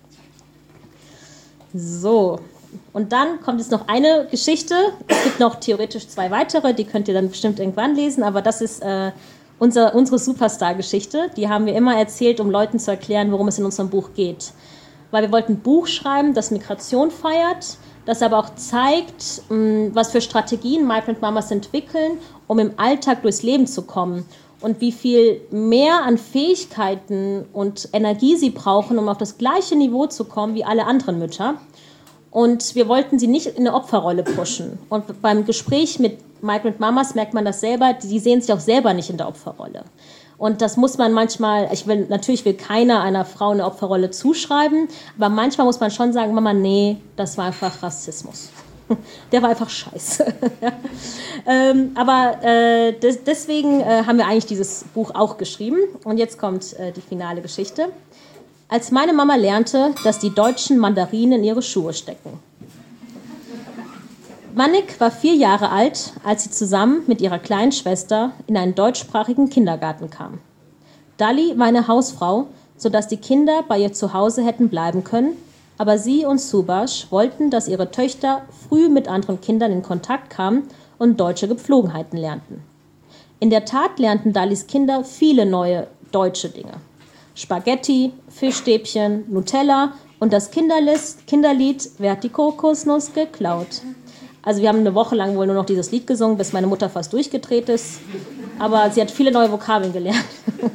So, und dann kommt jetzt noch eine Geschichte. Es gibt noch theoretisch 2 weitere, die könnt ihr dann bestimmt irgendwann lesen, aber das ist unsere Superstar-Geschichte. Die haben wir immer erzählt, um Leuten zu erklären, worum es in unserem Buch geht. Weil wir wollten ein Buch schreiben, das Migration feiert, das aber auch zeigt, was für Strategien Migrant Mamas entwickeln, um im Alltag durchs Leben zu kommen und wie viel mehr an Fähigkeiten und Energie sie brauchen, um auf das gleiche Niveau zu kommen wie alle anderen Mütter. Und wir wollten sie nicht in eine Opferrolle pushen. Und beim Gespräch mit Migrant Mamas merkt man das selber, die sehen sich auch selber nicht in der Opferrolle. Und das muss man manchmal, natürlich will keiner einer Frau eine Opferrolle zuschreiben, aber manchmal muss man schon sagen, Mama, nee, das war einfach Rassismus. Der war einfach scheiße. Deswegen haben wir eigentlich dieses Buch auch geschrieben. Und jetzt kommt die finale Geschichte. Als meine Mama lernte, dass die Deutschen Mandarinen in ihre Schuhe stecken. Manik war 4 Jahre alt, als sie zusammen mit ihrer kleinen Schwester in einen deutschsprachigen Kindergarten kam. Dali war eine Hausfrau, sodass die Kinder bei ihr zu Hause hätten bleiben können, aber sie und Subash wollten, dass ihre Töchter früh mit anderen Kindern in Kontakt kamen und deutsche Gepflogenheiten lernten. In der Tat lernten Dalis Kinder viele neue deutsche Dinge. Spaghetti, Fischstäbchen, Nutella und das Kinderlied Wer hat die Kokosnuss geklaut? Also wir haben eine Woche lang wohl nur noch dieses Lied gesungen, bis meine Mutter fast durchgedreht ist. Aber sie hat viele neue Vokabeln gelernt.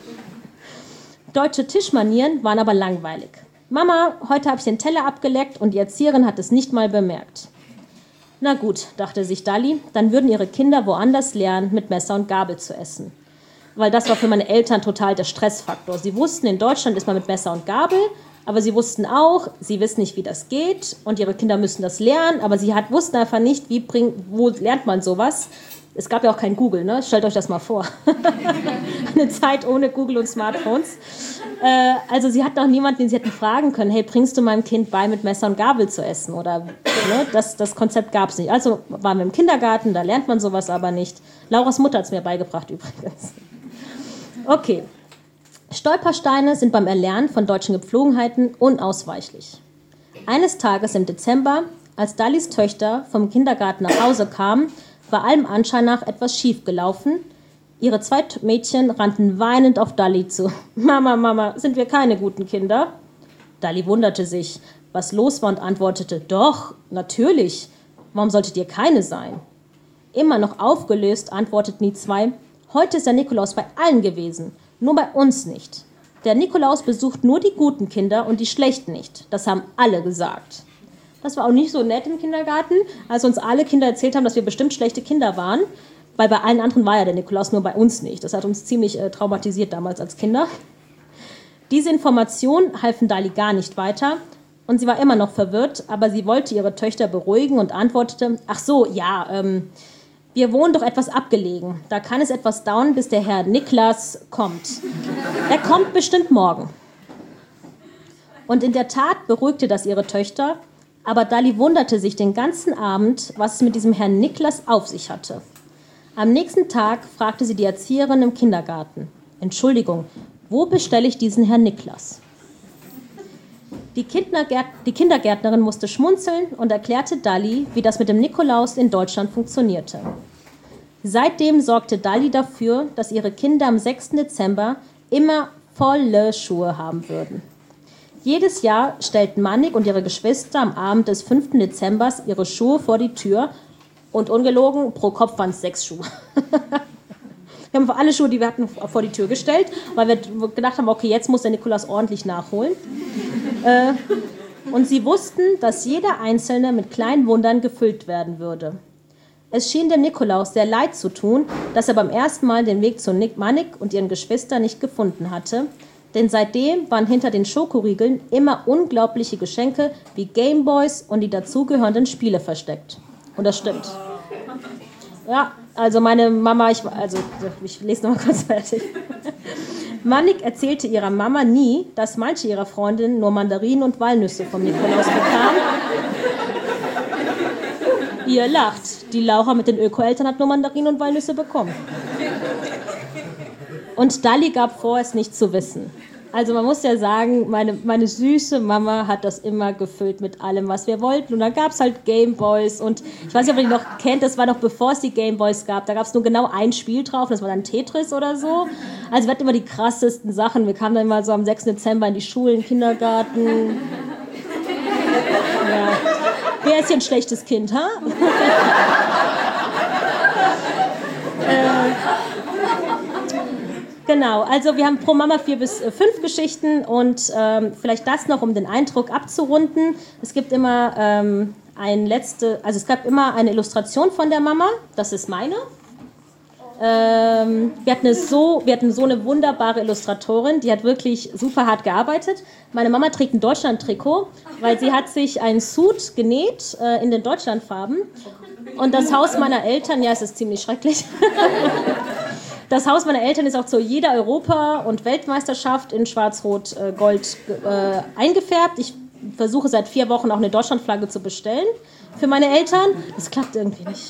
Deutsche Tischmanieren waren aber langweilig. Mama, heute habe ich den Teller abgeleckt und die Erzieherin hat es nicht mal bemerkt. Na gut, dachte sich Dali, dann würden ihre Kinder woanders lernen, mit Messer und Gabel zu essen. Weil das war für meine Eltern total der Stressfaktor. Sie wussten, in Deutschland ist man mit Messer und Gabel, aber sie wussten auch, sie wissen nicht, wie das geht und ihre Kinder müssen das lernen, aber sie wussten einfach nicht, wo lernt man sowas. Es gab ja auch kein Google, ne? Stellt euch das mal vor. Eine Zeit ohne Google und Smartphones. Also sie hatten auch niemanden, den sie hätten fragen können, hey, bringst du meinem Kind bei, mit Messer und Gabel zu essen? Oder ne? Das Konzept gab es nicht. Also waren wir im Kindergarten, da lernt man sowas aber nicht. Lauras Mutter hat es mir beigebracht übrigens. Okay. Stolpersteine sind beim Erlernen von deutschen Gepflogenheiten unausweichlich. Eines Tages im Dezember, als Dalis Töchter vom Kindergarten nach Hause kamen, war allem Anschein nach etwas schief gelaufen. Ihre 2 Mädchen rannten weinend auf Dali zu. Mama, Mama, sind wir keine guten Kinder? Dali wunderte sich, was los war und antwortete, doch, natürlich. Warum solltet ihr keine sein? Immer noch aufgelöst antworteten die 2, heute ist der Nikolaus bei allen gewesen. Nur bei uns nicht. Der Nikolaus besucht nur die guten Kinder und die schlechten nicht. Das haben alle gesagt. Das war auch nicht so nett im Kindergarten, als uns alle Kinder erzählt haben, dass wir bestimmt schlechte Kinder waren, weil bei allen anderen war ja der Nikolaus, nur bei uns nicht. Das hat uns ziemlich traumatisiert damals als Kinder. Diese Informationen halfen Dali gar nicht weiter und sie war immer noch verwirrt, aber sie wollte ihre Töchter beruhigen und antwortete, ach so, ja, wir wohnen doch etwas abgelegen. Da kann es etwas dauern, bis der Herr Niklas kommt. Er kommt bestimmt morgen. Und in der Tat beruhigte das ihre Töchter, aber Dali wunderte sich den ganzen Abend, was es mit diesem Herrn Niklas auf sich hatte. Am nächsten Tag fragte sie die Erzieherin im Kindergarten, Entschuldigung, wo bestelle ich diesen Herrn Niklas? Die Kindergärtnerin musste schmunzeln und erklärte Dali, wie das mit dem Nikolaus in Deutschland funktionierte. Seitdem sorgte Dali dafür, dass ihre Kinder am 6. Dezember immer volle Schuhe haben würden. Jedes Jahr stellten Manik und ihre Geschwister am Abend des 5. Dezember ihre Schuhe vor die Tür und ungelogen, pro Kopf waren es 6 Schuhe. Wir haben alle Schuhe, die wir hatten, vor die Tür gestellt, weil wir gedacht haben, okay, jetzt muss der Nikolaus ordentlich nachholen. Und sie wussten, dass jeder Einzelne mit kleinen Wundern gefüllt werden würde. Es schien dem Nikolaus sehr leid zu tun, dass er beim ersten Mal den Weg zu Manik und ihren Geschwistern nicht gefunden hatte, denn seitdem waren hinter den Schokoriegeln immer unglaubliche Geschenke wie Gameboys und die dazugehörenden Spiele versteckt. Und das stimmt. Ja, also meine Mama, ich lese noch mal kurz fertig. Manik erzählte ihrer Mama nie, dass manche ihrer Freundinnen nur Mandarinen und Walnüsse vom Nikolaus bekamen. Ihr lacht. Die Laura mit den Öko-Eltern hat nur Mandarinen und Walnüsse bekommen. Und Dalli gab vor, es nicht zu wissen. Also man muss ja sagen, meine süße Mama hat das immer gefüllt mit allem, was wir wollten. Und dann gab es halt Gameboys und ich weiß nicht, ob ihr die noch kennt, das war noch bevor es die Gameboys gab. Da gab es nur genau ein Spiel drauf, das war dann Tetris oder so. Also wir hatten immer die krassesten Sachen. Wir kamen dann immer so am 6. Dezember in die Schule, in den Kindergarten. Ja. Wer ist hier ein schlechtes Kind, ha? Genau, also wir haben pro Mama 4 bis 5 Geschichten und vielleicht das noch, um den Eindruck abzurunden. Es gibt immer es gab immer eine Illustration von der Mama, das ist meine. Wir hatten so eine wunderbare Illustratorin, die hat wirklich super hart gearbeitet. Meine Mama trägt ein Deutschland-Trikot, weil sie hat sich einen Suit genäht in den Deutschlandfarben. Und das Haus meiner Eltern, ja, es ist ziemlich schrecklich. Das Haus meiner Eltern ist auch zu jeder Europa- und Weltmeisterschaft in Schwarz-Rot-Gold eingefärbt. Ich versuche seit 4 Wochen auch eine Deutschlandflagge zu bestellen für meine Eltern. Das klappt irgendwie nicht.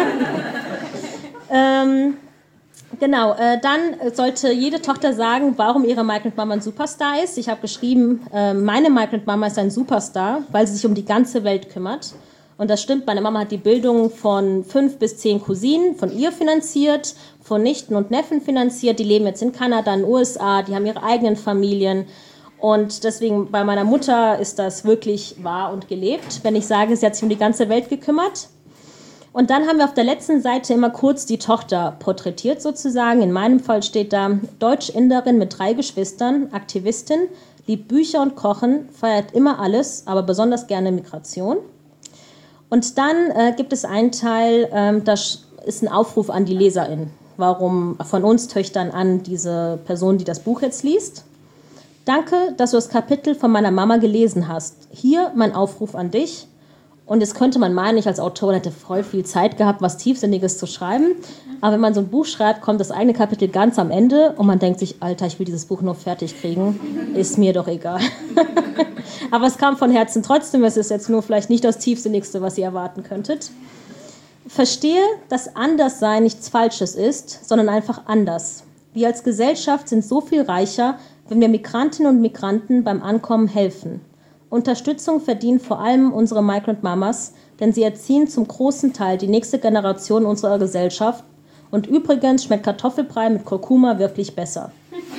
Genau, dann sollte jede Tochter sagen, warum ihre Migrant Mama ein Superstar ist. Ich habe geschrieben, meine Migrant Mama ist ein Superstar, weil sie sich um die ganze Welt kümmert. Und das stimmt, meine Mama hat die Bildung von 5 bis 10 Cousinen von ihr finanziert, von Nichten und Neffen finanziert. Die leben jetzt in Kanada, in den USA, die haben ihre eigenen Familien. Und deswegen bei meiner Mutter ist das wirklich wahr und gelebt, wenn ich sage, sie hat sich um die ganze Welt gekümmert. Und dann haben wir auf der letzten Seite immer kurz die Tochter porträtiert sozusagen. In meinem Fall steht da Deutsch-Inderin mit 3 Geschwistern, Aktivistin, liebt Bücher und Kochen, feiert immer alles, aber besonders gerne Migration. Und dann gibt es einen Teil, das ist ein Aufruf an die LeserInnen. Warum von uns Töchtern an diese Person, die das Buch jetzt liest. Danke, dass du das Kapitel von meiner Mama gelesen hast. Hier mein Aufruf an dich. Und jetzt könnte man meinen, ich als Autorin hätte voll viel Zeit gehabt, was Tiefsinniges zu schreiben. Aber wenn man so ein Buch schreibt, kommt das eigene Kapitel ganz am Ende und man denkt sich, Alter, ich will dieses Buch nur fertig kriegen. Ist mir doch egal. Aber es kam von Herzen trotzdem. Es ist jetzt nur vielleicht nicht das Tiefsinnigste, was ihr erwarten könntet. Verstehe, dass Anderssein nichts Falsches ist, sondern einfach anders. Wir als Gesellschaft sind so viel reicher, wenn wir Migrantinnen und Migranten beim Ankommen helfen. Unterstützung verdienen vor allem unsere Migrant Mamas, denn sie erziehen zum großen Teil die nächste Generation unserer Gesellschaft. Und übrigens schmeckt Kartoffelbrei mit Kurkuma wirklich besser.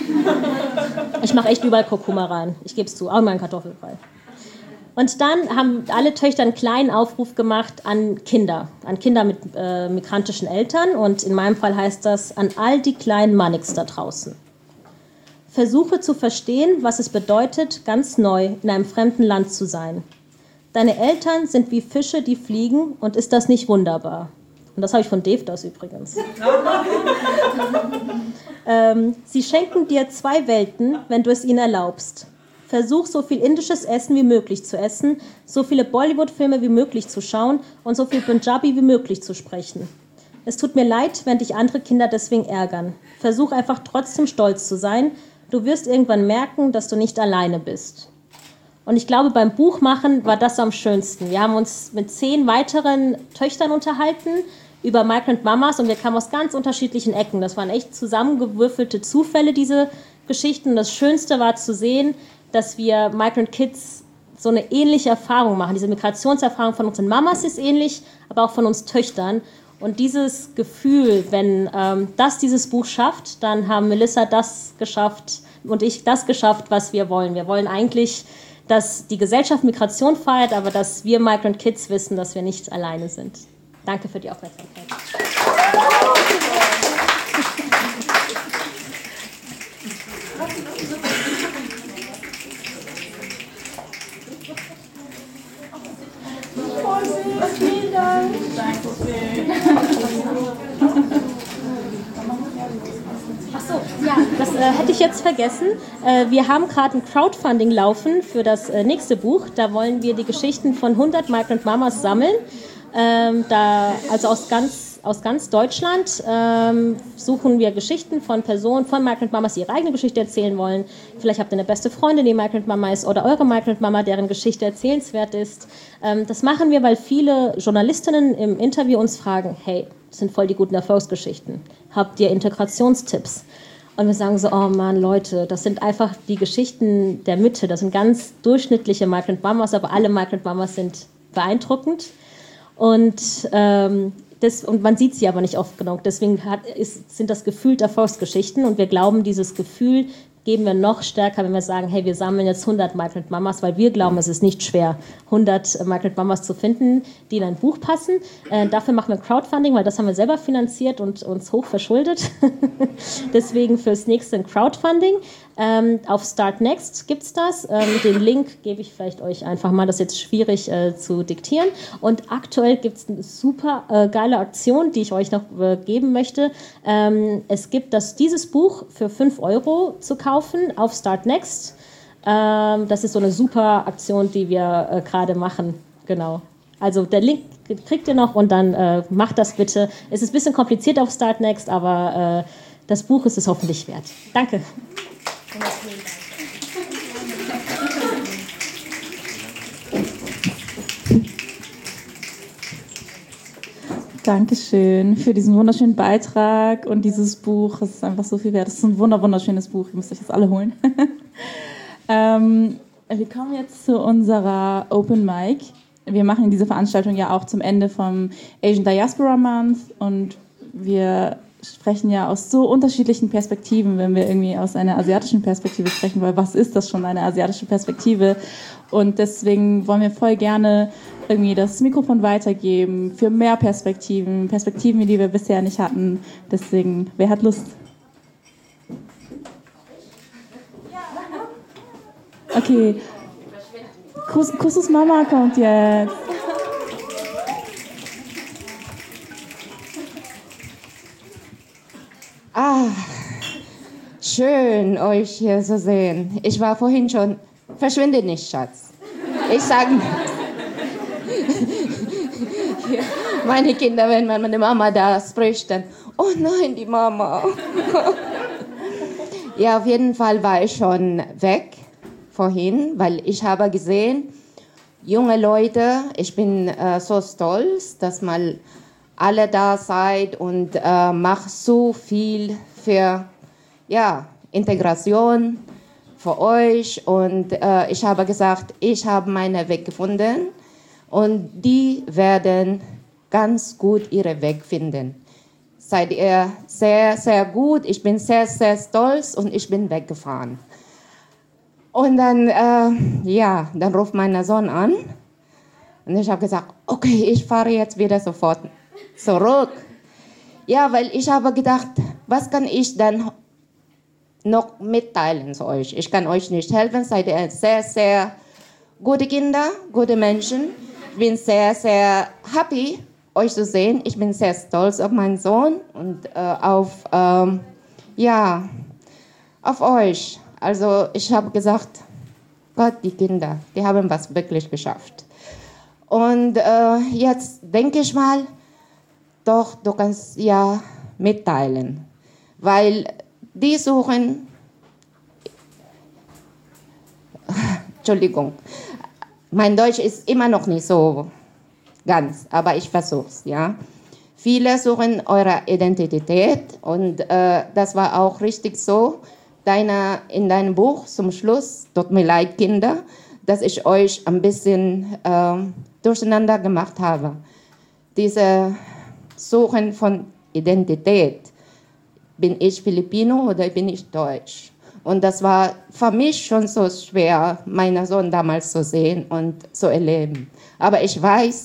Ich mache echt überall Kurkuma rein, ich gebe es zu, auch in meinen Kartoffelbrei. Und dann haben alle Töchter einen kleinen Aufruf gemacht an Kinder mit migrantischen Eltern. Und in meinem Fall heißt das an all die kleinen Manniks da draußen. Versuche zu verstehen, was es bedeutet, ganz neu in einem fremden Land zu sein. Deine Eltern sind wie Fische, die fliegen, und ist das nicht wunderbar? Und das habe ich von Devdas übrigens. Sie schenken dir 2 Welten, wenn du es ihnen erlaubst. Versuch, so viel indisches Essen wie möglich zu essen, so viele Bollywood-Filme wie möglich zu schauen und so viel Punjabi wie möglich zu sprechen. Es tut mir leid, wenn dich andere Kinder deswegen ärgern. Versuch einfach trotzdem stolz zu sein. Du wirst irgendwann merken, dass du nicht alleine bist. Und ich glaube, beim Buchmachen war das am schönsten. Wir haben uns mit 10 weiteren Töchtern unterhalten über Migrant Mamas und wir kamen aus ganz unterschiedlichen Ecken. Das waren echt zusammengewürfelte Zufälle, diese Geschichten. Und das Schönste war zu sehen, dass wir Migrant Kids so eine ähnliche Erfahrung machen. Diese Migrationserfahrung von unseren Mamas ist ähnlich, aber auch von uns Töchtern. Und dieses Gefühl, wenn dieses Buch schafft, dann haben Melissa das geschafft und ich das geschafft, was wir wollen. Wir wollen eigentlich, dass die Gesellschaft Migration feiert, aber dass wir Migrant Kids wissen, dass wir nicht alleine sind. Danke für die Aufmerksamkeit. Vielen Dank. Achso, ja, das hätte ich jetzt vergessen. Wir haben gerade ein Crowdfunding laufen für das nächste Buch. Da wollen wir die Geschichten von 100 Migrant Mamas sammeln. Also aus ganz aus ganz Deutschland suchen wir Geschichten von Personen, von Migrant Mamas, die ihre eigene Geschichte erzählen wollen. Vielleicht habt ihr eine beste Freundin, die Migrant Mama ist, oder eure Migrant Mama, deren Geschichte erzählenswert ist. Das machen wir, weil viele Journalistinnen im Interview uns fragen, hey, das sind voll die guten Erfolgsgeschichten. Habt ihr Integrationstipps? Und wir sagen so, oh Mann, Leute, das sind einfach die Geschichten der Mitte. Das sind ganz durchschnittliche Migrant Mamas, aber alle Migrant Mamas sind beeindruckend. Und man sieht sie aber nicht oft genug. Deswegen sind das gefühlt Erfolgsgeschichten. Und wir glauben, dieses Gefühl geben wir noch stärker, wenn wir sagen, hey, wir sammeln jetzt 100 Migrant Mamas, weil wir glauben, es ist nicht schwer, 100 Migrant Mamas zu finden, die in ein Buch passen. Dafür machen wir Crowdfunding, weil das haben wir selber finanziert und uns hoch verschuldet. Deswegen fürs nächste ein Crowdfunding. Auf Start Next gibt es das. Den Link gebe ich vielleicht euch einfach mal. Das ist jetzt schwierig zu diktieren. Und aktuell gibt es eine super geile Aktion, die ich euch noch geben möchte. Es gibt dieses Buch für 5 € zu kaufen auf Start Next. Das ist so eine super Aktion, die wir gerade machen. Genau. Also der Link kriegt ihr noch und dann macht das bitte. Es ist ein bisschen kompliziert auf Start Next, aber das Buch ist es hoffentlich wert. Danke. Dankeschön für diesen wunderschönen Beitrag und dieses Buch. Es ist einfach so viel wert. Es ist ein wunderschönes Buch. Ihr müsst euch das alle holen. Wir kommen jetzt zu unserer Open Mic. Wir machen diese Veranstaltung ja auch zum Ende vom Asian Diaspora Month und wir sprechen ja aus so unterschiedlichen Perspektiven, wenn wir irgendwie aus einer asiatischen Perspektive sprechen, weil was ist das schon, eine asiatische Perspektive? Und deswegen wollen wir voll gerne irgendwie das Mikrofon weitergeben für mehr Perspektiven, die wir bisher nicht hatten. Deswegen, wer hat Lust? Okay, Kussus Mama kommt jetzt. Ah, schön, euch hier zu sehen. Ich war vorhin schon, verschwinde nicht, Schatz. Ich sage meine Kinder, wenn meine Mama da spricht, dann, oh nein, die Mama. Ja, auf jeden Fall war ich schon weg vorhin, weil ich habe gesehen, junge Leute, ich bin so stolz, dass mal alle da seid und macht so viel für Integration für euch. Und ich habe gesagt, ich habe meinen Weg gefunden und die werden ganz gut ihren Weg finden. Seid ihr sehr, sehr gut. Ich bin sehr, sehr stolz und ich bin weggefahren. Und dann, dann ruft mein Sohn an und ich habe gesagt, okay, ich fahre jetzt wieder sofort zurück. Ja, weil ich habe gedacht, was kann ich dann noch mitteilen zu euch? Ich kann euch nicht helfen, seid ihr sehr, sehr gute Kinder, gute Menschen. Ich bin sehr, sehr happy, euch zu sehen. Ich bin sehr stolz auf meinen Sohn und auf euch. Also ich habe gesagt, Gott, die Kinder, die haben was wirklich geschafft. Und jetzt denke ich mal, doch, du kannst ja mitteilen, weil die suchen, Entschuldigung, mein Deutsch ist immer noch nicht so ganz, aber ich versuch's, ja. Viele suchen eure Identität und das war auch richtig so. In deinem Buch zum Schluss, tut mir leid, Kinder, dass ich euch ein bisschen durcheinander gemacht habe. Diese Suchen von Identität. Bin ich Filipino oder bin ich Deutsch? Und das war für mich schon so schwer, meinen Sohn damals zu sehen und zu erleben. Aber ich weiß,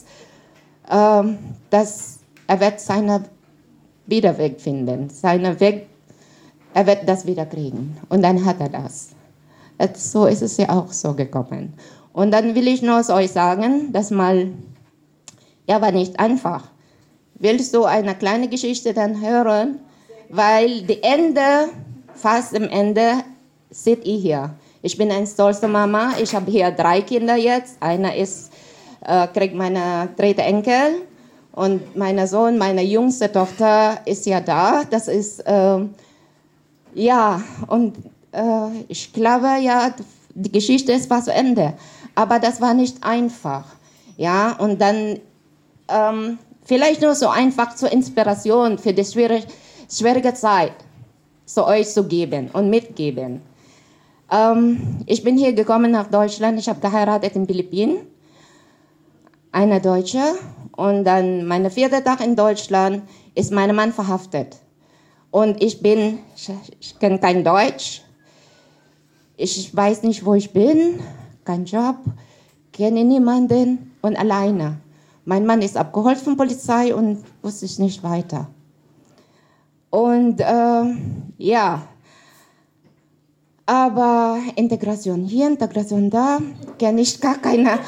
dass er wird seinen Wiederweg finden. Er wird das wieder kriegen. Und dann hat er das. So ist es ja auch so gekommen. Und dann will ich noch euch sagen, dass war nicht einfach. Willst du eine kleine Geschichte dann hören? Weil fast am Ende seht ihr hier. Ich bin eine stolze Mama. Ich habe hier 3 Kinder jetzt. Einer kriegt meine 3. Enkel. Und mein Sohn, meine jüngste Tochter ist ja da. Das ist, ja, und ich glaube, ja, die Geschichte ist fast zu Ende. Aber das war nicht einfach. Ja, und dann vielleicht nur so einfach zur Inspiration für die schwierige Zeit zu euch zu geben und mitgeben. Ich bin hier gekommen nach Deutschland. Ich habe geheiratet in den Philippinen. Eine Deutsche. Und dann, mein 4. Tag in Deutschland, ist mein Mann verhaftet. Und ich kenne kein Deutsch. Ich weiß nicht, wo ich bin. Kein Job. Kenne niemanden und alleine. Mein Mann ist abgeholt von der Polizei und wusste ich nicht weiter. Und ja, aber Integration hier, Integration da, kenne ich gar keine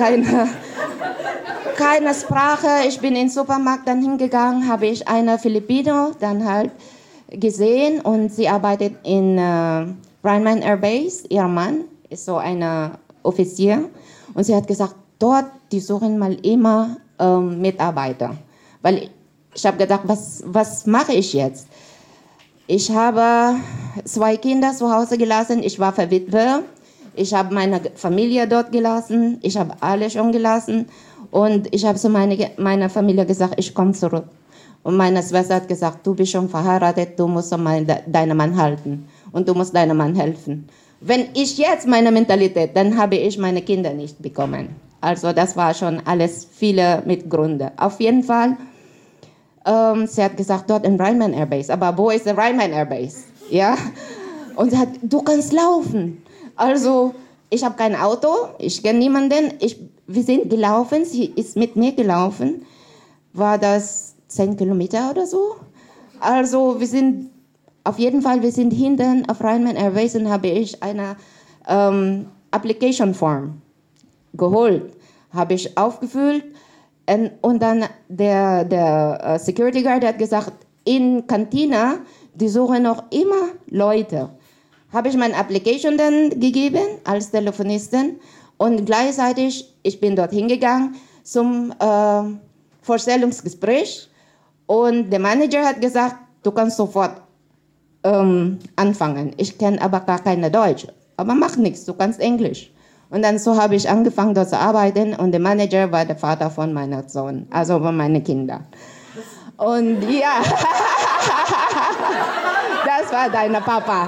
Sprache. Ich bin in den Supermarkt dann hingegangen, habe ich eine Filipino dann halt gesehen und sie arbeitet in Rheinland Air Base. Ihr Mann ist so ein Offizier und sie hat gesagt, dort, die suchen mal immer Mitarbeiter. Weil ich habe gedacht, was mache ich jetzt? Ich habe 2 Kinder zu Hause gelassen, ich war verwitwet, ich habe meine Familie dort gelassen, ich habe alle schon gelassen und ich habe zu meiner Familie gesagt, ich komme zurück. Und meine Schwester hat gesagt, du bist schon verheiratet, du musst deinen Mann halten und du musst deinem Mann helfen. Wenn ich jetzt meine Mentalität, dann habe ich meine Kinder nicht bekommen. Also das war schon alles viele mit Gründe. Auf jeden Fall, sie hat gesagt, dort in Rheinland Air Base. Aber wo ist der Rheinland Air Base? Ja? Und sie hat, du kannst laufen. Also ich habe kein Auto, ich kenne niemanden. Wir sind gelaufen, sie ist mit mir gelaufen. War das 10 Kilometer oder so? Also wir sind hinten auf Rheinland Air Base und habe ich eine Application Form geholt, habe ich aufgefüllt und dann der Security Guard hat gesagt, in Kantine, die suchen noch immer Leute. Habe ich meine Application dann gegeben als Telefonistin und gleichzeitig, ich bin dort hingegangen zum Vorstellungsgespräch und der Manager hat gesagt, du kannst sofort anfangen. Ich kenne aber gar keine Deutsch, aber mach nichts, du kannst Englisch. Und dann so habe ich angefangen dort zu arbeiten und der Manager war der Vater von meinem Sohn, also von meinen Kindern. Und ja, das war dein Papa.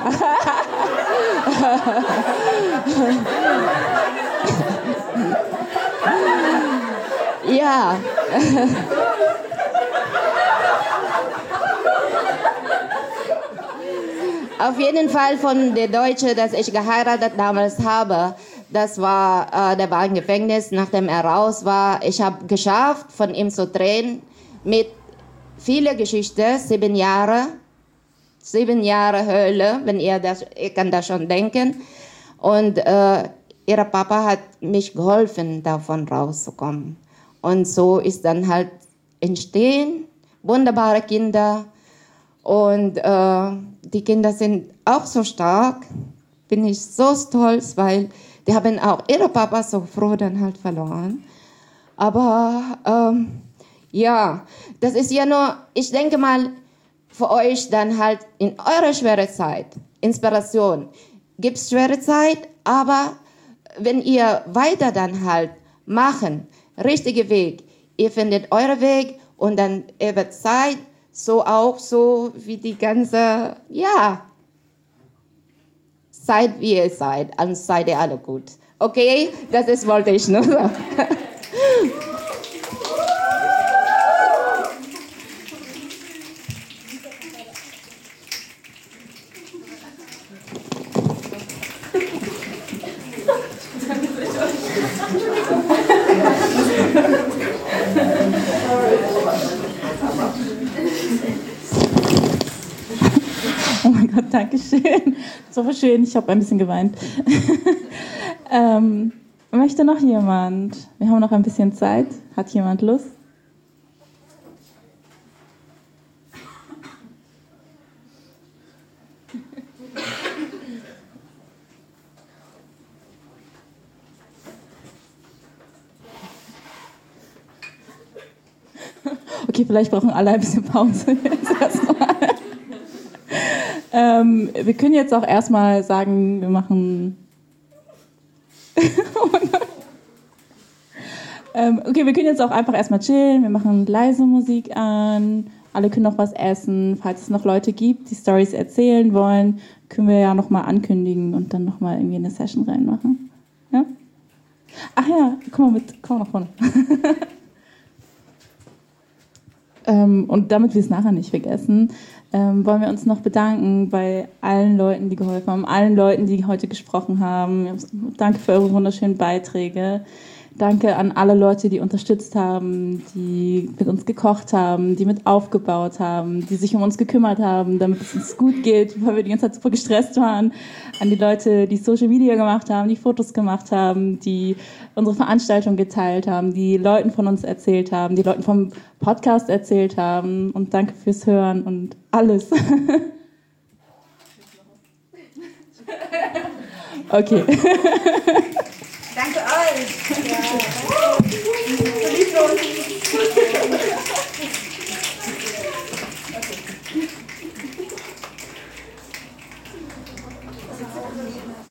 Ja. Auf jeden Fall von der Deutsche, das ich geheiratet damals habe, der war im Gefängnis, nachdem er raus war. Ich habe geschafft, von ihm zu drehen, mit vielen Geschichten, 7 Jahre Hölle, ihr kann das schon denken. Und ihr Papa hat mich geholfen, davon rauszukommen. Und so ist dann halt entstehen, wunderbare Kinder. Und die Kinder sind auch so stark, bin ich so stolz, weil die haben auch ihre Papa so früh dann halt verloren. Aber ja, das ist ja nur, ich denke mal, für euch dann halt in eurer schweren Zeit, Inspiration. Gibt es schwere Zeit, aber wenn ihr weiter dann halt machen, richtige Weg, ihr findet euren Weg und dann über Zeit, so auch so wie die ganze, ja, seid wie ihr seid, und seid ihr alle gut. Okay, wollte ich nur sagen. Oh mein Gott, danke schön. So schön, ich habe ein bisschen geweint. Möchte noch jemand? Wir haben noch ein bisschen Zeit. Hat jemand Lust? Okay, vielleicht brauchen alle ein bisschen Pause jetzt erstmal. Wir können jetzt auch erstmal sagen, wir machen... Oh mein Gott. Okay, wir können jetzt auch einfach erstmal chillen. Wir machen leise Musik an. Alle können noch was essen. Falls es noch Leute gibt, die Storys erzählen wollen, können wir ja nochmal ankündigen und dann nochmal irgendwie eine Session reinmachen. Ja? Ach ja, komm mal nach vorne. Und damit wir es nachher nicht vergessen, wollen wir uns noch bedanken bei allen Leuten, die geholfen haben, allen Leuten, die heute gesprochen haben. Danke für eure wunderschönen Beiträge. Danke an alle Leute, die unterstützt haben, die mit uns gekocht haben, die mit aufgebaut haben, die sich um uns gekümmert haben, damit es uns gut geht, weil wir die ganze Zeit super gestresst waren. An die Leute, die Social Media gemacht haben, die Fotos gemacht haben, die unsere Veranstaltung geteilt haben, die Leuten von uns erzählt haben, die Leuten vom Podcast erzählt haben. Und danke fürs Hören und alles. Okay. Danke euch. Ja.